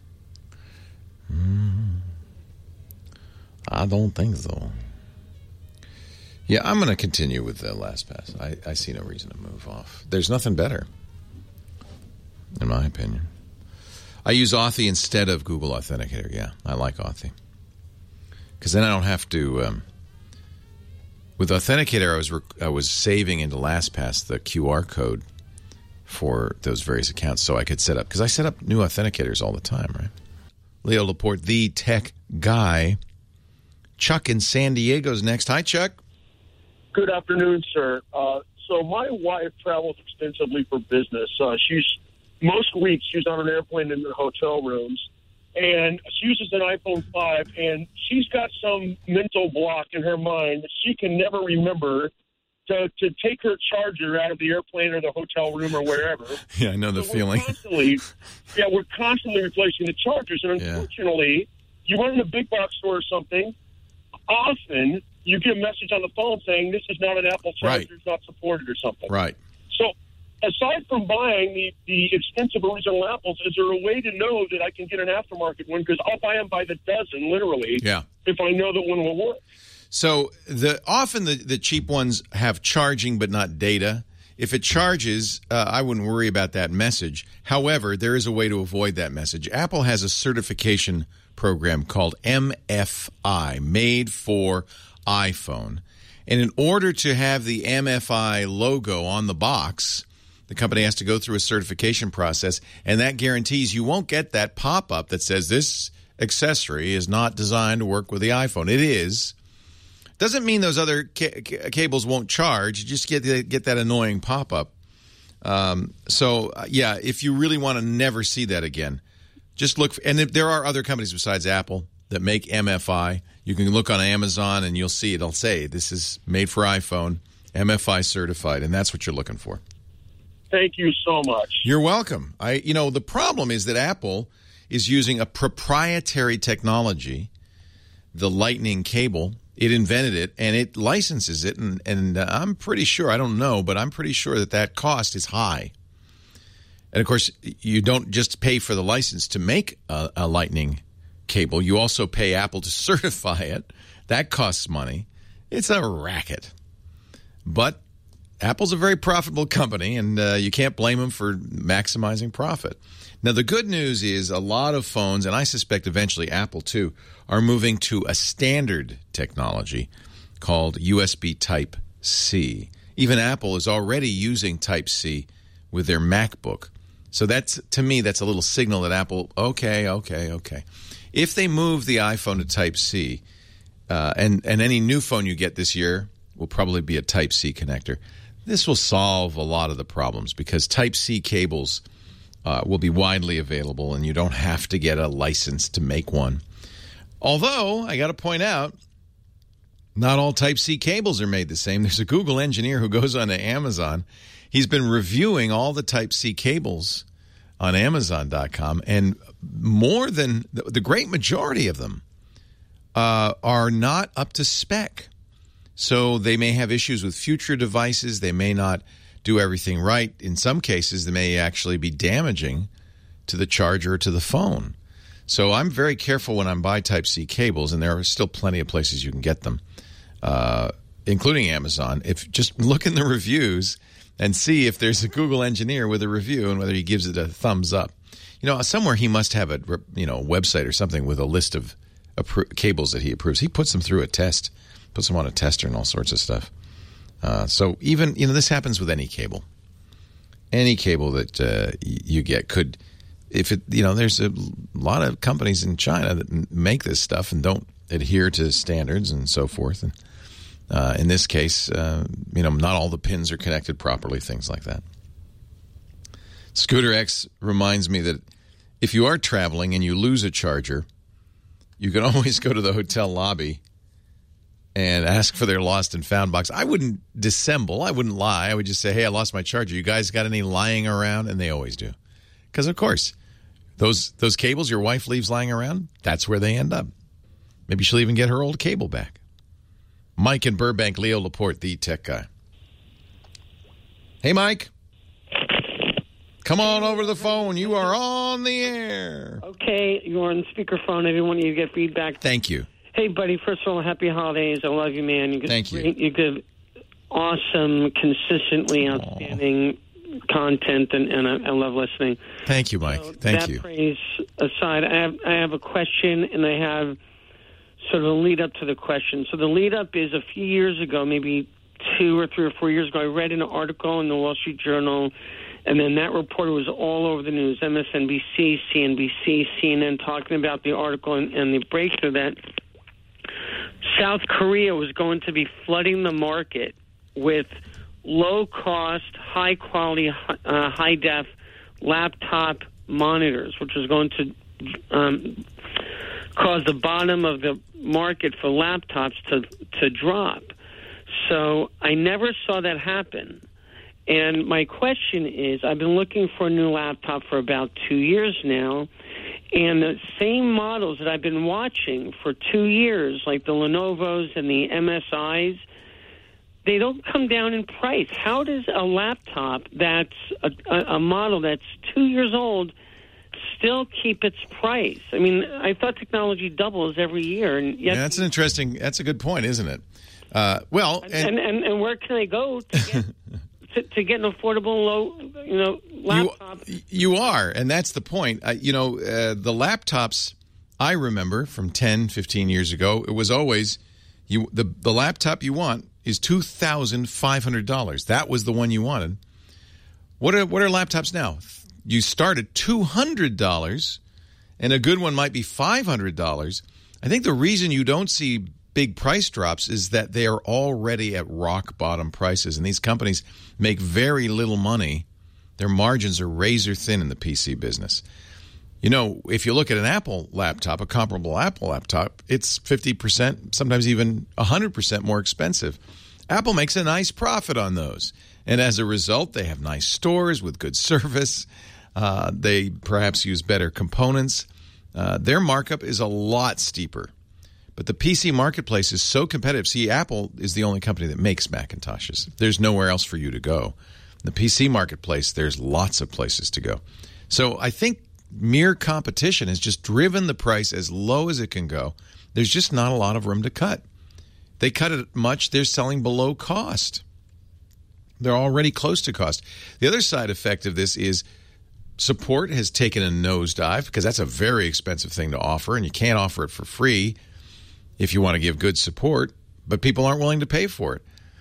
I don't think so. Yeah, I'm going to continue with LastPass. I see no reason to move off. There's nothing better, in my opinion. I use Authy instead of Google Authenticator. Yeah, I like Authy. Because then I don't have to... with Authenticator, I was saving into LastPass the QR code for those various accounts so I could set up. Because I set up new authenticators all the time, right? Leo Laporte, the tech guy. Chuck in San Diego's next. Hi, Chuck. Good afternoon, sir. So my wife travels extensively for business. Most weeks she's on an airplane in the hotel rooms, and she uses an iPhone 5, and she's got some mental block in her mind that she can never remember to take her charger out of the airplane or the hotel room or wherever. Yeah, I know the feeling. We're constantly replacing the chargers, and unfortunately, you run in a big box store or something, often you get a message on the phone saying this is not an Apple charger, it's not supported or something. Right. So aside from buying the expensive original Apples, is there a way to know that I can get an aftermarket one? Because I'll buy them by the dozen, literally, if I know that one will work. So often the cheap ones have charging but not data. If it charges, I wouldn't worry about that message. However, there is a way to avoid that message. Apple has a certification program called MFI, made for iPhone. And in order to have the MFI logo on the box, the company has to go through a certification process, and that guarantees you won't get that pop-up that says this accessory is not designed to work with the iPhone. It is. Doesn't mean those other cables won't charge. You just get that annoying pop-up. If you really want to never see that again, just look. And there are other companies besides Apple that make MFI. You can look on Amazon and you'll see it'll say this is made for iPhone, MFI certified, and that's what you're looking for. Thank you so much. You're welcome. The problem is that Apple is using a proprietary technology, the Lightning cable. It invented it, and it licenses it, and I'm pretty sure, I don't know, but I'm pretty sure that cost is high. And, of course, you don't just pay for the license to make a Lightning cable. You also pay Apple to certify it. That costs money. It's a racket. But Apple's a very profitable company, and you can't blame them for maximizing profit. Now, the good news is a lot of phones, and I suspect eventually Apple too, are moving to a standard technology called USB Type-C. Even Apple is already using Type-C with their MacBook. So to me, that's a little signal that Apple, okay. If they move the iPhone to Type-C, and any new phone you get this year will probably be a Type-C connector, this will solve a lot of the problems because Type-C cables will be widely available, and you don't have to get a license to make one. Although, I got to point out, not all Type-C cables are made the same. There's a Google engineer who goes onto Amazon. He's been reviewing all the Type-C cables on Amazon.com, and more than the great majority of them are not up to spec. So they may have issues with future devices. They may not do everything right. In some cases, they may actually be damaging to the charger or to the phone. So I'm very careful when I buy Type-C cables, and there are still plenty of places you can get them, including Amazon. Just look in the reviews and see if there's a Google engineer with a review and whether he gives it a thumbs up. Somewhere he must have a website or something with a list of cables that he approves. He puts them through a test, puts them on a tester and all sorts of stuff. So even, this happens with any cable. Any cable that you get could, there's a lot of companies in China that make this stuff and don't adhere to standards and so forth. And in this case, not all the pins are connected properly, things like that. Scooter X reminds me that if you are traveling and you lose a charger, you can always go to the hotel lobby and ask for their lost and found box. I wouldn't dissemble. I wouldn't lie. I would just say, hey, I lost my charger. You guys got any lying around? And they always do. Because, of course, those cables your wife leaves lying around, that's where they end up. Maybe she'll even get her old cable back. Mike in Burbank, Leo Laporte, the tech guy. Hey, Mike. Come on over to the phone. You are on the air. Okay, you're on speakerphone. Everyone, you get feedback. Thank you. Hey, buddy, first of all, happy holidays. I love you, man. Thank you. You give awesome, consistently outstanding content, and I love listening. Thank you, Mike. Thank you. That praise aside, I have a question, and I have sort of a lead-up to the question. So the lead-up is a few years ago, maybe 2 or 3 or 4 years ago, I read an article in the Wall Street Journal, and then that reporter was all over the news, MSNBC, CNBC, CNN, talking about the article and the breakthrough that South Korea was going to be flooding the market with low-cost, high-quality, high-def laptop monitors, which was going to cause the bottom of the market for laptops to drop. So I never saw that happen. And my question is, I've been looking for a new laptop for about 2 years now, and the same models that I've been watching for 2 years, like the Lenovo's and the MSI's, they don't come down in price. How does a laptop that's a model that's 2 years old still keep its price? I mean, I thought technology doubles every year. And yet that's a good point, isn't it? And where can I go to get to get an affordable laptop? You are, and that's the point. The laptops I remember from 10, 15 years ago, it was always the laptop you want is $2,500. That was the one you wanted. What are laptops now? You start at $200, and a good one might be $500. I think the reason you don't see big price drops is that they are already at rock bottom prices, and these companies make very little money. Their margins are razor thin in the PC business. If you look at an Apple laptop, a comparable Apple laptop, it's 50%, sometimes even 100% more expensive. Apple makes a nice profit on those, and as a result, they have nice stores with good service. They perhaps use better components. Their markup is a lot steeper. But the PC marketplace is so competitive. See, Apple is the only company that makes Macintoshes. There's nowhere else for you to go. The PC marketplace, there's lots of places to go. So I think mere competition has just driven the price as low as it can go. There's just not a lot of room to cut. They cut it much, they're selling below cost. They're already close to cost. The other side effect of this is support has taken a nosedive, because that's a very expensive thing to offer, and you can't offer it for free if you want to give good support, but people aren't willing to pay for it.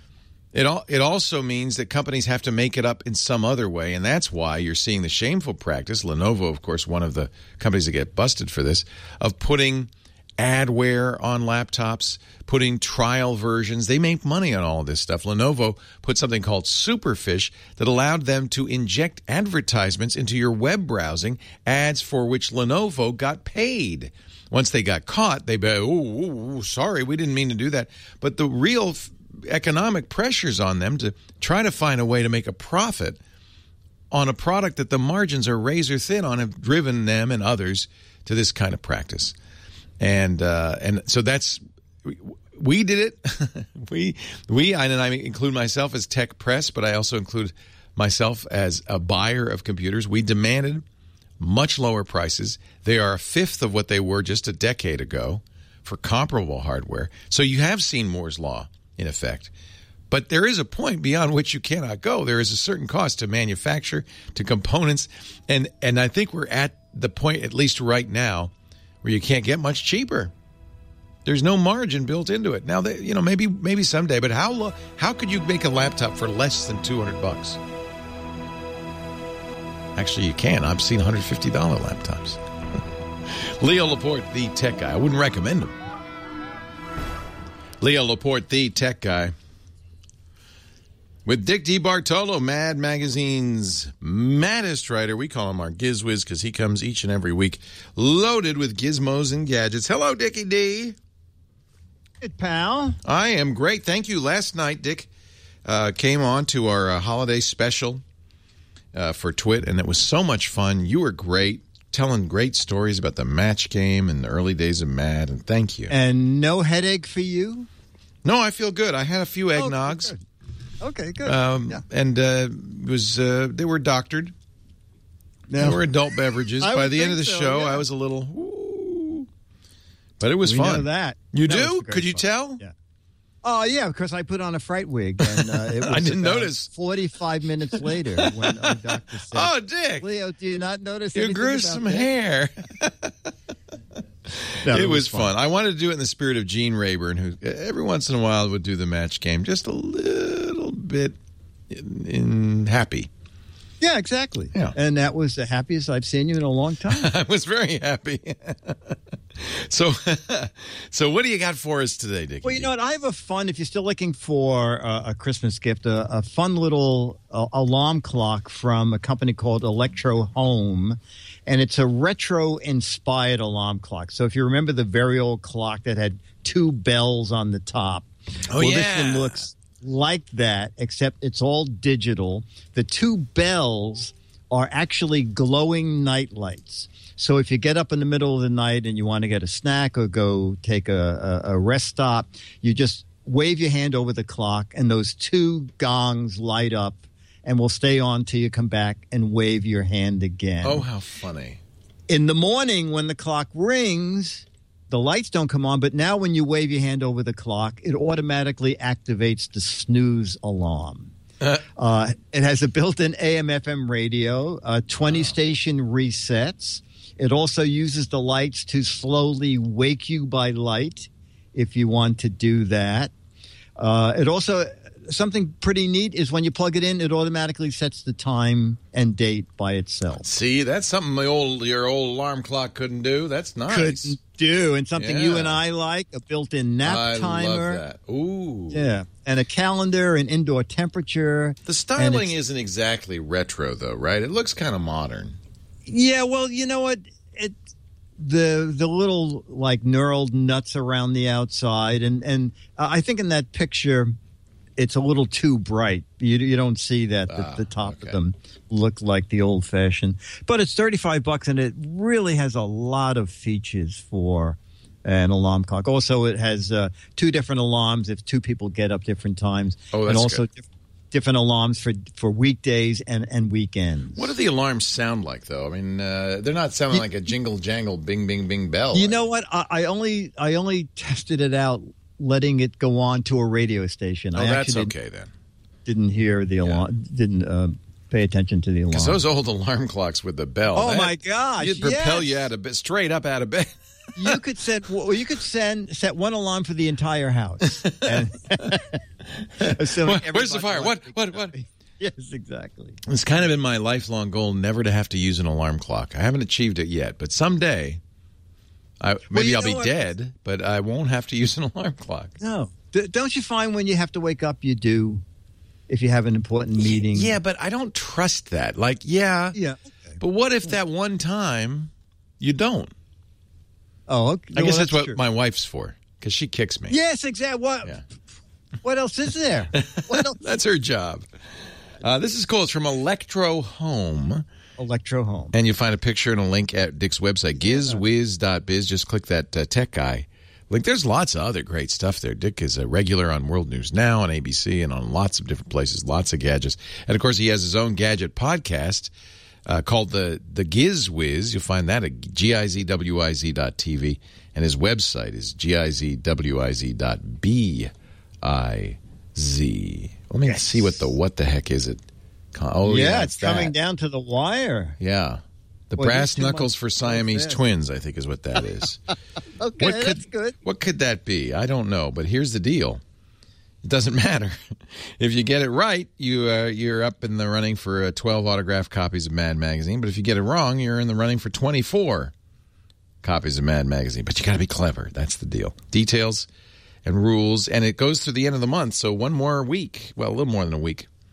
It also means that companies have to make it up in some other way, and that's why you're seeing the shameful practice, Lenovo, of course, one of the companies that get busted for this, of putting adware on laptops, putting trial versions. They make money on all this stuff. Lenovo put something called Superfish that allowed them to inject advertisements into your web browsing, ads for which Lenovo got paid. Once they got caught, they be, sorry, we didn't mean to do that. But the real economic pressures on them to try to find a way to make a profit on a product that the margins are razor thin on have driven them and others to this kind of practice. And so that's, we did it. And I include myself as tech press, but I also include myself as a buyer of computers. We demanded much lower prices. They are a fifth of what they were just a decade ago for comparable hardware. So you have seen Moore's Law in effect. But there is a point beyond which you cannot go. There is a certain cost to manufacture, to components, and I think we're at the point, at least right now, where you can't get much cheaper. There's no margin built into it. Now, maybe someday, but how could you make a laptop for less than $200? Actually, you can. I've seen $150 laptops. Leo Laporte, the tech guy. I wouldn't recommend him. Leo Laporte, the tech guy. With Dick DeBartolo, Mad Magazine's maddest writer. We call him our GizWiz because he comes each and every week loaded with gizmos and gadgets. Hello, Dickie D. Good, pal. I am great. Thank you. Last night, Dick came on to our holiday special for Twit, and it was so much fun. You were great, telling great stories about the match game and the early days of Mad, and thank you. And no headache for you? No, I feel good. I had a few eggnogs. Good. Okay, good. And they were doctored. They were adult beverages. By the end of the show, I was a little, ooh. But it was fun. Know that. You do? Could you tell? Yeah. Oh, yeah, because I put on a fright wig. And it was I didn't notice. 45 minutes later when our doctor said, "Oh, Dick. Leo, do you not notice you grew some hair?" No, it was fun. I wanted to do it in the spirit of Gene Rayburn, who every once in a while would do the match game just a little bit in happy. Yeah, exactly. Yeah. And that was the happiest I've seen you in a long time. I was very happy. So what do you got for us today, Dickie? Well, you know what? I have a fun, if you're still looking for a Christmas gift, a fun little alarm clock from a company called Electro Home. And it's a retro-inspired alarm clock. So if you remember the very old clock that had 2 bells on the top. Oh, yeah. This one looks like that, except it's all digital. The 2 bells are actually glowing night lights. So if you get up in the middle of the night and you want to get a snack or go take a rest stop, you just wave your hand over the clock, and those 2 gongs light up and will stay on till you come back and wave your hand again. Oh, how funny. In the morning when the clock rings, the lights don't come on, but now when you wave your hand over the clock, it automatically activates the snooze alarm. It has a built-in AM/FM radio, 20-station resets. It also uses the lights to slowly wake you by light if you want to do that. It also, something pretty neat is when you plug it in, it automatically sets the time and date by itself. See, that's something your old alarm clock couldn't do. That's nice. Couldn't do, and something you and I like, a built-in nap timer. I love that. Ooh. Yeah, and a calendar, and indoor temperature. The styling isn't exactly retro, though, right? It looks kind of modern. Yeah, well, you know what? The little, like, knurled nuts around the outside, and I think in that picture, it's a little too bright. You don't see that. The top of them look like the old-fashioned. But it's $35, and it really has a lot of features for an alarm clock. Also, it has 2 different alarms if 2 people get up different times. Oh, that's and also good. Different alarms for weekdays and weekends. What do the alarms sound like, though? I mean, they're not sounding like a jingle jangle, bing bing bing bell. You know what? I only tested it out, letting it go on to a radio station. Oh, that's okay then. Didn't hear the alarm. Didn't pay attention to the alarm. Because those old alarm clocks with the bell. Oh my gosh! You'd propel you out of bed, straight up out of bed. You could set one alarm for the entire house. Where's the fire? What? Yes, exactly. It's kind of been my lifelong goal never to have to use an alarm clock. I haven't achieved it yet, but someday, I'll be dead, but I won't have to use an alarm clock. No. Don't you find when you have to wake up, you do, if you have an important meeting? Yeah, but I don't trust that. Like, yeah. Okay. But what if that one time you don't? Oh, okay. I guess that's what my wife's for, because she kicks me. Yes, exactly. What else is there? What else? That's her job. This is cool. It's from Electro Home. Electro Home. And you find a picture and a link at Dick's website, gizwiz.biz. Just click that tech guy link. There's lots of other great stuff there. Dick is a regular on World News Now, on ABC, and on lots of different places, lots of gadgets. And, of course, he has his own gadget podcast called the GizWiz. You'll find that at gizwiz.tv. And his website is gizwiz.biz. Let me see what the heck is it? Oh, yeah, it's coming down to the wire. Yeah. The brass knuckles for Siamese twins, I think is what that is. Okay, that's good. What could that be? I don't know, but here's the deal. It doesn't matter. If you get it right, you're up in the running for 12 autographed copies of Mad Magazine. But if you get it wrong, you're in the running for 24 copies of Mad Magazine. But you got to be clever. That's the deal. Details and rules, and it goes through the end of the month. So one more week, well, a little more than a week,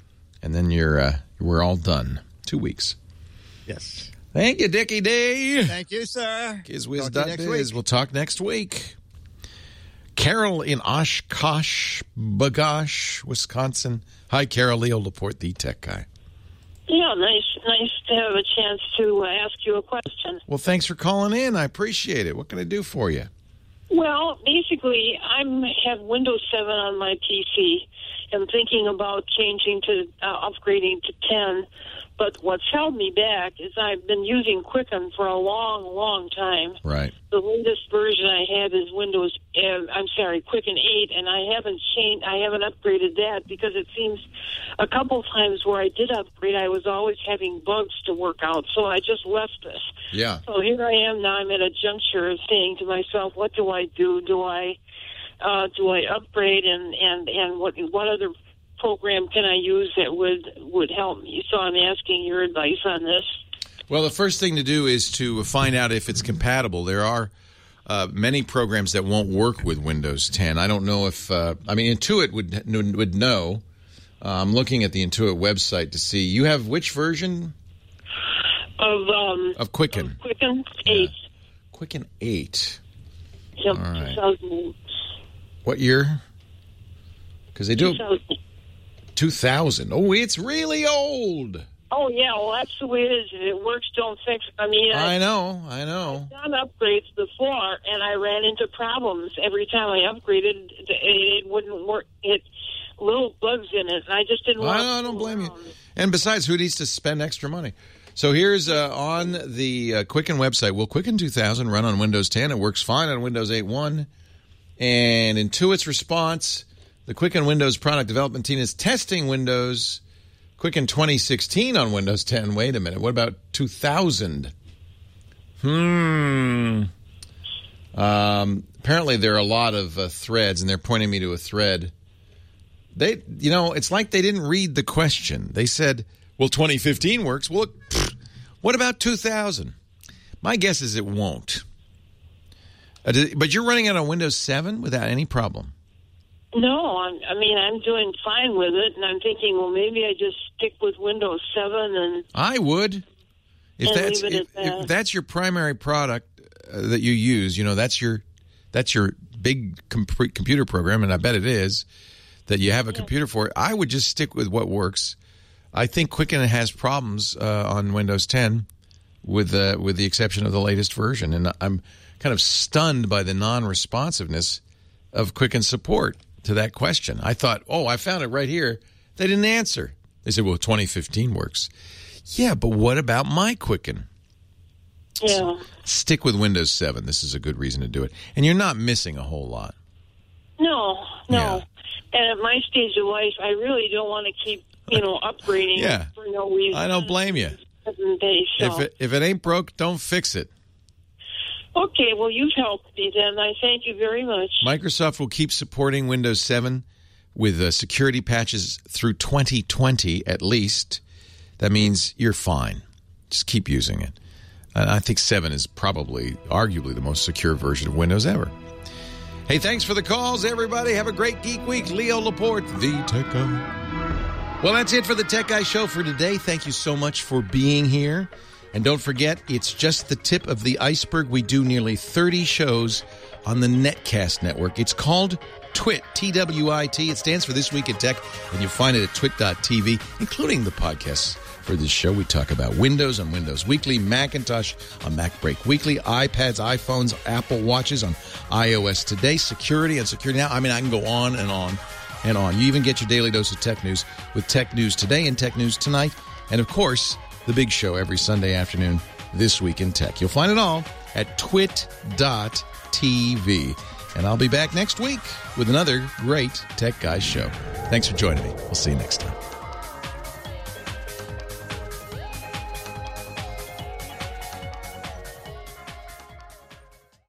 And then we're all done. 2 weeks. Yes. Thank you, Dickie D. Thank you, sir. GizWiz.biz. We'll talk next week. Carol in Oshkosh, Bagosh, Wisconsin. Hi, Carol. Leo Laporte, the tech guy. Yeah, nice to have a chance to ask you a question. Well, thanks for calling in. I appreciate it. What can I do for you? Well, basically, I have Windows 7 on my PC. I'm thinking about changing to upgrading to 10. But what's held me back is I've been using Quicken for a long, long time. Right. The latest version I have is Quicken 8, and I haven't upgraded that because it seems a couple times where I did upgrade, I was always having bugs to work out, so I just left this. Yeah. So here I am now. I'm at a juncture of saying to myself, what do I do? Do I upgrade, and what other program can I use that would help me? So I'm asking your advice on this. Well, the first thing to do is to find out if it's compatible. There are many programs that won't work with Windows 10. I don't know if Intuit would know. I'm looking at the Intuit website to see. You have which version of Quicken? Quicken 8. Quicken 8. Yep. All right. 2000. What year? Because they do 2000. Oh, it's really old. Oh, yeah, well, that's the way it is. If it works, don't fix it. I know. I've done upgrades before, and I ran into problems. Every time I upgraded, it wouldn't work. Little bugs in it, and I just didn't want to. I don't blame you. And besides, who needs to spend extra money? So here's on the Quicken website. Will Quicken 2000 run on Windows 10? It works fine on Windows 8.1. And Intuit's response, the Quicken Windows product development team is testing Windows Quicken 2016 on Windows 10. Wait a minute. What about 2000? Apparently there are a lot of threads, and they're pointing me to a thread. It's like they didn't read the question. They said, well, 2015 works. Well, what about 2000? My guess is it won't. But you're running it on Windows 7 without any problem. No, I'm doing fine with it, and I'm thinking, well, maybe I just stick with Windows 7 and I would. If that's your primary product that you use, that's your big computer program, and I bet it is that you have a computer for it. I would just stick with what works. I think Quicken has problems on Windows 10, with the exception of the latest version, and I'm kind of stunned by the non-responsiveness of Quicken support to that question. I thought, I found it right here. They didn't answer. They said, well, 2015 works. Yeah, but what about my Quicken? Yeah. Stick with Windows 7. This is a good reason to do it. And you're not missing a whole lot. No. Yeah. And at my stage of life, I really don't want to keep, upgrading for no reason. I don't blame you. If it ain't broke, don't fix it. Okay, well, you've helped me then. I thank you very much. Microsoft will keep supporting Windows 7 with security patches through 2020 at least. That means you're fine. Just keep using it. I think 7 is arguably the most secure version of Windows ever. Hey, thanks for the calls, everybody. Have a great Geek Week. Leo Laporte, the Tech Guy. Well, that's it for the Tech Guy Show for today. Thank you so much for being here. And don't forget, it's just the tip of the iceberg. We do nearly 30 shows on the Netcast network. It's called TWIT, T-W-I-T. It stands for This Week in Tech, and you'll find it at twit.tv, including the podcasts for this show. We talk about Windows on Windows Weekly, Macintosh on Mac Break Weekly, iPads, iPhones, Apple Watches on iOS Today, security on Security Now. I can go on and on and on. You even get your daily dose of tech news with Tech News Today and Tech News Tonight. And, of course, the big show every Sunday afternoon, This Week in Tech. You'll find it all at twit.tv. And I'll be back next week with another great Tech Guys show. Thanks for joining me. We'll see you next time.